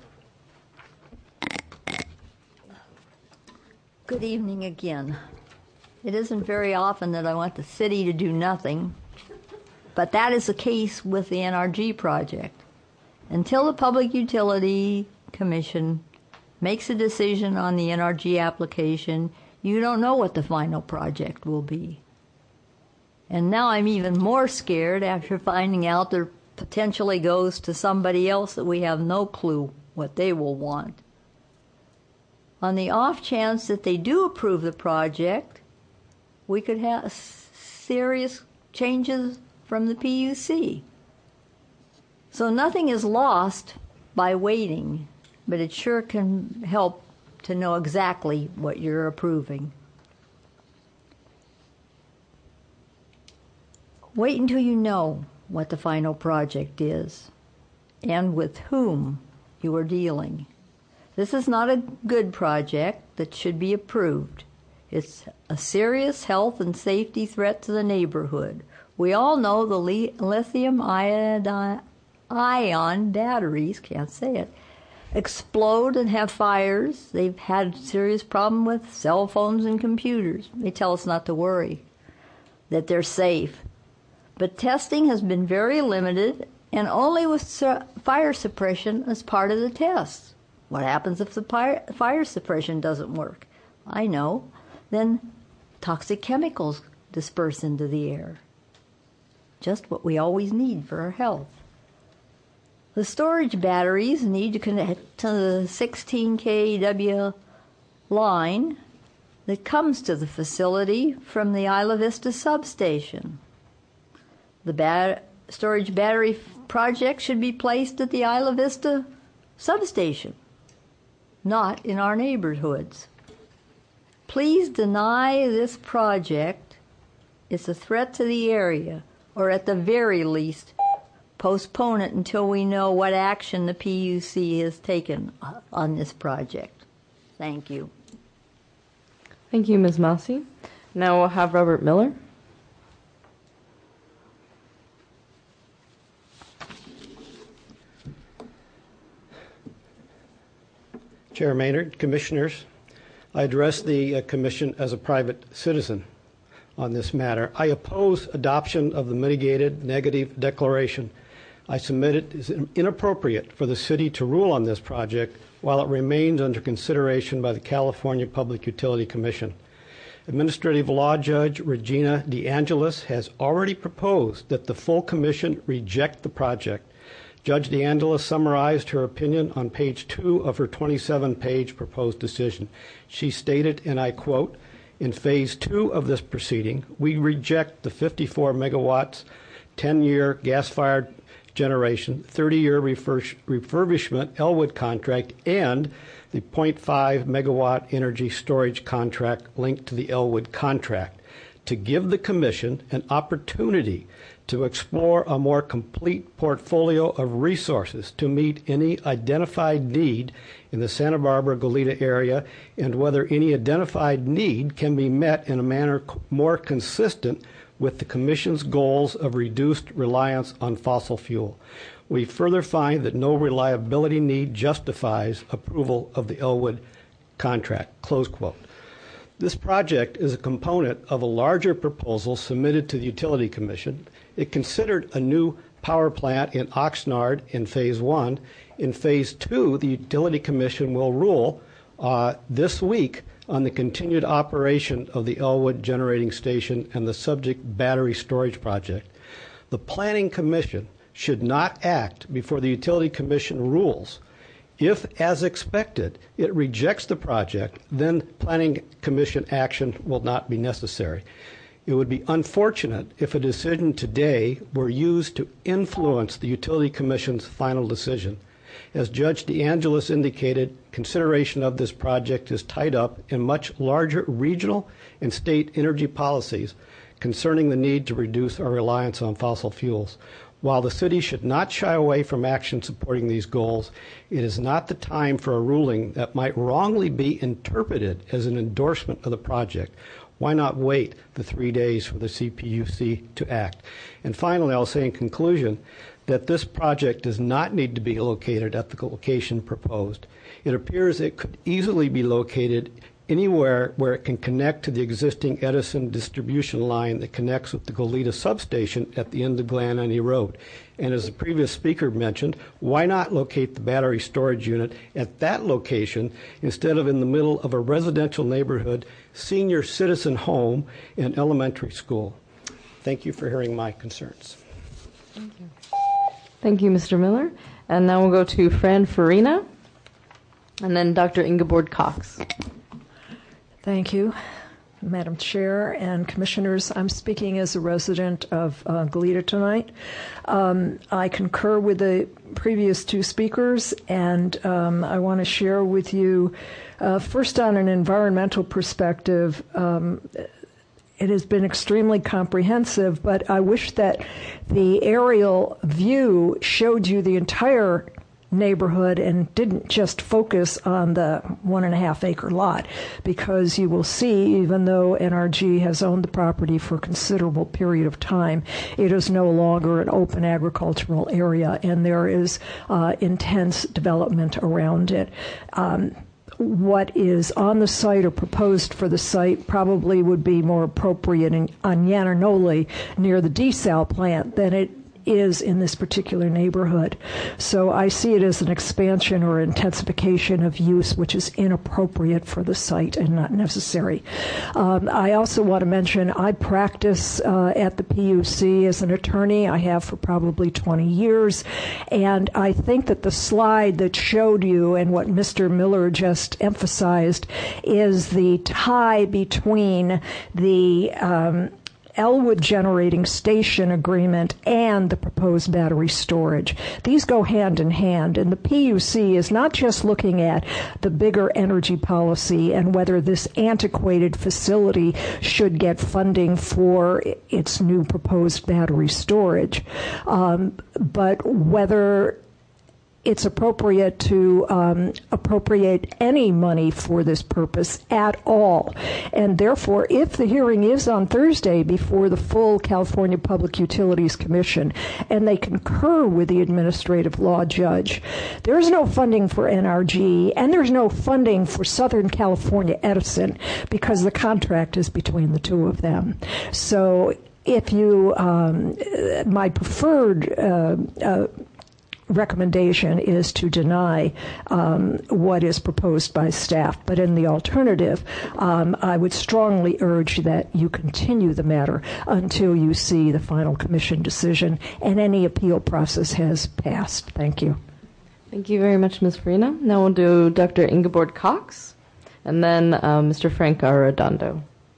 Good evening again. It isn't very often that I want the city to do nothing, but that is the case with the NRG project. Until the Public Utility Commission makes a decision on the NRG application, you don't know what the final project will be. And now I'm even more scared after finding out there potentially goes to somebody else that we have no clue what they will want. On the off chance that they do approve the project, we could have serious changes from the PUC. So nothing is lost by waiting, but it sure can help to know exactly what you're approving. Wait until you know what the final project is and with whom you are dealing. This is not a good project that should be approved. It's a serious health and safety threat to the neighborhood. We all know the lithium-ion batteries, can't say it, explode and have fires. They've had serious problem with cell phones and computers. They tell us not to worry, that they're safe. But testing has been very limited and only with fire suppression as part of the tests. What happens if the fire suppression doesn't work? I know. Then toxic chemicals disperse into the air. Just what we always need for our health. The storage batteries need to connect to the 16 kW line that comes to the facility from the Isla Vista substation. The storage battery project should be placed at the Isla Vista substation, not in our neighborhoods. Please deny this project. It's a threat to the area, or at the very least, postpone it until we know what action the PUC has taken on this project. Thank you. Thank you, Ms. Massey. Now we'll have Robert Miller. Chair Maynard, Commissioners, I address the Commission as a private citizen on this matter. I oppose adoption of the mitigated negative declaration. I submit it is inappropriate for the city to rule on this project while it remains under consideration by the California Public Utility Commission. Administrative Law Judge Regina DeAngelis has already proposed that the full commission reject the project. Judge DeAngelis summarized her opinion on page 2 of her 27-page proposed decision. She stated, and I quote, In Phase 2 of this proceeding, we reject the 54 megawatts, 10-year gas-fired generation, 30-year refurbishment Elwood contract, and the 0.5 megawatt energy storage contract linked to the Elwood contract to give the Commission an opportunity to explore a more complete portfolio of resources to meet any identified need in the Santa Barbara-Goleta area and whether any identified need can be met in a manner more consistent with the Commission's goals of reduced reliance on fossil fuel. We further find that no reliability need justifies approval of the Elwood contract, close quote. This project is a component of a larger proposal submitted to the Utility Commission. It considered a new power plant in Oxnard in Phase 1. In Phase 2, the Utility Commission will rule this week on the continued operation of the Elwood Generating Station and the subject battery storage project. The Planning Commission should not act before the Utility Commission rules. If, as expected, it rejects the project, then Planning Commission action will not be necessary. It would be unfortunate if a decision today were used to influence the Utility Commission's final decision. As Judge DeAngelis indicated, consideration of this project is tied up in much larger regional and state energy policies concerning the need to reduce our reliance on fossil fuels. While the city should not shy away from action supporting these goals, it is not the time for a ruling that might wrongly be interpreted as an endorsement of the project. Why not wait the 3 days for the CPUC to act? And finally, I'll say in conclusion that this project does not need to be located at the location proposed. It appears it could easily be located anywhere where it can connect to the existing Edison distribution line that connects with the Goleta substation at the end of Glen Road. And as the previous speaker mentioned, why not locate the battery storage unit at that location instead of in the middle of a residential neighborhood, senior citizen home, and elementary school? Thank you for hearing my concerns. Thank you. Thank you, Mr. Miller. And now we'll go to Fran Farina and then Dr. Ingeborg Cox. Thank you, Madam Chair and Commissioners. I'm speaking as a resident of Goleta tonight. I concur with the previous two speakers, and I want to share with you, first on an environmental perspective, it has been extremely comprehensive, but I wish that the aerial view showed you the entire neighborhood and didn't just focus on the 1.5 acre lot, because you will see, even though NRG has owned the property for a considerable period of time, it is no longer an open agricultural area, and there is intense development around it. What is on the site or proposed for the site probably would be more appropriate on Yananoli near the desal plant than it is in this particular neighborhood. So I see it as an expansion or intensification of use which is inappropriate for the site and not necessary. I also want to mention I practice at the PUC as an attorney. I have for probably 20 years. And I think that the slide that showed you and what Mr. Miller just emphasized is the tie between the Elwood Generating Station agreement and the proposed battery storage. These go hand in hand, and the PUC is not just looking at the bigger energy policy and whether this antiquated facility should get funding for its new proposed battery storage, but whether it's appropriate to appropriate any money for this purpose at all. And therefore, if the hearing is on Thursday before the full California Public Utilities Commission and they concur with the administrative law judge, there's no funding for NRG and there's no funding for Southern California Edison because the contract is between the two of them. So if you, my preferred recommendation is to deny what is proposed by staff. But in the alternative, I would strongly urge that you continue the matter until you see the final commission decision and any appeal process has passed. Thank you. Thank you very much, Ms. Farina. Now we'll do Dr. Ingeborg Cox and then Mr. Frank Arredondo.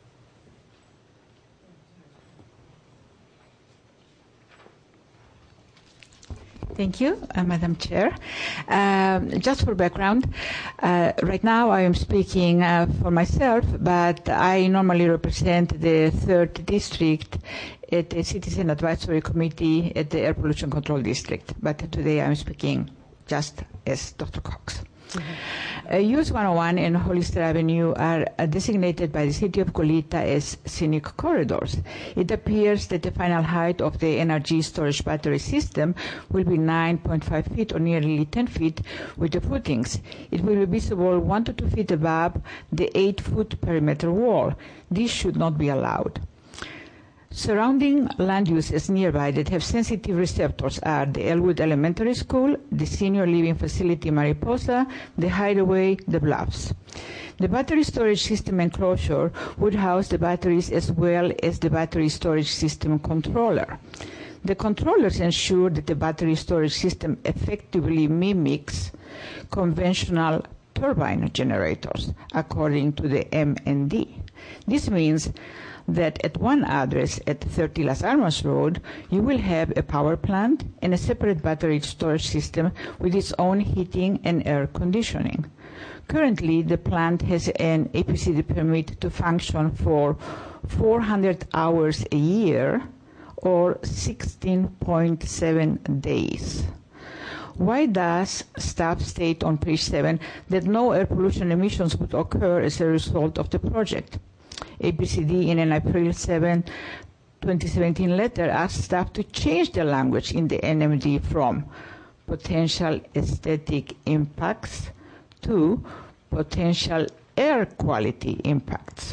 Thank you, Madam Chair. Just for background, right now I am speaking for myself, but I normally represent the 3rd District at the Citizen Advisory Committee at the Air Pollution Control District. But today I'm speaking just as Dr. Cox. US 101 and Hollister Avenue are designated by the City of Goleta as scenic corridors. It appears that the final height of the energy storage battery system will be 9.5 feet or nearly 10 feet with the footings. It will be visible 1 to 2 feet above the 8-foot perimeter wall. This should not be allowed. Surrounding land uses nearby that have sensitive receptors are the Elwood Elementary School, the Senior Living Facility Mariposa, the Hideaway, the Bluffs. The battery storage system enclosure would house the batteries as well as the battery storage system controller. The controllers ensure that the battery storage system effectively mimics conventional turbine generators, according to the M&D. This means that at one address at 30 Las Almas Road, you will have a power plant and a separate battery storage system with its own heating and air conditioning. Currently, the plant has an APCD permit to function for 400 hours a year or 16.7 days. Why does staff state on page 7 that no air pollution emissions would occur as a result of the project? APCD in an April 7, 2017 letter asked staff to change the language in the NMD from potential aesthetic impacts to potential air quality impacts.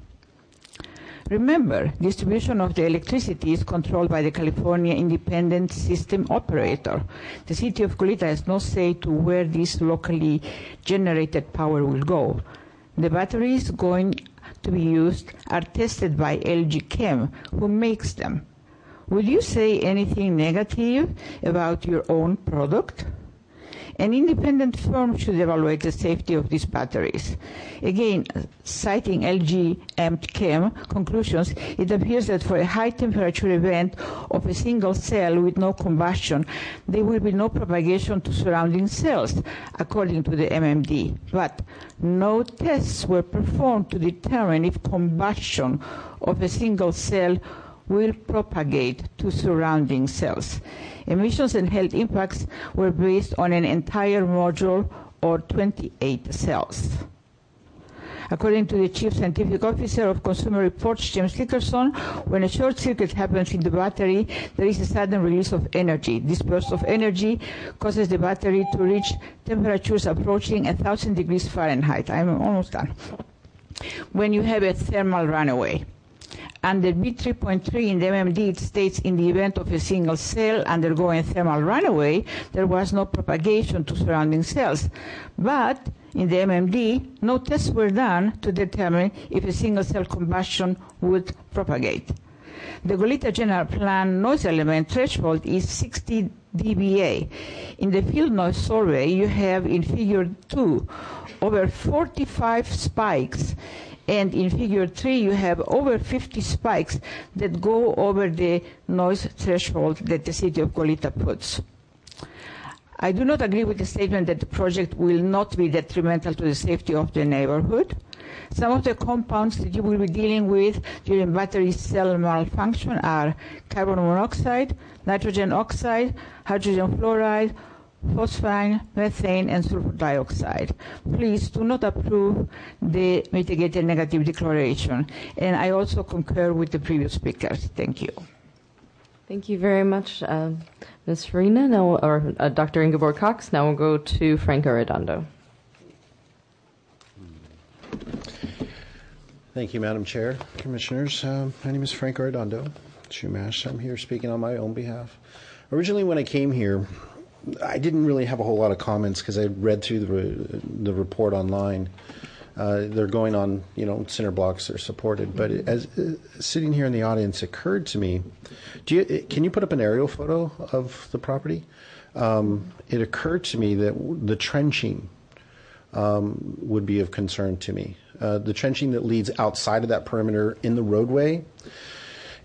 Remember, distribution of the electricity is controlled by the California Independent System Operator. The City of Goleta has no say to where this locally generated power will go. The batteries going to be used are tested by LG Chem, who makes them. Would you say anything negative about your own product? An independent firm should evaluate the safety of these batteries. Again, citing LG Chem conclusions, it appears that for a high temperature event of a single cell with no combustion, there will be no propagation to surrounding cells, according to the MMD. But no tests were performed to determine if combustion of a single cell will propagate to surrounding cells. Emissions and health impacts were based on an entire module or 28 cells. According to the Chief Scientific Officer of Consumer Reports, James Dickerson, when a short circuit happens in the battery, there is a sudden release of energy. This burst of energy causes the battery to reach temperatures approaching 1,000 degrees Fahrenheit. I'm almost done. When you have a thermal runaway. Under B3.3 in the MMD, it states in the event of a single cell undergoing thermal runaway, there was no propagation to surrounding cells. But in the MMD, no tests were done to determine if a single cell combustion would propagate. The Goleta General Plan noise element threshold is 60 dBA. In the field noise survey, you have in Figure 2 over 45 spikes, and in Figure 3 you have over 50 spikes that go over the noise threshold that the City of Goleta puts. I do not agree with the statement that the project will not be detrimental to the safety of the neighborhood. Some of the compounds that you will be dealing with during battery cell malfunction are carbon monoxide, nitrogen oxide, hydrogen fluoride, phosphine, methane, and sulfur dioxide. Please do not approve the mitigated negative declaration. And I also concur with the previous speakers. Thank you. Thank you very much, Ms. Farina. Now, or Dr. Ingeborg Cox. Now we'll go to Frank Arredondo. Thank you, Madam Chair, Commissioners. My name is Frank Arredondo, Chumash. I'm here speaking on my own behalf. Originally, when I came here, I didn't really have a whole lot of comments because I read through the report online. They're going on, cinder blocks are supported. But as sitting here in the audience, it occurred to me, can you put up an aerial photo of the property? It occurred to me that the trenching would be of concern to me. The trenching that leads outside of that perimeter in the roadway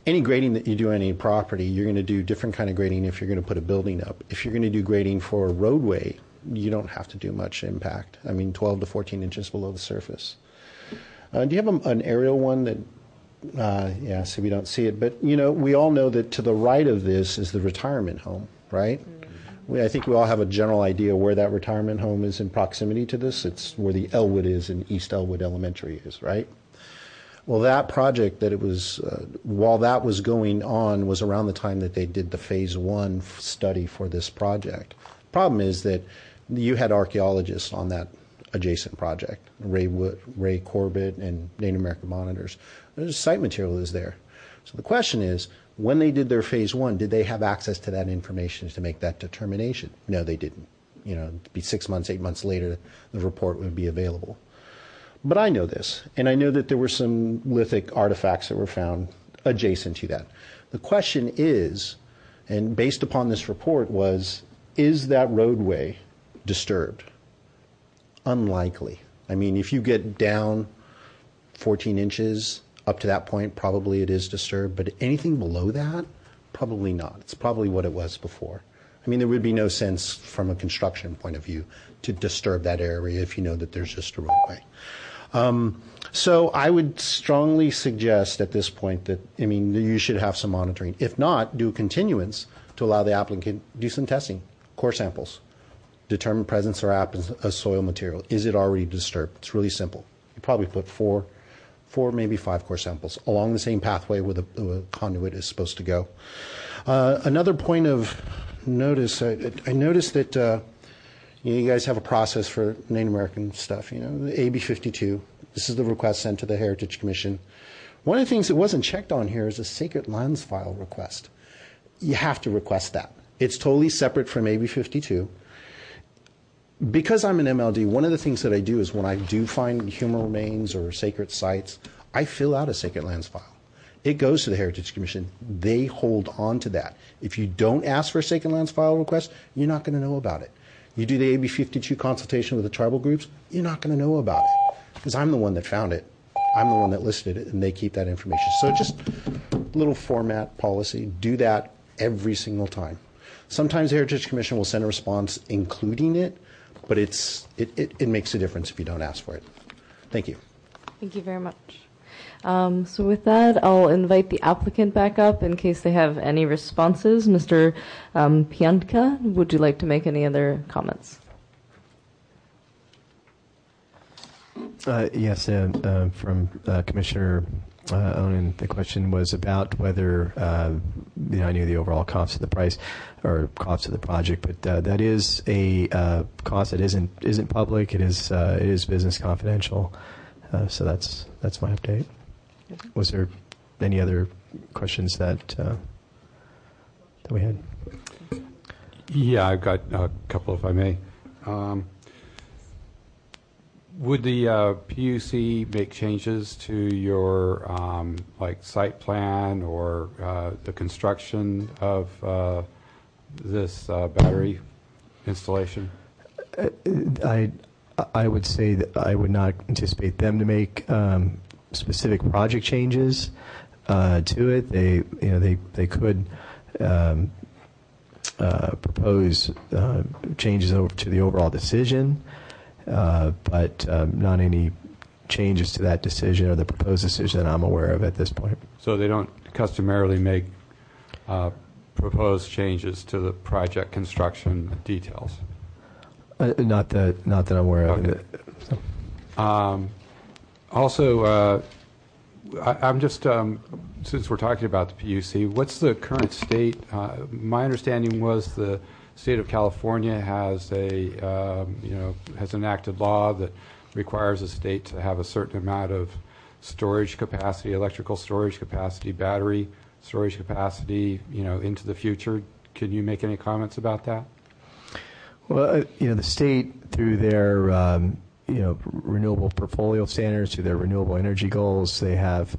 any grading that you do on any property, you're going to do different kind of grading if you're going to put a building up. If you're going to do grading for a roadway, you don't have to do much impact. I mean, 12 to 14 inches below the surface. Do you have an aerial one that, yeah, so we don't see it, but we all know that to the right of this is the retirement home, right? I think we all have a general idea where that retirement home is in proximity to this. It's where the Elwood is and East Elwood Elementary is, right? Well, that project that it was, while that was going on, was around the time that they did the phase 1 study for this project. Problem is that you had archaeologists on that adjacent project, Ray Corbett and Native American monitors. There's site material is there. So the question is, when they did their phase 1, did they have access to that information to make that determination? No, they didn't. It'd be 6 months, 8 months later, the report would be available. But I know this, and I know that there were some lithic artifacts that were found adjacent to that. The question is, and based upon this report, was, is that roadway disturbed? Unlikely. I mean, if you get down 14 inches, up to that point, probably it is disturbed, but anything below that, probably not. It's probably what it was before. I mean, there would be no sense from a construction point of view to disturb that area if you know that there's just a roadway. So I would strongly suggest at this point that, you should have some monitoring. If not, do a continuance to allow the applicant to do some testing, core samples, determine presence or absence of soil material. Is it already disturbed? It's really simple. You probably put four, maybe 5 core samples along the same pathway where the conduit is supposed to go. Another point of notice, I noticed that you guys have a process for Native American stuff, the AB 52. This is the request sent to the Heritage Commission. One of the things that wasn't checked on here is a sacred lands file request. You have to request that. It's totally separate from AB 52. Because I'm an MLD, one of the things that I do is when I do find human remains or sacred sites, I fill out a sacred lands file. It goes to the Heritage Commission. They hold on to that. If you don't ask for a sacred lands file request, you're not going to know about it. You do the AB 52 consultation with the tribal groups, you're not going to know about it. Because I'm the one that found it. I'm the one that listed it, and they keep that information. So just a little format policy. Do that every single time. Sometimes the Heritage Commission will send a response including it, but it makes a difference if you don't ask for it. Thank you. Thank you very much. So with that, I'll invite the applicant back up in case they have any responses. Mr. Pianka, would you like to make any other comments? Yes, from Commissioner Onen, the question was about whether I knew the overall cost of the price or cost of the project, but that is a cost that isn't public. It is business confidential. So that's my update. Was there any other questions that we had? Yeah, I've got a couple, if I may. Would the PUC make changes to your site plan or the construction of this battery installation? I would say that I would not anticipate them to make specific project changes to it. They could propose changes over to the overall decision, but not any changes to that decision or the proposed decision that I'm aware of at this point. So they don't customarily make proposed changes to the project construction details? Not that I'm aware of. Okay. Also, I'm just, since we're talking about the PUC, what's the current state? My understanding was the state of California has has enacted law that requires a state to have a certain amount of storage capacity, electrical storage capacity, battery storage capacity, into the future. Can you make any comments about that? Well, the state, through their renewable portfolio standards, through their renewable energy goals, they have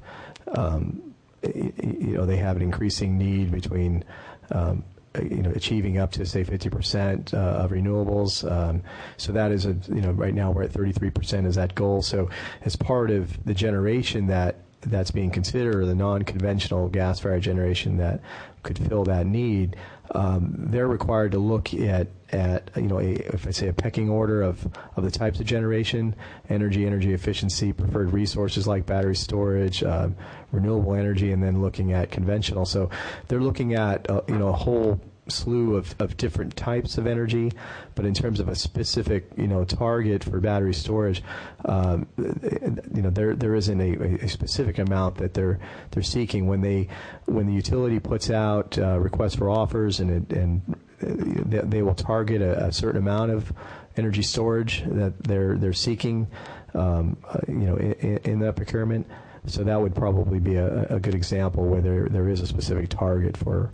they have an increasing need between achieving up to say 50% of renewables. So that is right now we're at 33% is that goal. So as part of the generation that that's being considered, or the non-conventional gas-fired generation that could fill that need, they're required to look at if I say a pecking order of the types of generation, energy efficiency, preferred resources like battery storage, renewable energy, and then looking at conventional. So they're looking at a whole slew of different types of energy, but in terms of a specific target for battery storage, there isn't a specific amount that they're seeking. When the utility puts out requests for offers, and they will target a certain amount of energy storage that they're seeking in that procurement. So that would probably be a good example where there is a specific target for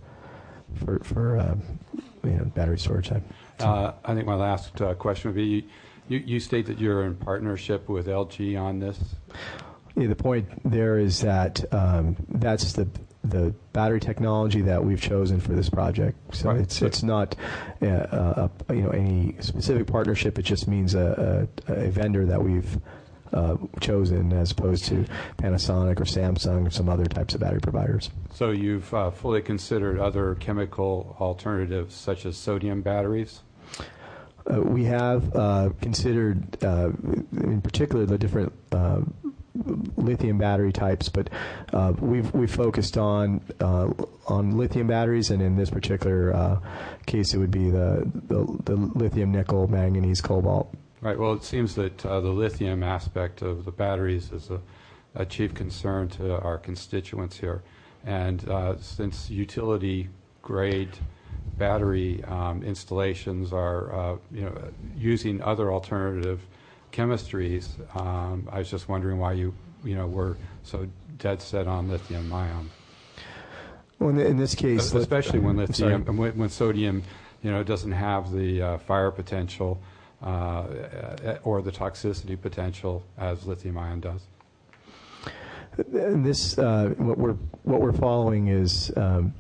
battery storage type. I think my last question would be, you state that you're in partnership with LG on this? Yeah, the point there is that that's the battery technology that we've chosen for this project. So right. It's not any specific partnership. It just means a vendor that we've chosen, as opposed to Panasonic or Samsung or some other types of battery providers. So you've fully considered other chemical alternatives such as sodium batteries? We have considered, in particular, the different lithium battery types, but we've focused on lithium batteries, and in this particular case, it would be the lithium, nickel, manganese, cobalt. Right. Well, it seems that the lithium aspect of the batteries is a chief concern to our constituents here. And since utility-grade battery installations are using other alternative chemistries, I was just wondering why you were so dead set on lithium-ion. Well, in this case, especially when lithium, when sodium, doesn't have the fire potential or the toxicity potential as lithium-ion does. And this, what we're following is, a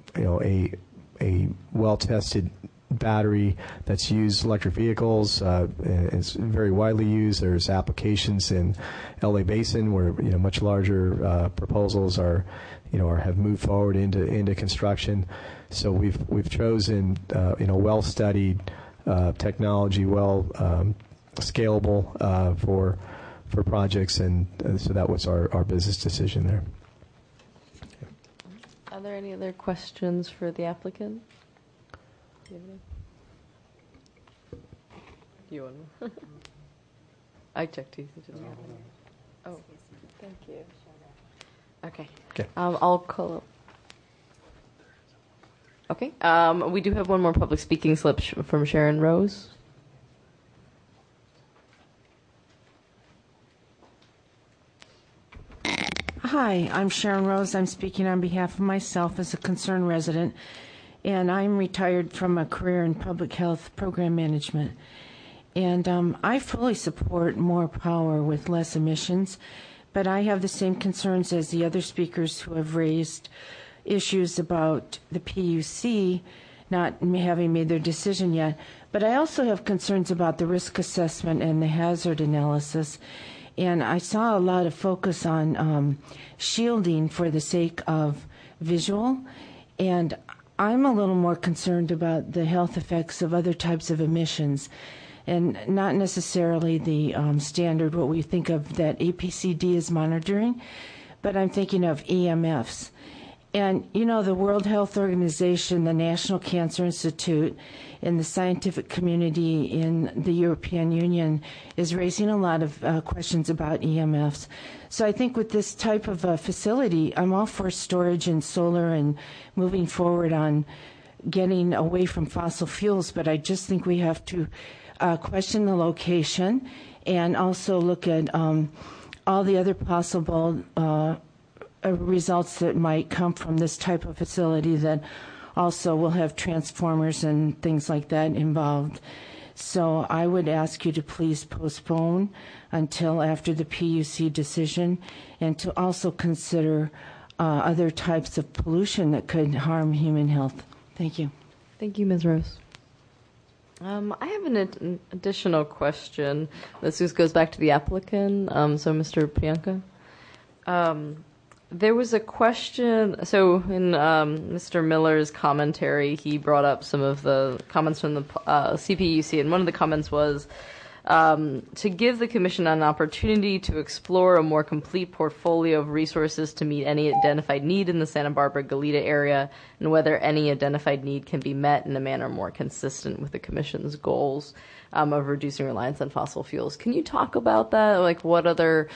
well-tested battery that's used in electric vehicles. It's very widely used. There's applications in LA Basin where much larger proposals have moved forward into construction. So we've chosen well-studied technology, scalable for projects, and so that was our business decision there. Are there any other questions for the applicant? You want one? I checked you. Oh, thank you. Okay. I'll call up. Okay. We do have one more public speaking slip from Sharon Rose. Hi, I'm Sharon Rose. I'm speaking on behalf of myself as a concerned resident, and I'm retired from a career in public health program management. And I fully support more power with less emissions, but I have the same concerns as the other speakers who have raised issues about the PUC not having made their decision yet. But I also have concerns about the risk assessment and the hazard analysis. And I saw a lot of focus on shielding for the sake of visual. And I'm a little more concerned about the health effects of other types of emissions, and not necessarily the standard, what we think of that APCD is monitoring, but I'm thinking of EMFs. And, the World Health Organization, the National Cancer Institute, and the scientific community in the European Union is raising a lot of questions about EMFs. So I think with this type of facility, I'm all for storage and solar and moving forward on getting away from fossil fuels, but I just think we have to question the location and also look at all the other possible results that might come from this type of facility that also will have transformers and things like that involved. So I would ask you to please postpone until after the PUC decision, and to also consider other types of pollution that could harm human health. Thank you. Thank you, Ms. Rose. I have an additional question. This goes back to the applicant. So, Mr. Priyanka, There was a question, so in Mr. Miller's commentary, he brought up some of the comments from the CPUC, and one of the comments was to give the Commission an opportunity to explore a more complete portfolio of resources to meet any identified need in the Santa Barbara-Goleta area, and whether any identified need can be met in a manner more consistent with the Commission's goals of reducing reliance on fossil fuels. Can you talk about that? Like what other...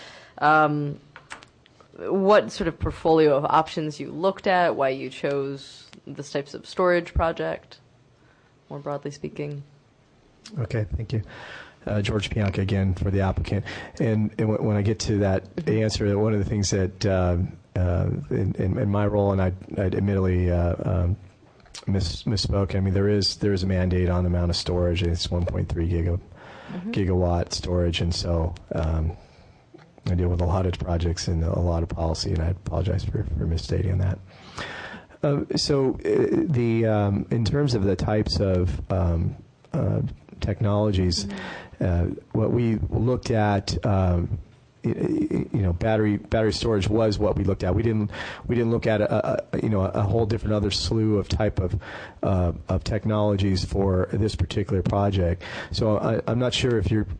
what sort of portfolio of options you looked at, why you chose this types of storage project, more broadly speaking? Okay, thank you. George Pianka again for the applicant. And when I get to that answer, one of the things that in my role, and I admittedly misspoke, I mean, there is a mandate on the amount of storage, and it's 1.3 gigawatt storage, and so I deal with a lot of projects and a lot of policy, and I apologize for misstating that. So in terms of the types of technologies, what we looked at, battery storage was what we looked at. We didn't look at a whole different other slew of type of technologies for this particular project. So I'm not sure if your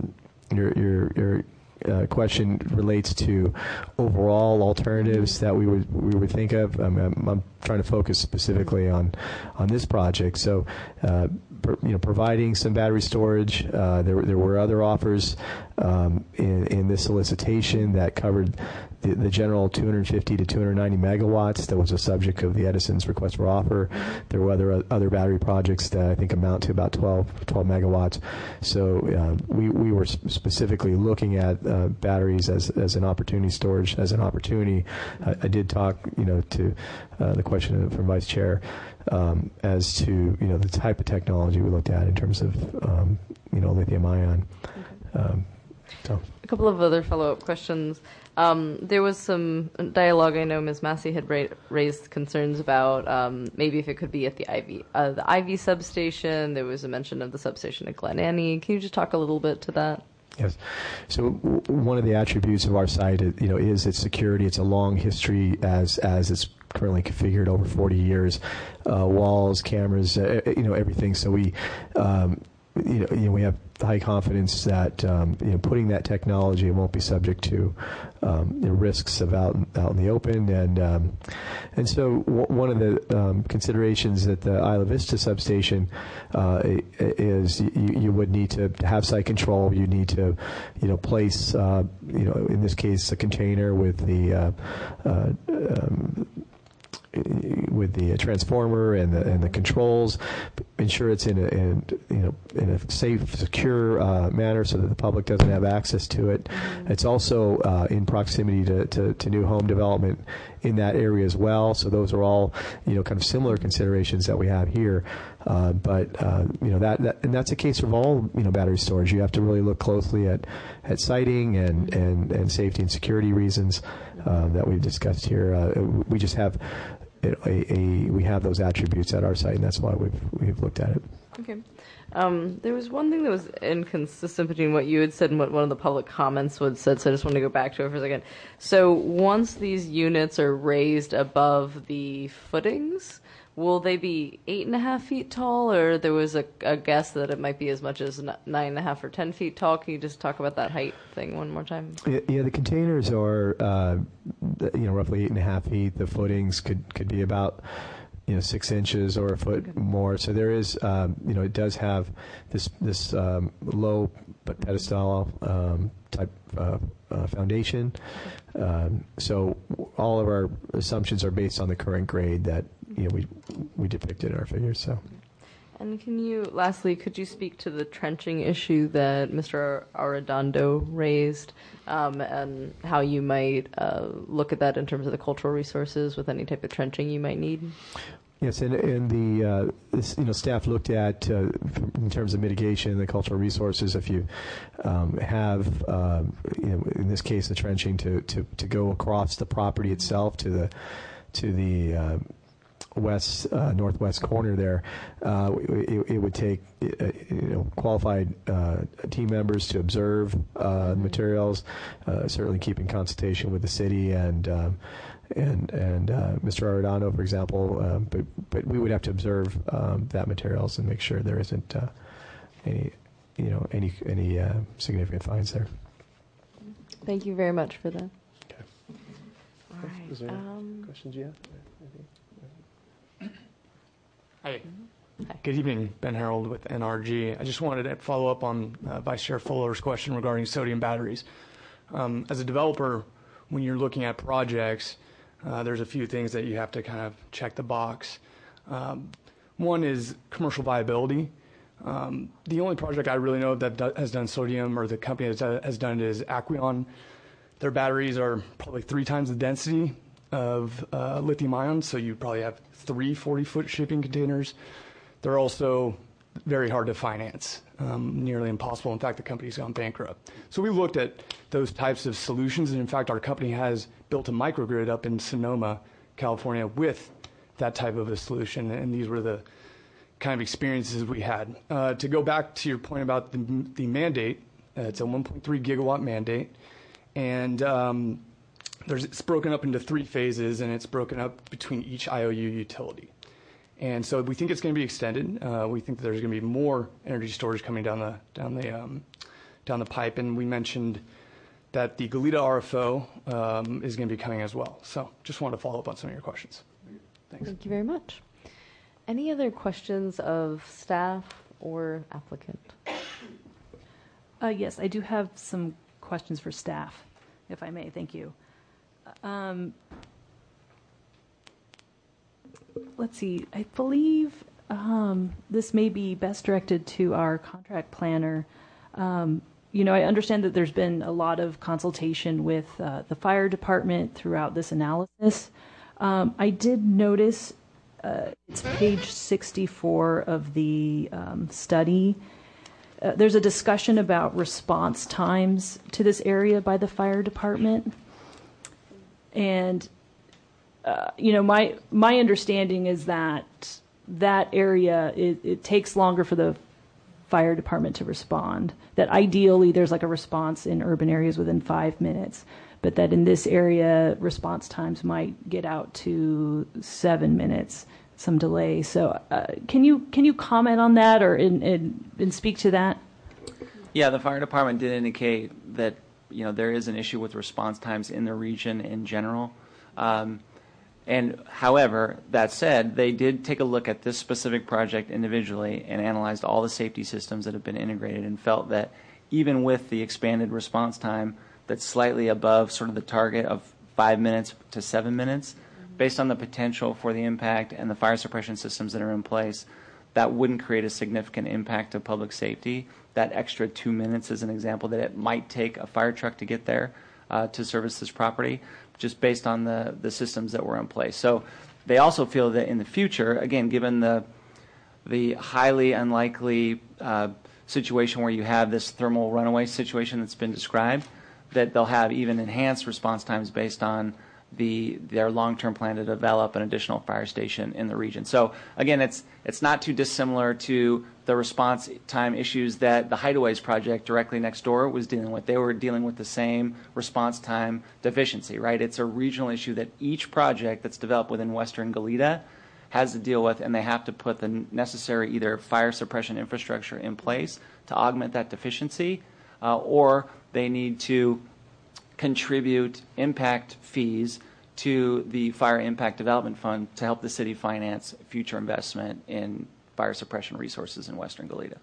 question relates to overall alternatives that we would think of. I'm trying to focus specifically on this project. So, providing some battery storage. There were other offers in this solicitation that covered the general 250 to 290 megawatts. That was a subject of the Edison's request for offer. There were other battery projects that I think amount to about 12 megawatts. So we were specifically looking at batteries as an opportunity, storage as an opportunity. I did talk, to the question from Vice Chair as to the type of technology we looked at in terms of lithium ion. So. A couple of other follow-up questions. There was some dialogue. I know Ms. Massey had raised concerns about maybe if it could be at the Ivy substation. There was a mention of the substation at Glen Annie. Can you just talk a little bit to that? Yes. So one of the attributes of our site, is its security. It's a long history as it's currently configured, over 40 years. Walls, cameras, everything. So we have high confidence that putting that technology won't be subject to risks of out in the open, and so one of the considerations at the Isla Vista substation is you would need to have site control. You need to place in this case a container with the transformer and the controls, ensure it's in a safe, secure manner so that the public doesn't have access to it. It's also in proximity to new home development in that area as well. So those are all kind of similar considerations that we have here. But that's a case of all battery storage. You have to really look closely at siting and safety and security reasons that we've discussed here. We just have we have those attributes at our site, and that's why we've looked at it. Okay. There was one thing that was inconsistent between what you had said and what one of the public comments said, so I just want to go back to it for a second. So once these units are raised above the footings, will they be 8.5 feet tall, or there was a guess that it might be as much as 9.5 or 10 feet tall? Can you just talk about that height thing one more time? Yeah, the containers are roughly 8.5 feet. The footings could be about 6 inches or a foot more. So there is it does have this low but pedestal type foundation. So all of our assumptions are based on the current grade that we depicted in our figures. So. And could you speak to the trenching issue that Mr. Arredondo raised, and how you might look at that in terms of the cultural resources with any type of trenching you might need? Yes, and the staff looked at in terms of mitigation, the cultural resources. If you have, in this case, the trenching to go across the property itself to the northwest corner there. It would take qualified team members to observe materials, certainly keep in consultation with the city and Mr. Arredondo, for example. But we would have to observe that materials and make sure there isn't any significant fines there. Thank you very much for that. All right. Is there questions you have? Hi. Good evening, Ben Harold with NRG. I just wanted to follow up on Vice Chair Fuller's question regarding sodium batteries. As a developer, when you're looking at projects, there's a few things that you have to kind of check the box. One is commercial viability. The only project I really know that has done sodium, or the company that has done it, is Aqueon. Their batteries are probably 3 times the density of lithium ion, so you probably have 3 40-foot shipping containers. They're also very hard to finance, nearly impossible. In fact, the company's gone bankrupt. So we looked at those types of solutions, and in fact, our company has built a microgrid up in Sonoma, California, with that type of a solution, and these were the kind of experiences we had. To go back to your point about the mandate, it's a 1.3 gigawatt mandate, and it's broken up into 3 phases, and it's broken up between each IOU utility. And so we think it's going to be extended. We think that there's going to be more energy storage coming down the pipe, and we mentioned that the Goleta RFO is going to be coming as well. So just wanted to follow up on some of your questions. Thanks. Thank you very much. Any other questions of staff or applicant? Yes, I do have some questions for staff, if I may. Thank you. Let's see. I believe this may be best directed to our contract planner. I understand that there's been a lot of consultation with the fire department throughout this analysis. I did notice it's page 64 of the study. There's a discussion about response times to this area by the fire department. And, my understanding is that area, it takes longer for the fire department to respond. That ideally there's like a response in urban areas within 5 minutes, but that in this area response times might get out to 7 minutes, some delay. So can you comment on that or and speak to that? Yeah, the fire department did indicate that there is an issue with response times in the region in general. And however, that said, they did take a look at this specific project individually and analyzed all the safety systems that have been integrated and felt that even with the expanded response time that's slightly above sort of the target of 5 minutes to 7 minutes, based on the potential for the impact and the fire suppression systems that are in place, that wouldn't create a significant impact to public safety. That extra 2 minutes is an example that it might take a fire truck to get there to service this property, just based on the systems that were in place. So they also feel that in the future, again, given the highly unlikely situation where you have this thermal runaway situation that's been described, that they'll have even enhanced response times based on their long-term plan to develop an additional fire station in the region. So again, it's not too dissimilar to the response time issues that the Hideaways project directly next door was dealing with. They were dealing with the same response time deficiency, right? It's a regional issue that each project that's developed within Western Goleta has to deal with, and they have to put the necessary either fire suppression infrastructure in place to augment that deficiency, or they need to contribute impact fees to the Fire Impact Development Fund to help the city finance future investment in fire suppression resources in Western Goleta.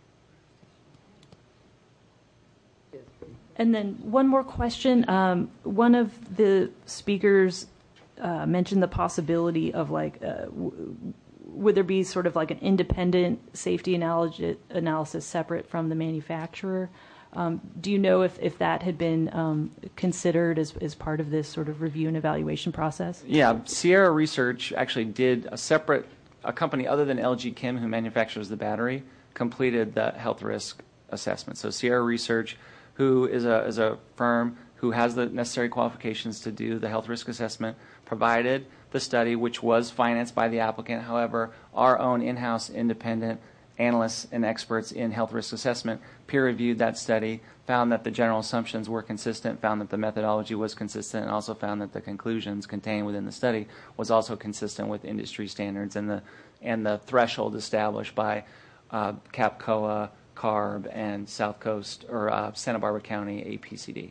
And then one more question. One of the speakers mentioned the possibility of would there be sort of like an independent safety analysis separate from the manufacturer? Do you know if that had been considered as part of this sort of review and evaluation process? Yeah, Sierra Research actually did a company other than LG Chem, who manufactures the battery, completed the health risk assessment. So Sierra Research, who is a firm who has the necessary qualifications to do the health risk assessment, provided the study, which was financed by the applicant. However, our own in-house independent analysts and experts in health risk assessment peer-reviewed that study, found that the general assumptions were consistent, found that the methodology was consistent, and also found that the conclusions contained within the study was also consistent with industry standards and the threshold established by CAPCOA, CARB, and South Coast or Santa Barbara County APCD.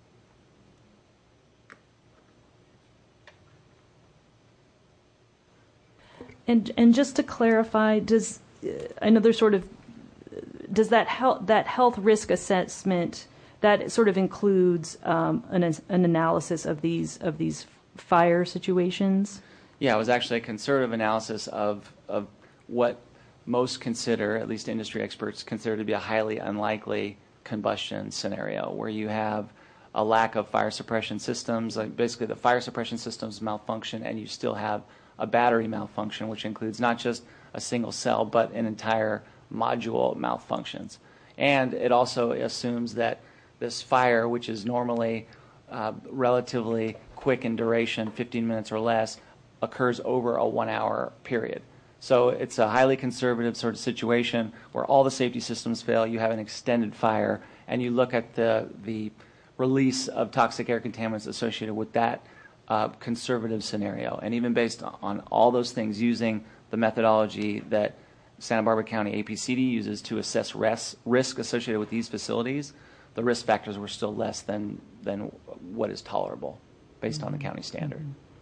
And just to clarify, I know there's sort of, does that health risk assessment, that sort of includes an analysis of these fire situations? Yeah, it was actually a conservative analysis of what most consider, at least industry experts consider, to be a highly unlikely combustion scenario, where you have a lack of fire suppression systems, like basically the fire suppression systems malfunction, and you still have a battery malfunction, which includes not just a single cell, but an entire module malfunctions. And it also assumes that this fire, which is normally relatively quick in duration, 15 minutes or less, occurs over a 1 hour period. So it's a highly conservative sort of situation where all the safety systems fail, you have an extended fire, and you look at the release of toxic air contaminants associated with that conservative scenario. And even based on all those things, using the methodology that Santa Barbara County APCD uses to assess risk associated with these facilities, the risk factors were still less than what is tolerable based on the county standard.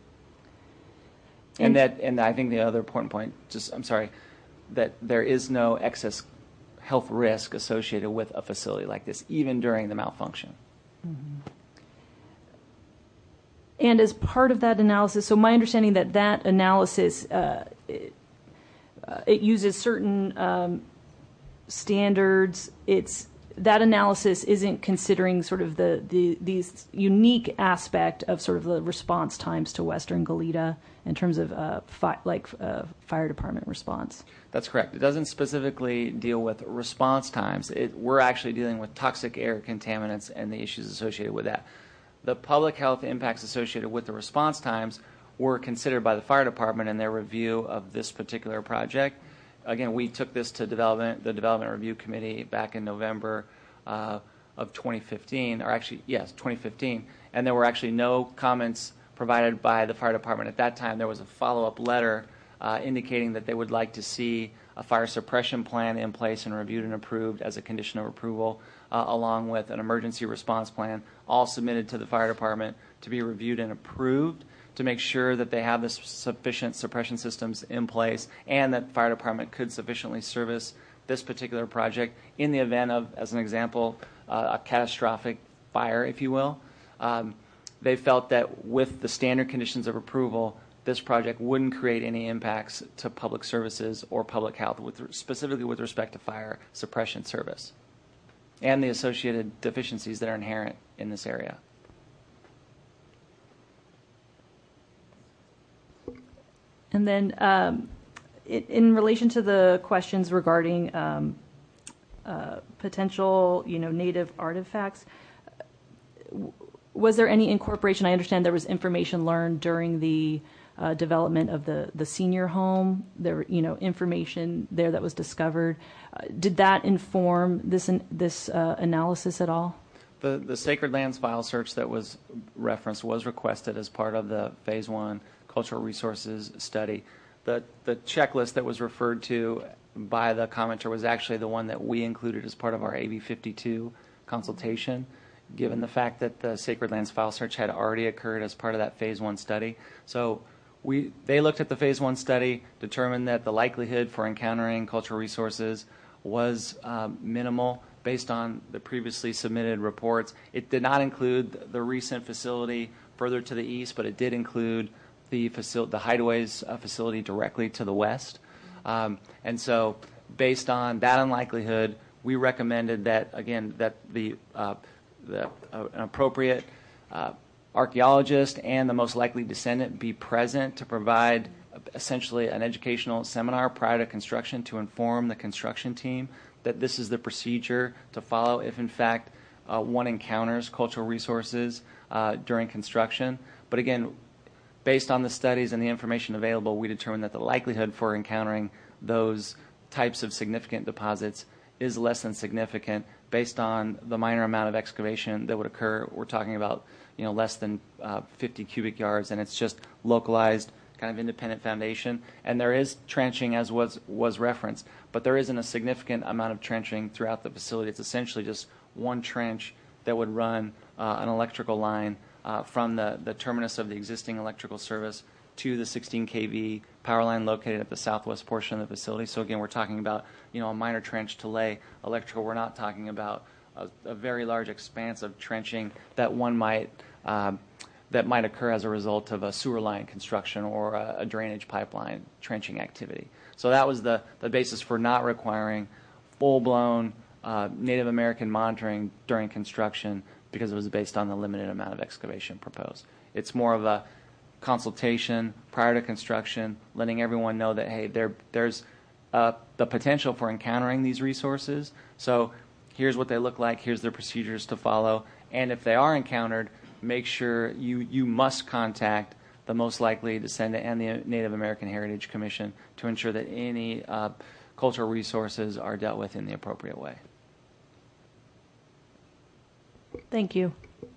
And I think the other important point, that there is no excess health risk associated with a facility like this, even during the malfunction. Mm-hmm. And as part of that analysis, so my understanding that analysis, it uses certain standards. That analysis isn't considering sort of these unique aspect of sort of the response times to Western Goleta in terms of fire department response. That's correct. It doesn't specifically deal with response times. We're actually dealing with toxic air contaminants and the issues associated with that. The public health impacts associated with the response times were considered by the fire department in their review of this particular project. Again, we took this to the Development Review Committee back in November of 2015, or actually, yes, 2015, and there were actually no comments provided by the fire department at that time. There was a follow-up letter indicating that they would like to see a fire suppression plan in place and reviewed and approved as a condition of approval, along with an emergency response plan, all submitted to the fire department to be reviewed and approved to make sure that they have the sufficient suppression systems in place and that the fire department could sufficiently service this particular project in the event of, as an example, a catastrophic fire, if you will. They felt that with the standard conditions of approval, this project wouldn't create any impacts to public services or public health, specifically with respect to fire suppression service and the associated deficiencies that are inherent in this area. And then in relation to the questions regarding potential, native artifacts, was there any incorporation? I understand there was information learned during the development of the senior home. There, information there that was discovered. Did that inform this analysis at all? The Sacred Lands file search that was referenced was requested as part of the Phase 1 Cultural Resources study. The checklist that was referred to by the commenter was actually the one that we included as part of our AB 52 consultation, given the fact that the Sacred Lands file search had already occurred as part of that Phase 1 study. So they looked at the Phase 1 study, determined that the likelihood for encountering cultural resources was minimal based on the previously submitted reports. It did not include the recent facility further to the east, but it did include the Hideaways facility directly to the west. And so based on that unlikelihood, we recommended that, again, that an appropriate archaeologist and the most likely descendant be present to provide essentially an educational seminar prior to construction to inform the construction team that this is the procedure to follow if, in fact, one encounters cultural resources during construction. But again, based on the studies and the information available, we determined that the likelihood for encountering those types of significant deposits is less than significant based on the minor amount of excavation that would occur. We're talking about less than 50 cubic yards, and it's just localized, kind of independent foundation. And there is trenching, as was referenced, but there isn't a significant amount of trenching throughout the facility. It's essentially just one trench that would run an electrical line from the terminus of the existing electrical service to the 16 kV power line located at the southwest portion of the facility. So again, we're talking about a minor trench to lay electrical. We're not talking about a very large expanse of trenching that might occur as a result of a sewer line construction or a drainage pipeline trenching activity. So that was the basis for not requiring full-blown Native American monitoring during construction, because it was based on the limited amount of excavation proposed. It's more of a consultation prior to construction, letting everyone know that, hey, there's the potential for encountering these resources. So here's what they look like. Here's the procedures to follow. And if they are encountered, make sure you must contact the most likely descendant and the Native American Heritage Commission to ensure that any cultural resources are dealt with in the appropriate way. Thank you.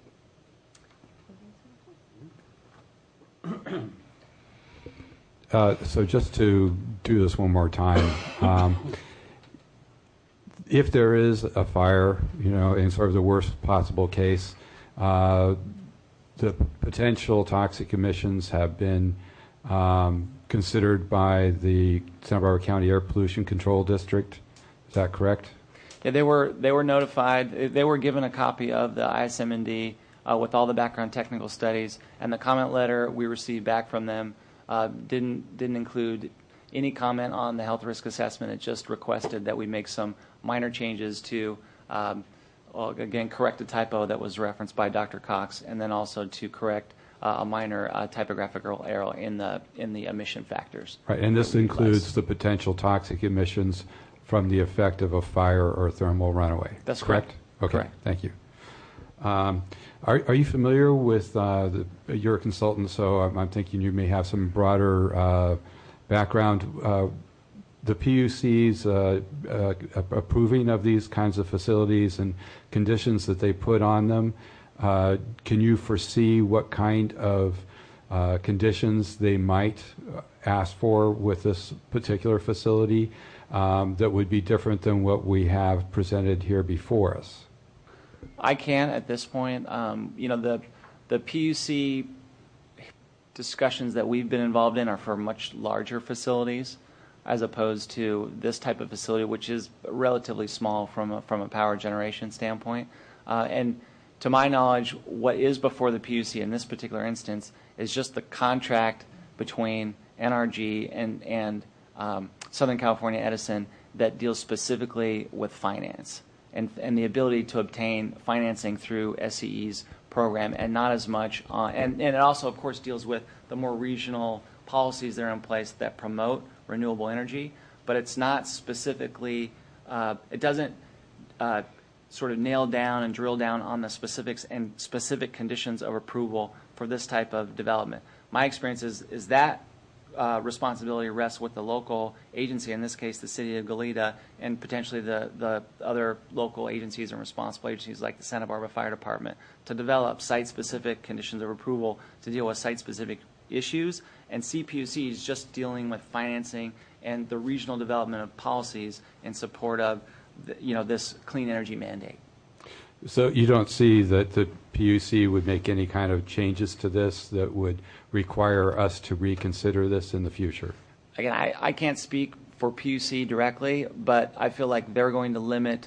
So just to do this one more time, if there is a fire, in sort of the worst possible case, the potential toxic emissions have been considered by the Santa Barbara County Air Pollution Control District. Is that correct? Yeah, they were notified. They were given a copy of the ISMND with all the background technical studies, and the comment letter we received back from them didn't include any comment on the health risk assessment. It just requested that we make some minor changes to, again, correct a typo that was referenced by Dr. Cox, and then also to correct a minor typographical error in the emission factors. Right, and this includes the potential toxic emissions from the effect of a fire or thermal runaway. That's correct. Okay, correct. Thank you. Are you familiar with you're a consultant, so I'm thinking you may have some broader background. The PUC's approving of these kinds of facilities and conditions that they put on them, can you foresee what kind of conditions they might ask for with this particular facility that would be different than what we have presented here before us? I can at this point. The PUC discussions that we've been involved in are for much larger facilities, as opposed to this type of facility, which is relatively small from a power generation standpoint. And to my knowledge, what is before the PUC in this particular instance is just the contract between NRG and Southern California Edison that deals specifically with finance and the ability to obtain financing through SCE's program, and not as much on, and it also, of course, deals with the more regional policies that are in place that promote renewable energy, but it's not specifically, it doesn't sort of nail down and drill down on the specifics and specific conditions of approval for this type of development. My experience is that responsibility rests with the local agency, in this case the City of Goleta, and potentially the other local agencies and responsible agencies like the Santa Barbara Fire Department, to develop site-specific conditions of approval to deal with site-specific issues. And CPUC is just dealing with financing and the regional development of policies in support of this clean energy mandate. So you don't see that the PUC would make any kind of changes to this that would require us to reconsider this in the future? Again, I can't speak for PUC directly, but I feel like they're going to limit,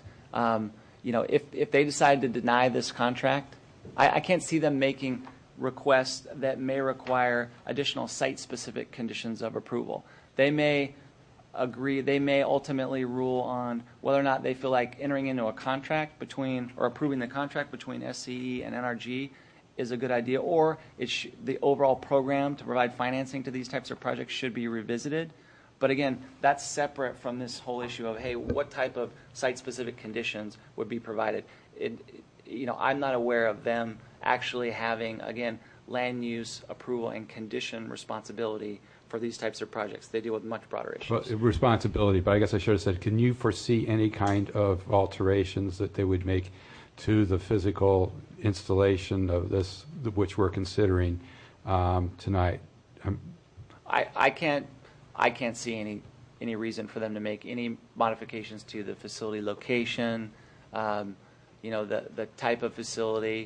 if they decide to deny this contract, I can't see them making requests that may require additional site-specific conditions of approval. They may agree, they may ultimately rule on whether or not they feel like entering into a contract between, or approving the contract between SCE and NRG is a good idea, or the overall program to provide financing to these types of projects should be revisited. But again, that's separate from this whole issue of, hey, what type of site-specific conditions would be provided? I'm not aware of them actually having, again, land use approval and condition responsibility for these types of projects. They deal with much broader issues. Well, responsibility, but I guess I should have said, can you foresee any kind of alterations that they would make to the physical installation of this, which we're considering tonight? I can't see any reason for them to make any modifications to the facility location, the type of facility.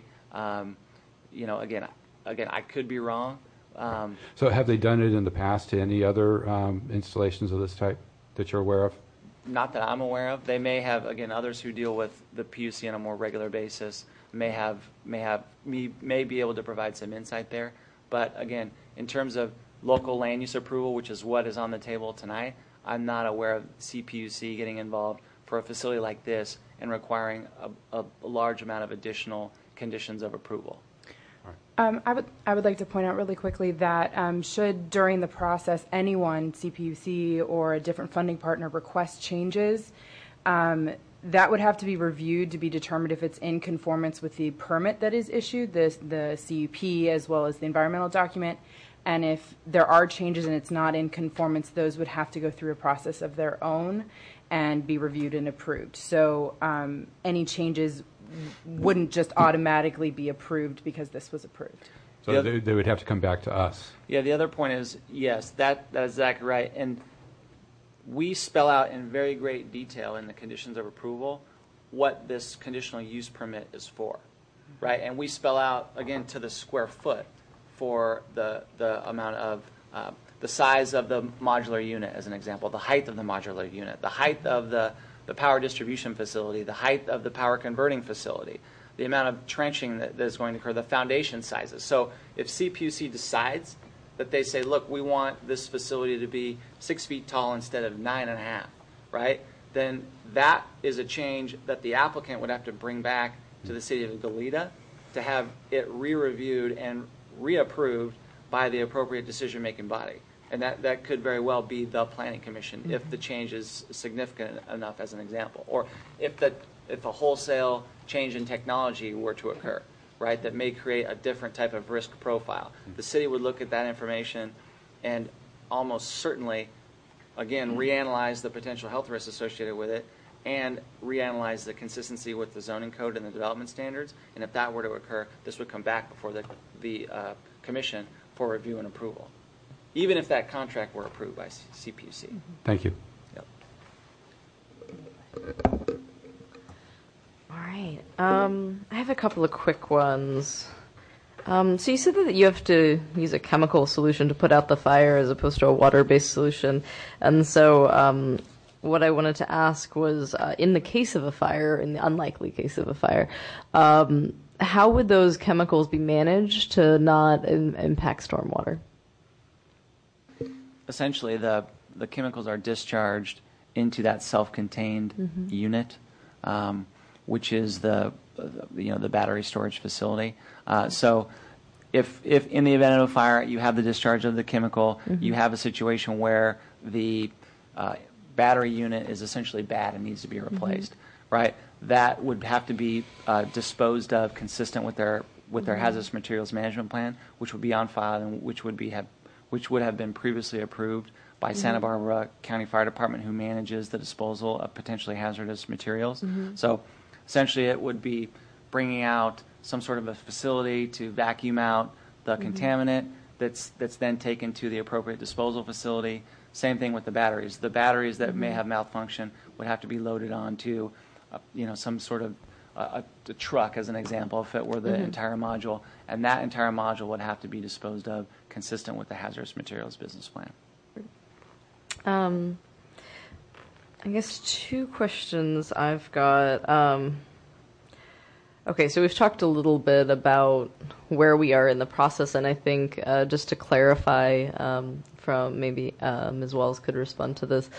Again, I could be wrong. So have they done it in the past to any other installations of this type that you're aware of? Not that I'm aware of. They may have, again, others who deal with the PUC on a more regular basis may be able to provide some insight there. But again, in terms of local land use approval, which is what is on the table tonight, I'm not aware of CPUC getting involved for a facility like this and requiring a large amount of additional conditions of approval. I would like to point out really quickly that should during the process anyone, CPUC or a different funding partner, request changes, that would have to be reviewed to be determined if it's in conformance with the permit that is issued, the CUP as well as the environmental document. And if there are changes and it's not in conformance, those would have to go through a process of their own and be reviewed and approved. So any changes wouldn't just automatically be approved because this was approved. So they would have to come back to us. Yeah, the other point is, yes, that is exactly right. And we spell out in very great detail in the conditions of approval what this conditional use permit is for, right? And we spell out, again, to the square foot for the amount of, the size of the modular unit, as an example, the height of the modular unit, the height of the power distribution facility, the height of the power converting facility, the amount of trenching that is going to occur, the foundation sizes. So if CPUC decides that they say, look, we want this facility to be 6 feet tall instead of 9.5, right? Then that is a change that the applicant would have to bring back to the city of Goleta to have it re-reviewed and reapproved by the appropriate decision-making body. And that could very well be the Planning Commission if the change is significant enough, as an example. Or if a wholesale change in technology were to occur, right, that may create a different type of risk profile. The city would look at that information and almost certainly, again, reanalyze the potential health risks associated with it and reanalyze the consistency with the zoning code and the development standards. And if that were to occur, this would come back before the commission for review and approval, even if that contract were approved by CPUC. Thank you. Yep. All right. I have a couple of quick ones. So you said that you have to use a chemical solution to put out the fire as opposed to a water-based solution. And so what I wanted to ask was, in the case of a fire, in the unlikely case of a fire, how would those chemicals be managed to not impact stormwater? Essentially, the chemicals are discharged into that self-contained unit, which is the battery storage facility. So if in the event of a fire you have the discharge of the chemical, you have a situation where the battery unit is essentially bad and needs to be replaced, right? That would have to be disposed of consistent with their hazardous materials management plan, which would be on file and which would have been previously approved by Santa Barbara County Fire Department, who manages the disposal of potentially hazardous materials. So essentially it would be bringing out some sort of a facility to vacuum out the contaminant that's then taken to the appropriate disposal facility. Same thing with the batteries. The batteries that may have malfunction would have to be loaded onto some sort of a truck, as an example, if it were the entire module, and that entire module would have to be disposed of consistent with the hazardous materials business plan. I guess two questions I've got. Okay, so we've talked a little bit about where we are in the process, and I think just to clarify, from maybe Ms. Wells could respond to this,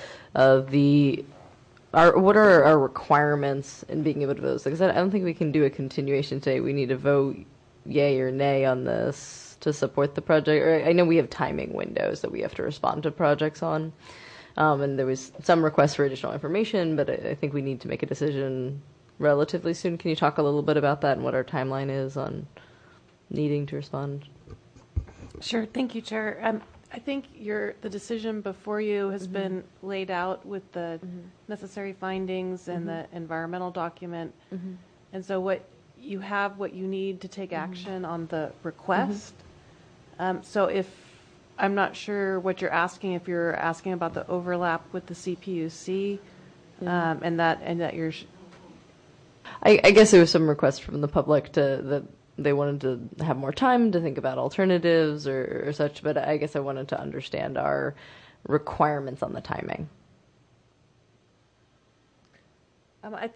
what are our requirements in being able to vote? Because I don't think we can do a continuation today. We need to vote yay or nay on this to support the project. Or I know we have timing windows that we have to respond to projects on. And there was some requests for additional information, but I think we need to make a decision relatively soon. Can you talk a little bit about that and what our timeline is on needing to respond? Sure. Thank you, Chair. I think the decision before you has been laid out with the necessary findings and the environmental document. And so what you need to take action on the request. So I'm not sure what you're asking, if you're asking about the overlap with the CPUC, and that you're... I guess there was some request from the public that they wanted to have more time to think about alternatives or such, but I guess I wanted to understand our requirements on the timing. I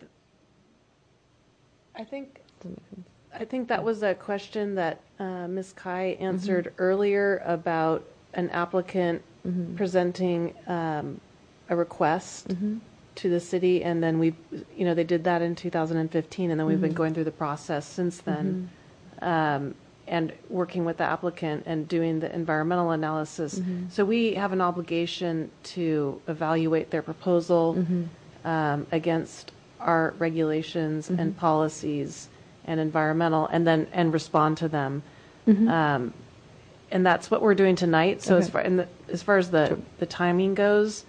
think that was a question that Ms. Kai answered earlier about an applicant presenting a request to the city, and then they did that in 2015, and then we've been going through the process since then, and working with the applicant and doing the environmental analysis. So we have an obligation to evaluate their proposal against our regulations and policies and environmental, and respond to them. And that's what we're doing tonight. So as far as the timing goes,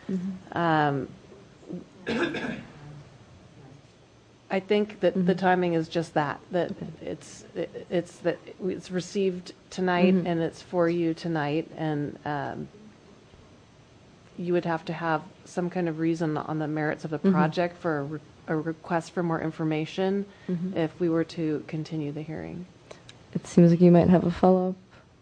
I think that the timing is just that it's received tonight and it's for you tonight, and you would have to have some kind of reason on the merits of the project for a request for more information if we were to continue the hearing. It seems like you might have a follow-up.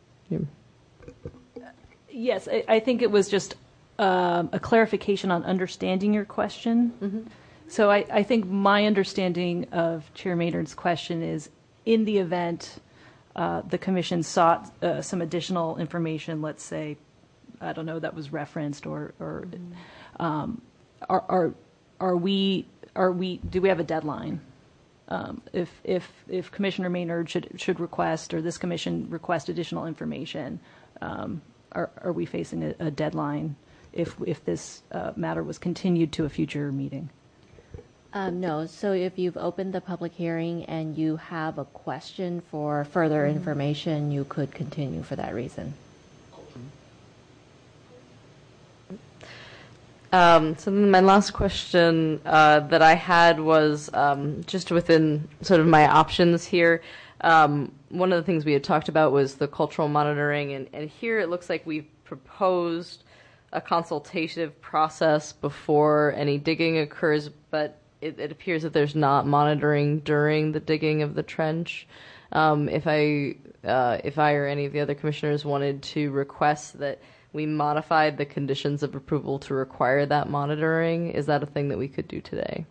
Yes, I think it was just a clarification on understanding your question. So I think my understanding of Chair Maynard's question is, in the event the commission sought some additional information, let's say, I don't know, that was referenced, or do we have a deadline? If Commissioner Maynard should request, or this commission request additional information, are we facing a deadline if this matter was continued to a future meeting? No. So if you've opened the public hearing and you have a question for further information, you could continue for that reason. So then my last question that I had was just within sort of my options here. One of the things we had talked about was the cultural monitoring, and here it looks like we've proposed a consultative process before any digging occurs, but it appears that there's not monitoring during the digging of the trench. If I or any of the other commissioners wanted to request that we modified the conditions of approval to require that monitoring, is that a thing that we could do today?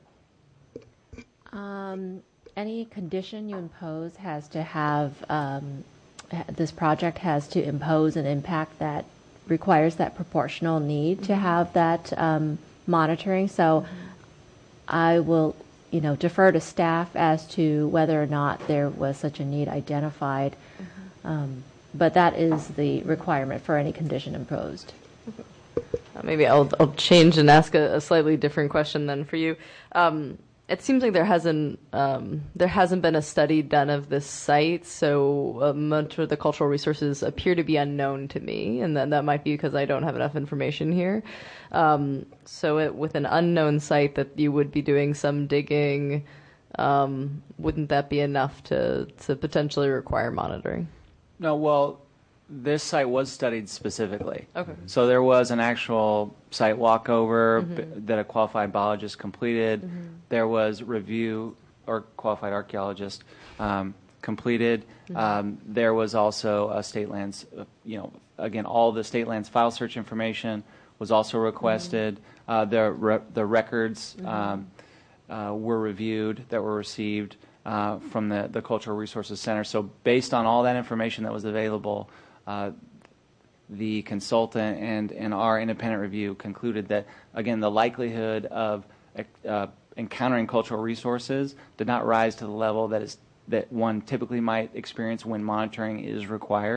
Any condition you impose has to have, this project has to impose an impact that requires that proportional need to have that monitoring. So I will, defer to staff as to whether or not there was such a need identified. But that is the requirement for any condition imposed. Maybe I'll change and ask a slightly different question then for you. It seems like there hasn't been a study done of this site, so much of the cultural resources appear to be unknown to me, and that might be because I don't have enough information here. So with an unknown site that you would be doing some digging, wouldn't that be enough to potentially require monitoring? No, well, this site was studied specifically. Okay. So there was an actual site walkover that a qualified biologist completed. There was review, or qualified archaeologist completed. There was also a state lands, again, all the state lands file search information was also requested. The records were reviewed that were received from the Cultural Resources Center. So based on all that information that was available, the consultant and our independent review concluded that, again, the likelihood of encountering cultural resources did not rise to the level that one typically might experience when monitoring is required.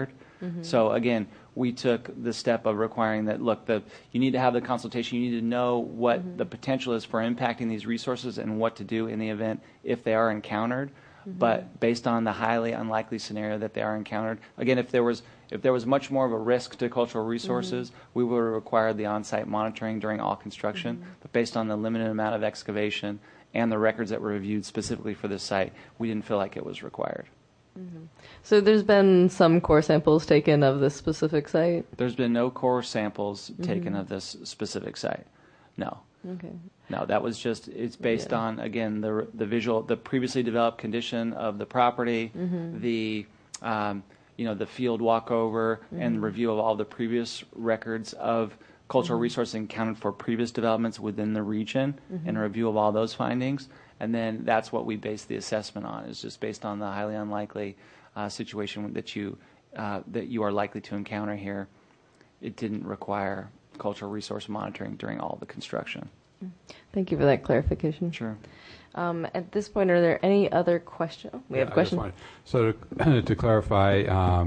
So again, we took the step of requiring that, look, you need to have the consultation, you need to know what the potential is for impacting these resources and what to do in the event if they are encountered. But based on the highly unlikely scenario that they are encountered, again, if there was much more of a risk to cultural resources, we would have required the on-site monitoring during all construction. But based on the limited amount of excavation and the records that were reviewed specifically for this site, we didn't feel like it was required. So there's been some core samples taken of this specific site? There's been no core samples taken of this specific site. No. Okay. No, that was just, it's based on, again, the previously developed condition of the property, the field walkover and review of all the previous records of cultural resources encountered for previous developments within the region and a review of all those findings. And then that's what we base the assessment on, is just based on the highly unlikely situation that you are likely to encounter here. It didn't require cultural resource monitoring during all the construction. Thank you for that clarification. Sure. At this point, are there any other questions? We have a question. So to clarify,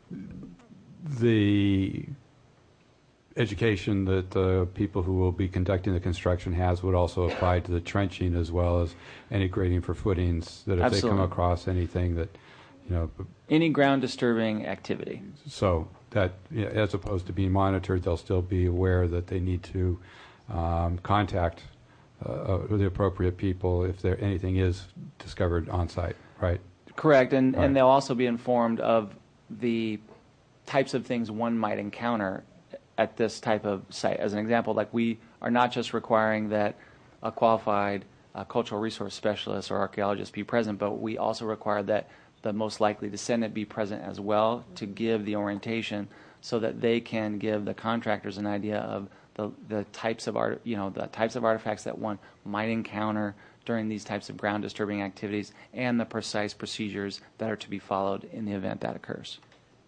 the education that the people who will be conducting the construction would also apply to the trenching as well as any grading for footings, that if they come across anything that, any ground disturbing activity. So that, as opposed to being monitored, they'll still be aware that they need to contact the appropriate people if anything is discovered on site, right? Correct, and they'll also be informed of the types of things one might encounter at this type of site. As an example, like, we are not just requiring that a qualified cultural resource specialist or archaeologist be present, but we also require that the most likely descendant be present as well to give the orientation, so that they can give the contractors an idea of the types of artifacts that one might encounter during these types of ground disturbing activities, and the precise procedures that are to be followed in the event that occurs.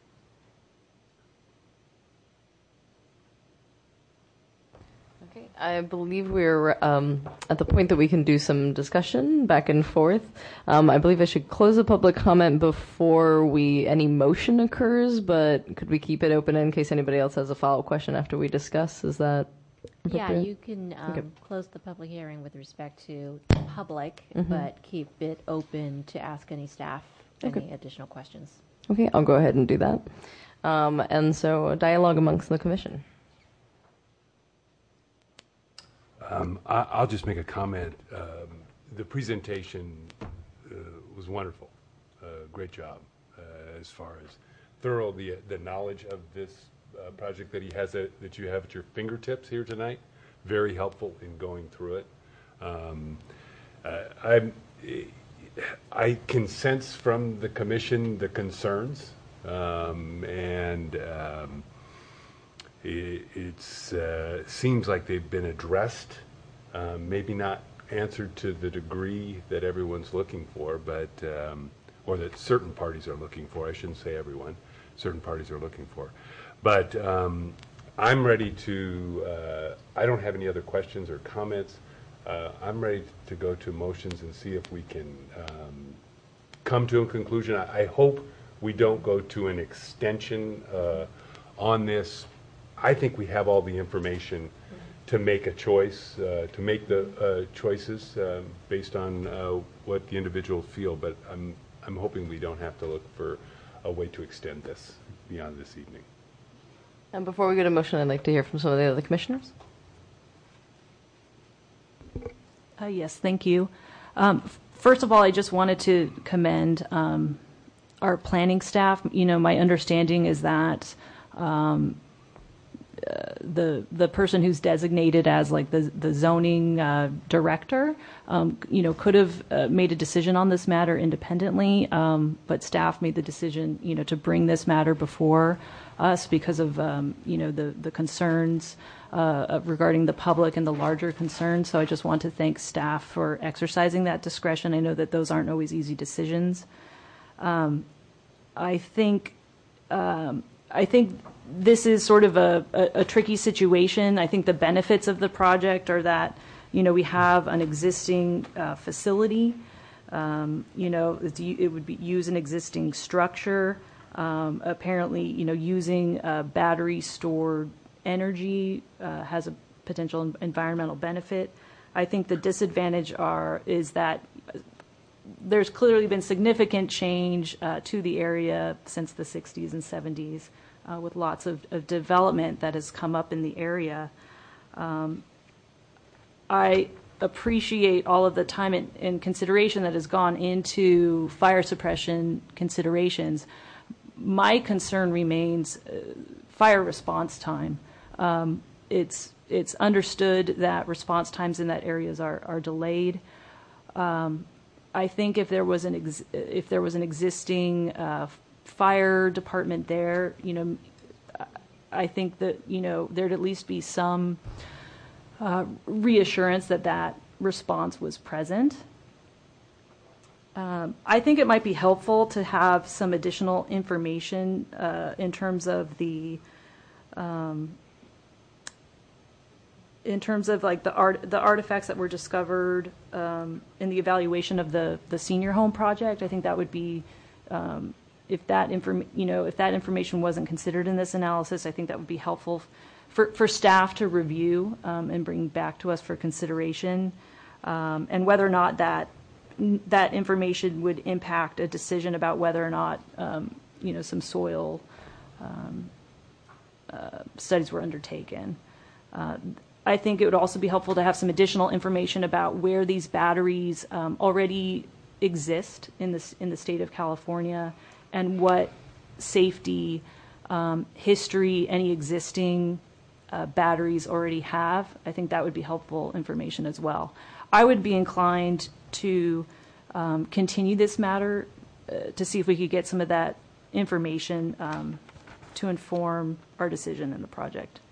Okay, I believe we're at the point that we can do some discussion back and forth. I believe I should close the public comment before any motion occurs, but could we keep it open in case anybody else has a follow-up question after we discuss? Is that appropriate? Yeah, you can close the public hearing with respect to the public, but keep it open to ask any staff any additional questions. Okay, I'll go ahead and do that. And so a dialogue amongst the commission. I'll just make a comment. The presentation was wonderful. Great job as far as thorough the knowledge of this project that that you have at your fingertips here tonight. Very helpful in going through it. I can sense from the commission the concerns, and it seems like they've been addressed, maybe not answered to the degree that everyone's looking for, but or that certain parties are looking for. I shouldn't say everyone. Certain parties are looking for. But I'm ready to, I don't have any other questions or comments. I'm ready to go to motions and see if we can come to a conclusion. I hope we don't go to an extension on this. I think we have all the information to make a choice, to make the choices based on what the individuals feel. But I'm hoping we don't have to look for a way to extend this beyond this evening. And before we go to motion, I'd like to hear from some of the other commissioners. Yes, thank you. First of all, I just wanted to commend our planning staff. My understanding is that the person who's designated as like the zoning director, could have made a decision on this matter independently, but staff made the decision, to bring this matter before us because of, the concerns regarding the public and the larger concerns. So I just want to thank staff for exercising that discretion. I know that those aren't always easy decisions. I think this is sort of a tricky situation. I think the benefits of the project are that, we have an existing facility. It would use an existing structure. Apparently, using battery stored energy has a potential environmental benefit. I think the disadvantage is that there's clearly been significant change to the area since the 60s and 70s with lots of development that has come up in the area. I appreciate all of the time and consideration that has gone into fire suppression considerations. My concern remains fire response time. It's understood that response times in that areas are delayed. I think if there was an existing fire department there, I think that there'd at least be some reassurance that response was present. I think it might be helpful to have some additional information in terms of the artifacts that were discovered in the evaluation of the senior home project. I think that would be if that information wasn't considered in this analysis, I think that would be helpful for staff to review and bring back to us for consideration, and whether or not that information would impact a decision about whether or not some soil studies were undertaken. I think it would also be helpful to have some additional information about where these batteries already exist in the state of California, and what safety history any existing batteries already have. I think that would be helpful information as well. I would be inclined to continue this matter to see if we could get some of that information to inform our decision in the project.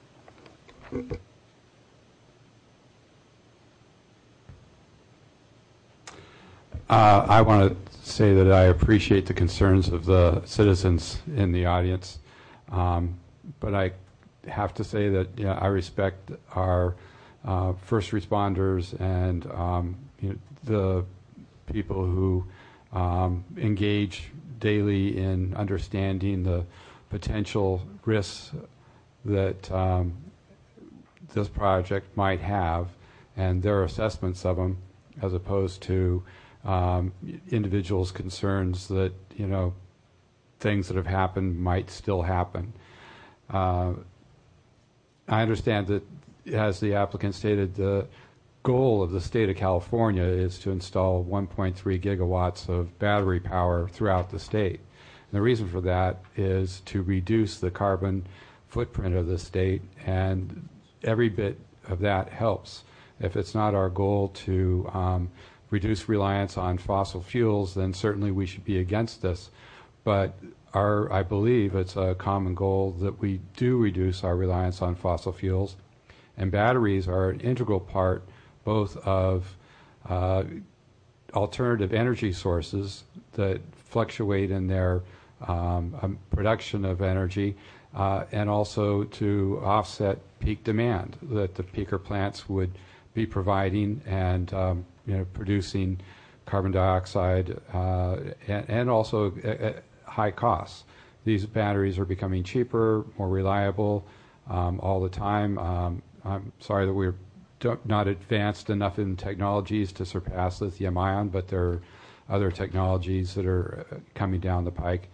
I want to say that I appreciate the concerns of the citizens in the audience, but I have to say that I respect our first responders and the people who engage daily in understanding the potential risks that this project might have, and their assessments of them, as opposed to individuals' concerns that things that have happened might still happen. I understand that, as the applicant stated, the goal of the state of California is to install 1.3 gigawatts of battery power throughout the state. And the reason for that is to reduce the carbon footprint of the state, and every bit of that helps. If it's not our goal to reduce reliance on fossil fuels, then certainly we should be against this. But I believe it's a common goal that we do reduce our reliance on fossil fuels, and batteries are an integral part both of alternative energy sources that fluctuate in their production of energy, and also to offset peak demand that the peaker plants would be providing, and producing carbon dioxide and also high costs. These batteries are becoming cheaper, more reliable all the time. I'm sorry that we're not advanced enough in technologies to surpass lithium-ion, but there are other technologies that are coming down the pike.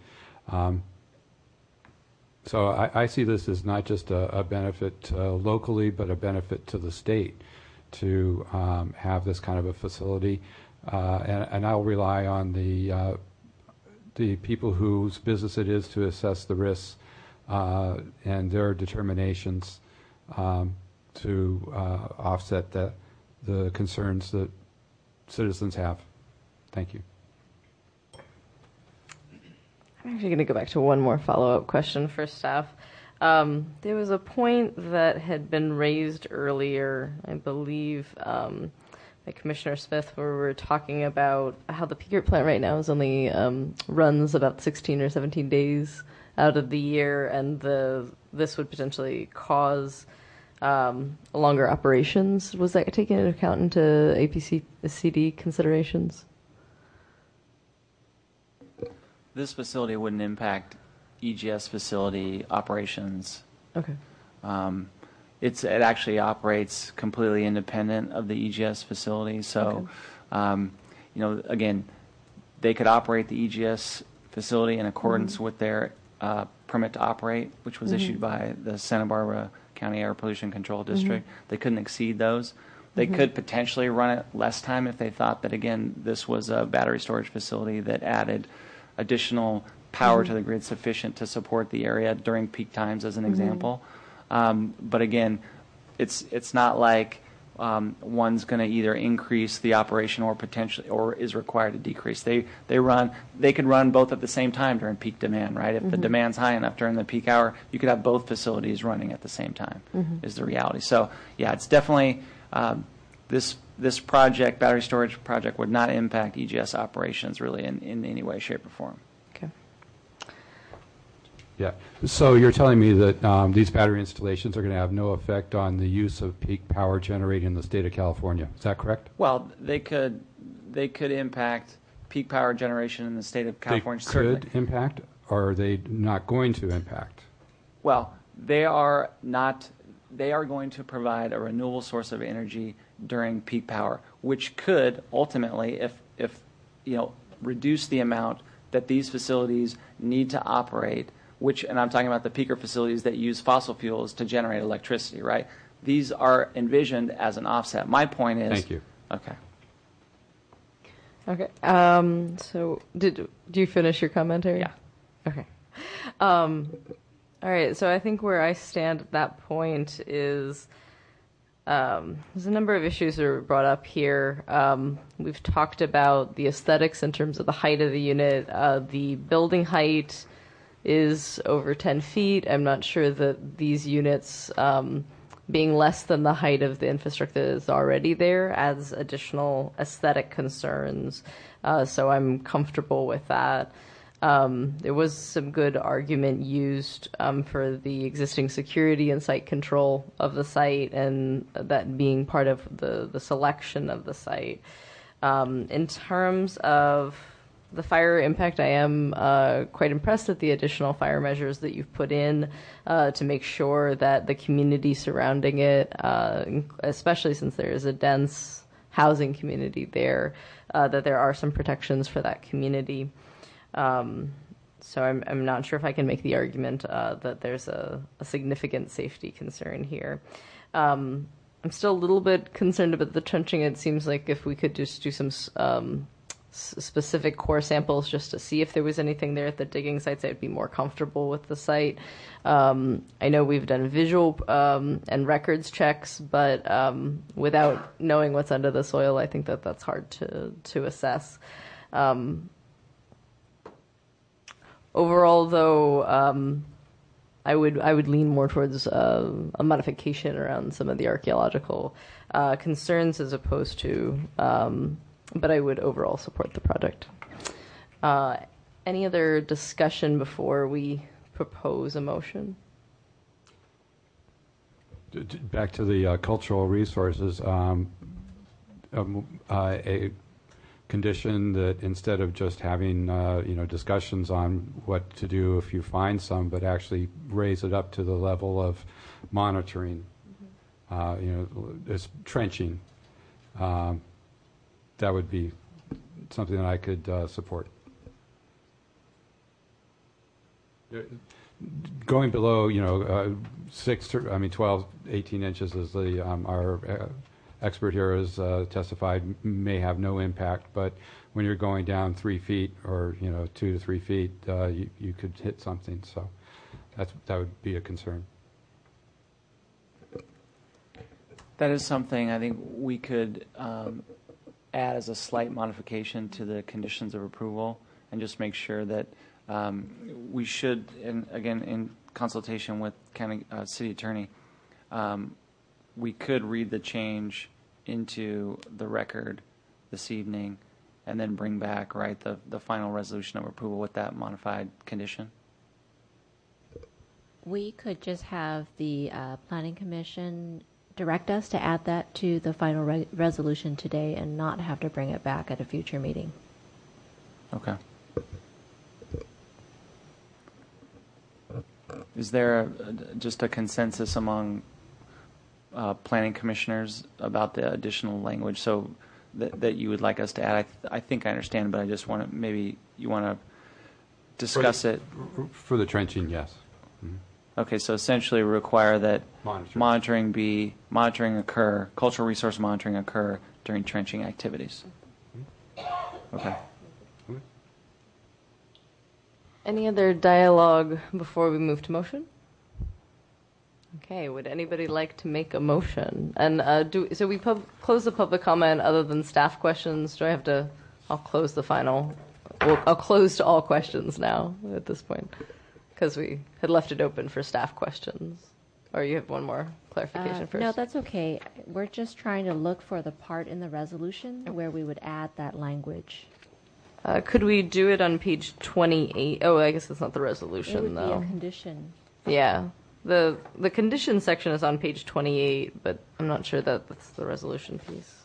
So I see this as not just a benefit locally, but a benefit to the state to have this kind of a facility, and I'll rely on the people whose business it is to assess the risks and their determinations to offset the concerns that citizens have. Thank you. I'm actually going to go back to one more follow-up question for staff. There was a point that had been raised earlier, I believe, by Commissioner Smith, where we were talking about how the peaker plant right now is only runs about 16 or 17 days out of the year, and this would potentially cause longer operations. Was that taken into account into APCD considerations? This facility wouldn't impact EGS facility operations. Okay. It actually operates completely independent of the EGS facility. So, again, they could operate the EGS facility in accordance with their permit to operate, which was issued by the Santa Barbara County Air Pollution Control District. They couldn't exceed those. They could potentially run it less time if they thought that, again, this was a battery storage facility that added additional power to the grid sufficient to support the area during peak times, as an example. But again, it's not like one's going to either increase the operation or potentially or is required to decrease. They could run both at the same time during peak demand, right? If the demand's high enough during the peak hour, you could have both facilities running at the same time. Is the reality. So yeah, it's definitely this project, battery storage project, would not impact EGS operations really in any way, shape, or form. Okay. Yeah. So you're telling me that these battery installations are going to have no effect on the use of peak power generating in the state of California. Is that correct? Well, they could impact peak power generation in the state of California. They could impact, or are they not going to impact? Well, they are not. They are going to provide a renewable source of energy during peak power, which could ultimately, if reduce the amount that these facilities need to operate. And I'm talking about the peaker facilities that use fossil fuels to generate electricity, right? These are envisioned as an offset. My point is... Thank you. Okay. Okay. So do you finish your commentary? Yeah. Okay. All right. So I think where I stand at that point is there's a number of issues that are brought up here. We've talked about the aesthetics in terms of the height of the unit. The building height is over 10 feet. I'm not sure that these units being less than the height of the infrastructure that is already there adds additional aesthetic concerns. So I'm comfortable with that. There was some good argument used for the existing security and site control of the site and that being part of the selection of the site. In terms of the fire impact, I am quite impressed at the additional fire measures that you've put in to make sure that the community surrounding it, especially since there is a dense housing community there, that there are some protections for that community. So I'm not sure if I can make the argument that there's a significant safety concern here. I'm still a little bit concerned about the trenching. It seems like if we could just do some specific core samples just to see if there was anything there at the digging sites, I'd be more comfortable with the site. I know we've done visual and records checks, but without knowing what's under the soil, I think that that's hard to assess. Overall, though, I would lean more towards a modification around some of the archaeological concerns as opposed to, but I would overall support the project. Any other discussion before we propose a motion? Back to the cultural resources, a condition that instead of just having discussions on what to do if you find some, but actually raise it up to the level of monitoring, this trenching. That would be something that I could support. Going below, 12, 18 inches, as our expert here has testified, may have no impact. But when you're going down 3 feet or 2 to 3 feet, you could hit something. So that would be a concern. That is something I think we could add as a slight modification to the conditions of approval, and just make sure that we should, and again in consultation with county city attorney, we could read the change into the record this evening, and then bring back the final resolution of approval with that modified condition. We could just have the Planning Commission direct us to add that to the final resolution today and not have to bring it back at a future meeting. Okay. Is there just a consensus among planning commissioners about the additional language so that you would like us to add? I think I understand, but I just want to, maybe you want to discuss it. For the trenching, yes. Mm-hmm. Okay, so essentially require that Monitoring. monitoring occur, cultural resource monitoring occur during trenching activities. Okay. Any other dialogue before we move to motion? Okay, would anybody like to make a motion? And so we close the public comment other than staff questions. Do I have to? I'll close the final. I'll close to all questions now at this point because we had left it open for staff questions. Or you have one more clarification first? No, that's okay. We're just trying to look for the part in the resolution where we would add that language. Could we do it on page 28? Oh, I guess it's not the resolution, It would though. be a condition. Yeah. The condition section is on page 28, but I'm not sure that that's the resolution piece.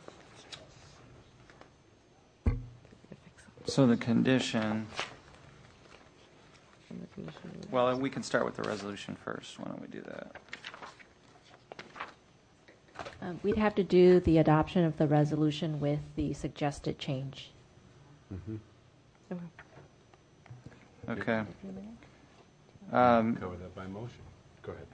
So the condition. Well, we can start with the resolution first. Why don't we do that? We'd have to do the adoption of the resolution with the suggested change. Mm-hmm. Okay. Cover that by motion. Go ahead.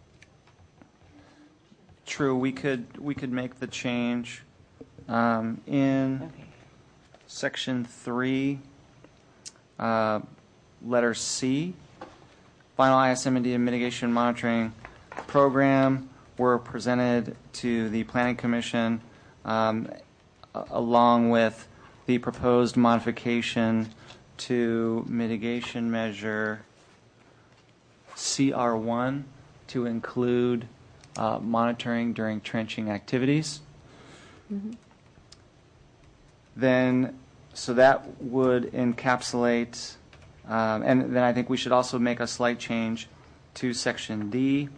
True. We could make the change in section 3, letter C. Final ISM&D and mitigation monitoring program were presented to the Planning Commission along with the proposed modification to mitigation measure CR1 to include monitoring during trenching activities. Mm-hmm. Then, so that would encapsulate, and then I think we should also make a slight change to section D.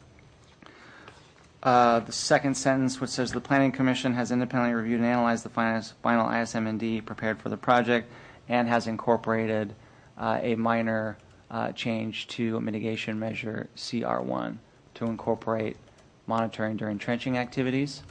The second sentence, which says the Planning Commission has independently reviewed and analyzed the final ISM&D prepared for the project and has incorporated a minor change to mitigation measure CR1 to incorporate monitoring during trenching activities.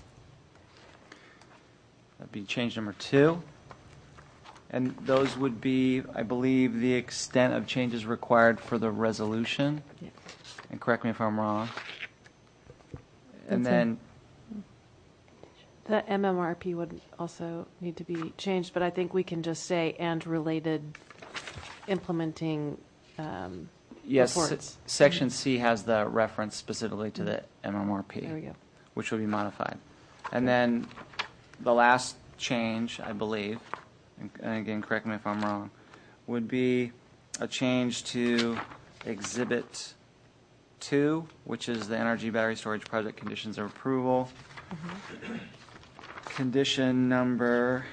That'd be change number 2. And those would be, I believe, the extent of changes required for the resolution. Yeah. And correct me if I'm wrong. And That's then the MMRP would also need to be changed, but I think we can just say and related implementing yes, reports. section C has the reference specifically to the MMRP. There we go. Which will be modified. And then the last change, I believe, and again, correct me if I'm wrong, would be a change to Exhibit 2, which is the NRG battery storage project conditions of approval. Mm-hmm. Condition number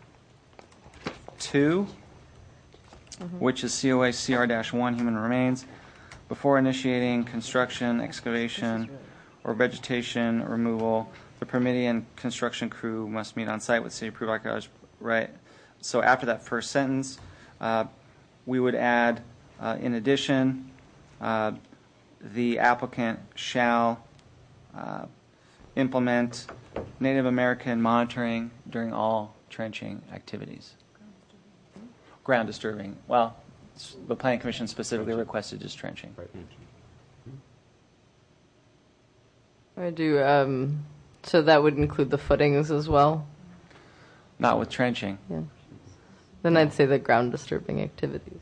2, which is COA CR-1, human remains. Before initiating construction, excavation, or vegetation removal, the permittee and construction crew must meet on site with city approved archaeologists. Right. So after that first sentence, we would add, in addition, the applicant shall implement Native American monitoring during all trenching activities. Ground disturbing. Well, the Planning Commission specifically requested just trenching. I do. So that would include the footings as well? Not with trenching. Yeah. Then I'd say the ground disturbing activities.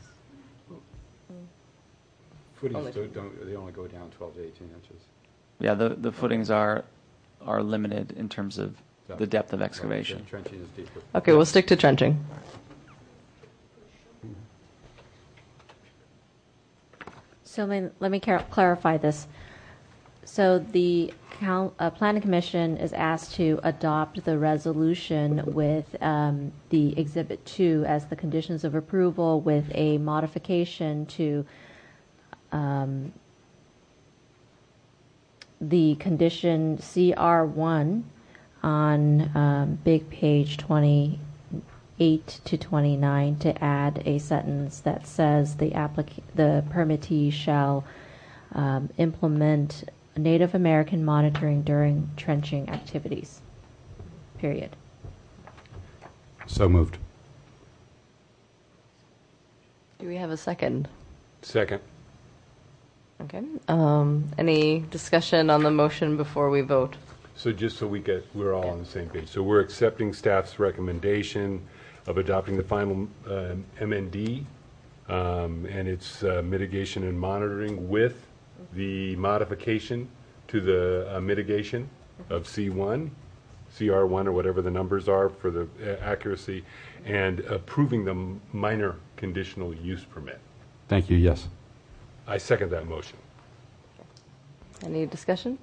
Footings they only go down 12 to 18 inches. Yeah, the footings are limited in terms of the depth of excavation. Right, trenching is deeper. Okay, we'll stick to trenching. So let me clarify this. So the Planning Commission is asked to adopt the resolution with the Exhibit 2 as the conditions of approval with a modification to the condition CR1 on big page 28 to 29 to add a sentence that says the permittee shall implement Native American monitoring during trenching activities. Period. So moved. Do we have a second? Second. Okay. Any discussion on the motion before we vote? So just so we're all on the same page. So we're accepting staff's recommendation of adopting the final MND and its mitigation and monitoring with the modification to the mitigation of C1, CR1, or whatever the numbers are for the accuracy, and approving the minor conditional use permit. Thank you. Yes. I second that motion. Any discussion?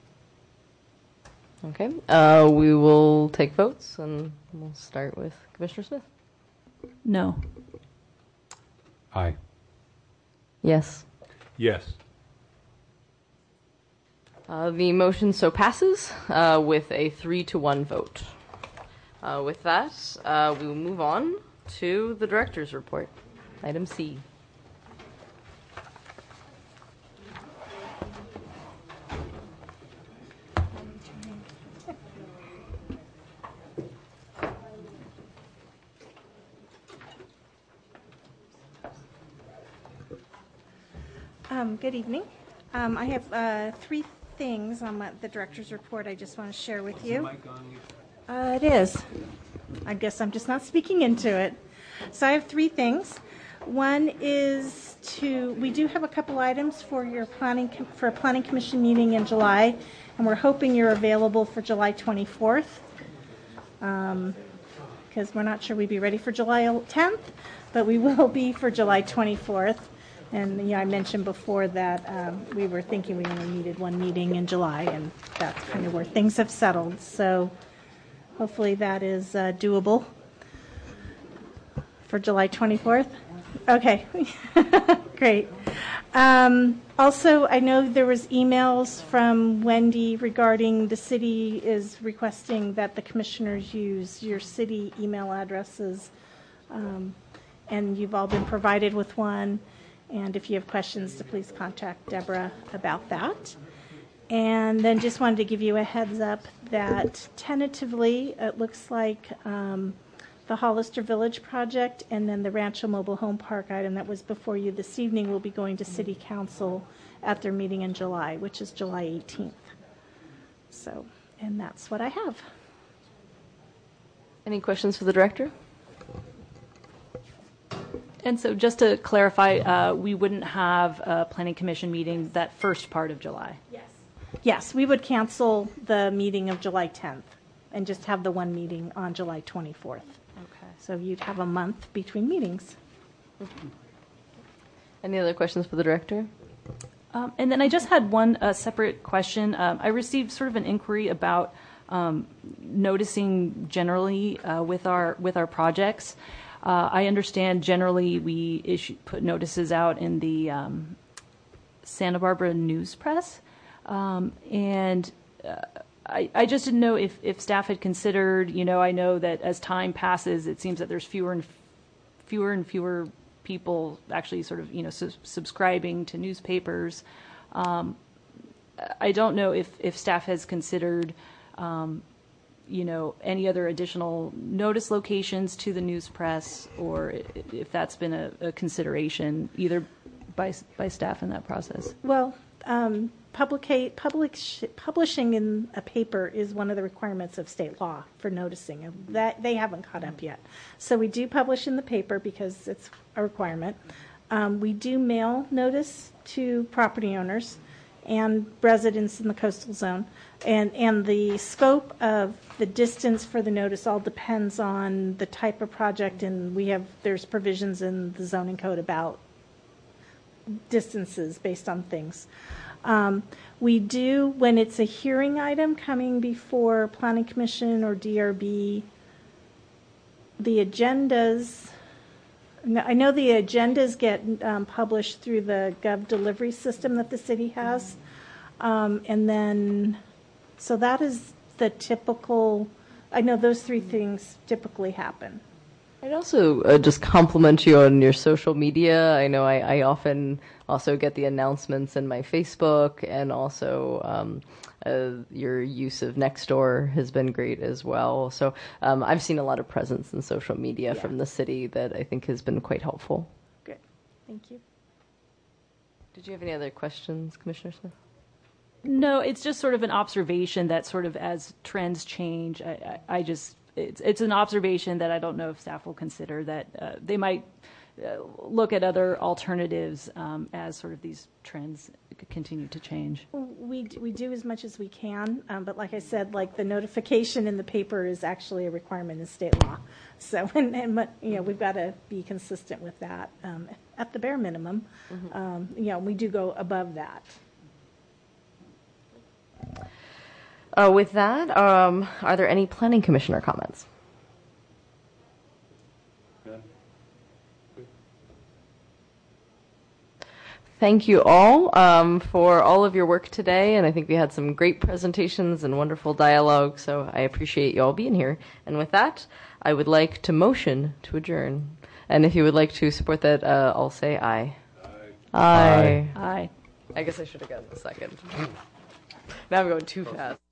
Okay. We will take votes, and we'll start with Commissioner Smith. No. Aye. Yes. Yes. The motion so passes with a 3-1 vote. With that, we will move on to the director's report, item C. Good evening. I have 3 things on the director's report I just want to share with you. It is. I guess I'm just not speaking into it. So I have 3 things. One is we do have a couple items for your planning commission meeting in July, and we're hoping you're available for July 24th. Because we're not sure we'd be ready for July 10th, but we will be for July 24th. And I mentioned before that we were thinking we only needed 1 meeting in July, and that's kind of where things have settled. So hopefully that is doable for July 24th. Okay, great. Also, I know there was emails from Wendy regarding the city is requesting that the commissioners use your city email addresses, and you've all been provided with one. And if you have questions, to please contact Deborah about that. And then just wanted to give you a heads up that tentatively it looks like the Hollister Village project and then the Rancho Mobile Home Park item that was before you this evening will be going to City Council at their meeting in July, which is July 18th. So, and that's what I have. Any questions for the director? And so just to clarify, we wouldn't have a planning commission meeting that first part of July? Yes. Yes, we would cancel the meeting of July 10th and just have the 1 meeting on July 24th. Okay. So you'd have a month between meetings. Any other questions for the director? And then I just had one separate question. I received sort of an inquiry about noticing generally with our projects. I understand generally we put notices out in the Santa Barbara News Press, and I just didn't know if staff had considered. I know that as time passes, it seems that there's fewer and fewer people actually sort of subscribing to newspapers. I don't know if staff has considered. Any other additional notice locations to the news press, or if that's been a consideration either by staff in that process? Well, publishing in a paper is one of the requirements of state law for noticing, and that they haven't caught up yet. So we do publish in the paper because it's a requirement. We do mail notice to property owners and residents in the coastal zone. And the scope of the distance for the notice all depends on the type of project, and there's provisions in the zoning code about distances based on things. We do, when it's a hearing item coming before Planning Commission or DRB, the agendas, I know the agendas get published through the Gov delivery system that the city has. And then, so that is the typical, I know those 3 things typically happen. I'd also just compliment you on your social media. I know I often also get the announcements in my Facebook, and also your use of Nextdoor has been great as well. So I've seen a lot of presence in social media from the city that I think has been quite helpful. Good. Thank you. Did you have any other questions, Commissioner Smith? No, it's just sort of an observation that sort of as trends change, it's an observation that I don't know if staff will consider, that they might look at other alternatives as sort of these trends continue to change. We do as much as we can, but like I said, like the notification in the paper is actually a requirement in state law. So, and we've got to be consistent with that at the bare minimum. We do go above that. With that, are there any planning commissioner comments? Thank you all for all of your work today, and I think we had some great presentations and wonderful dialogue, so I appreciate you all being here. And with that, I would like to motion to adjourn. And if you would like to support that, I'll say aye. Aye. Aye. I guess I should have gotten a second. Now I'm going too fast.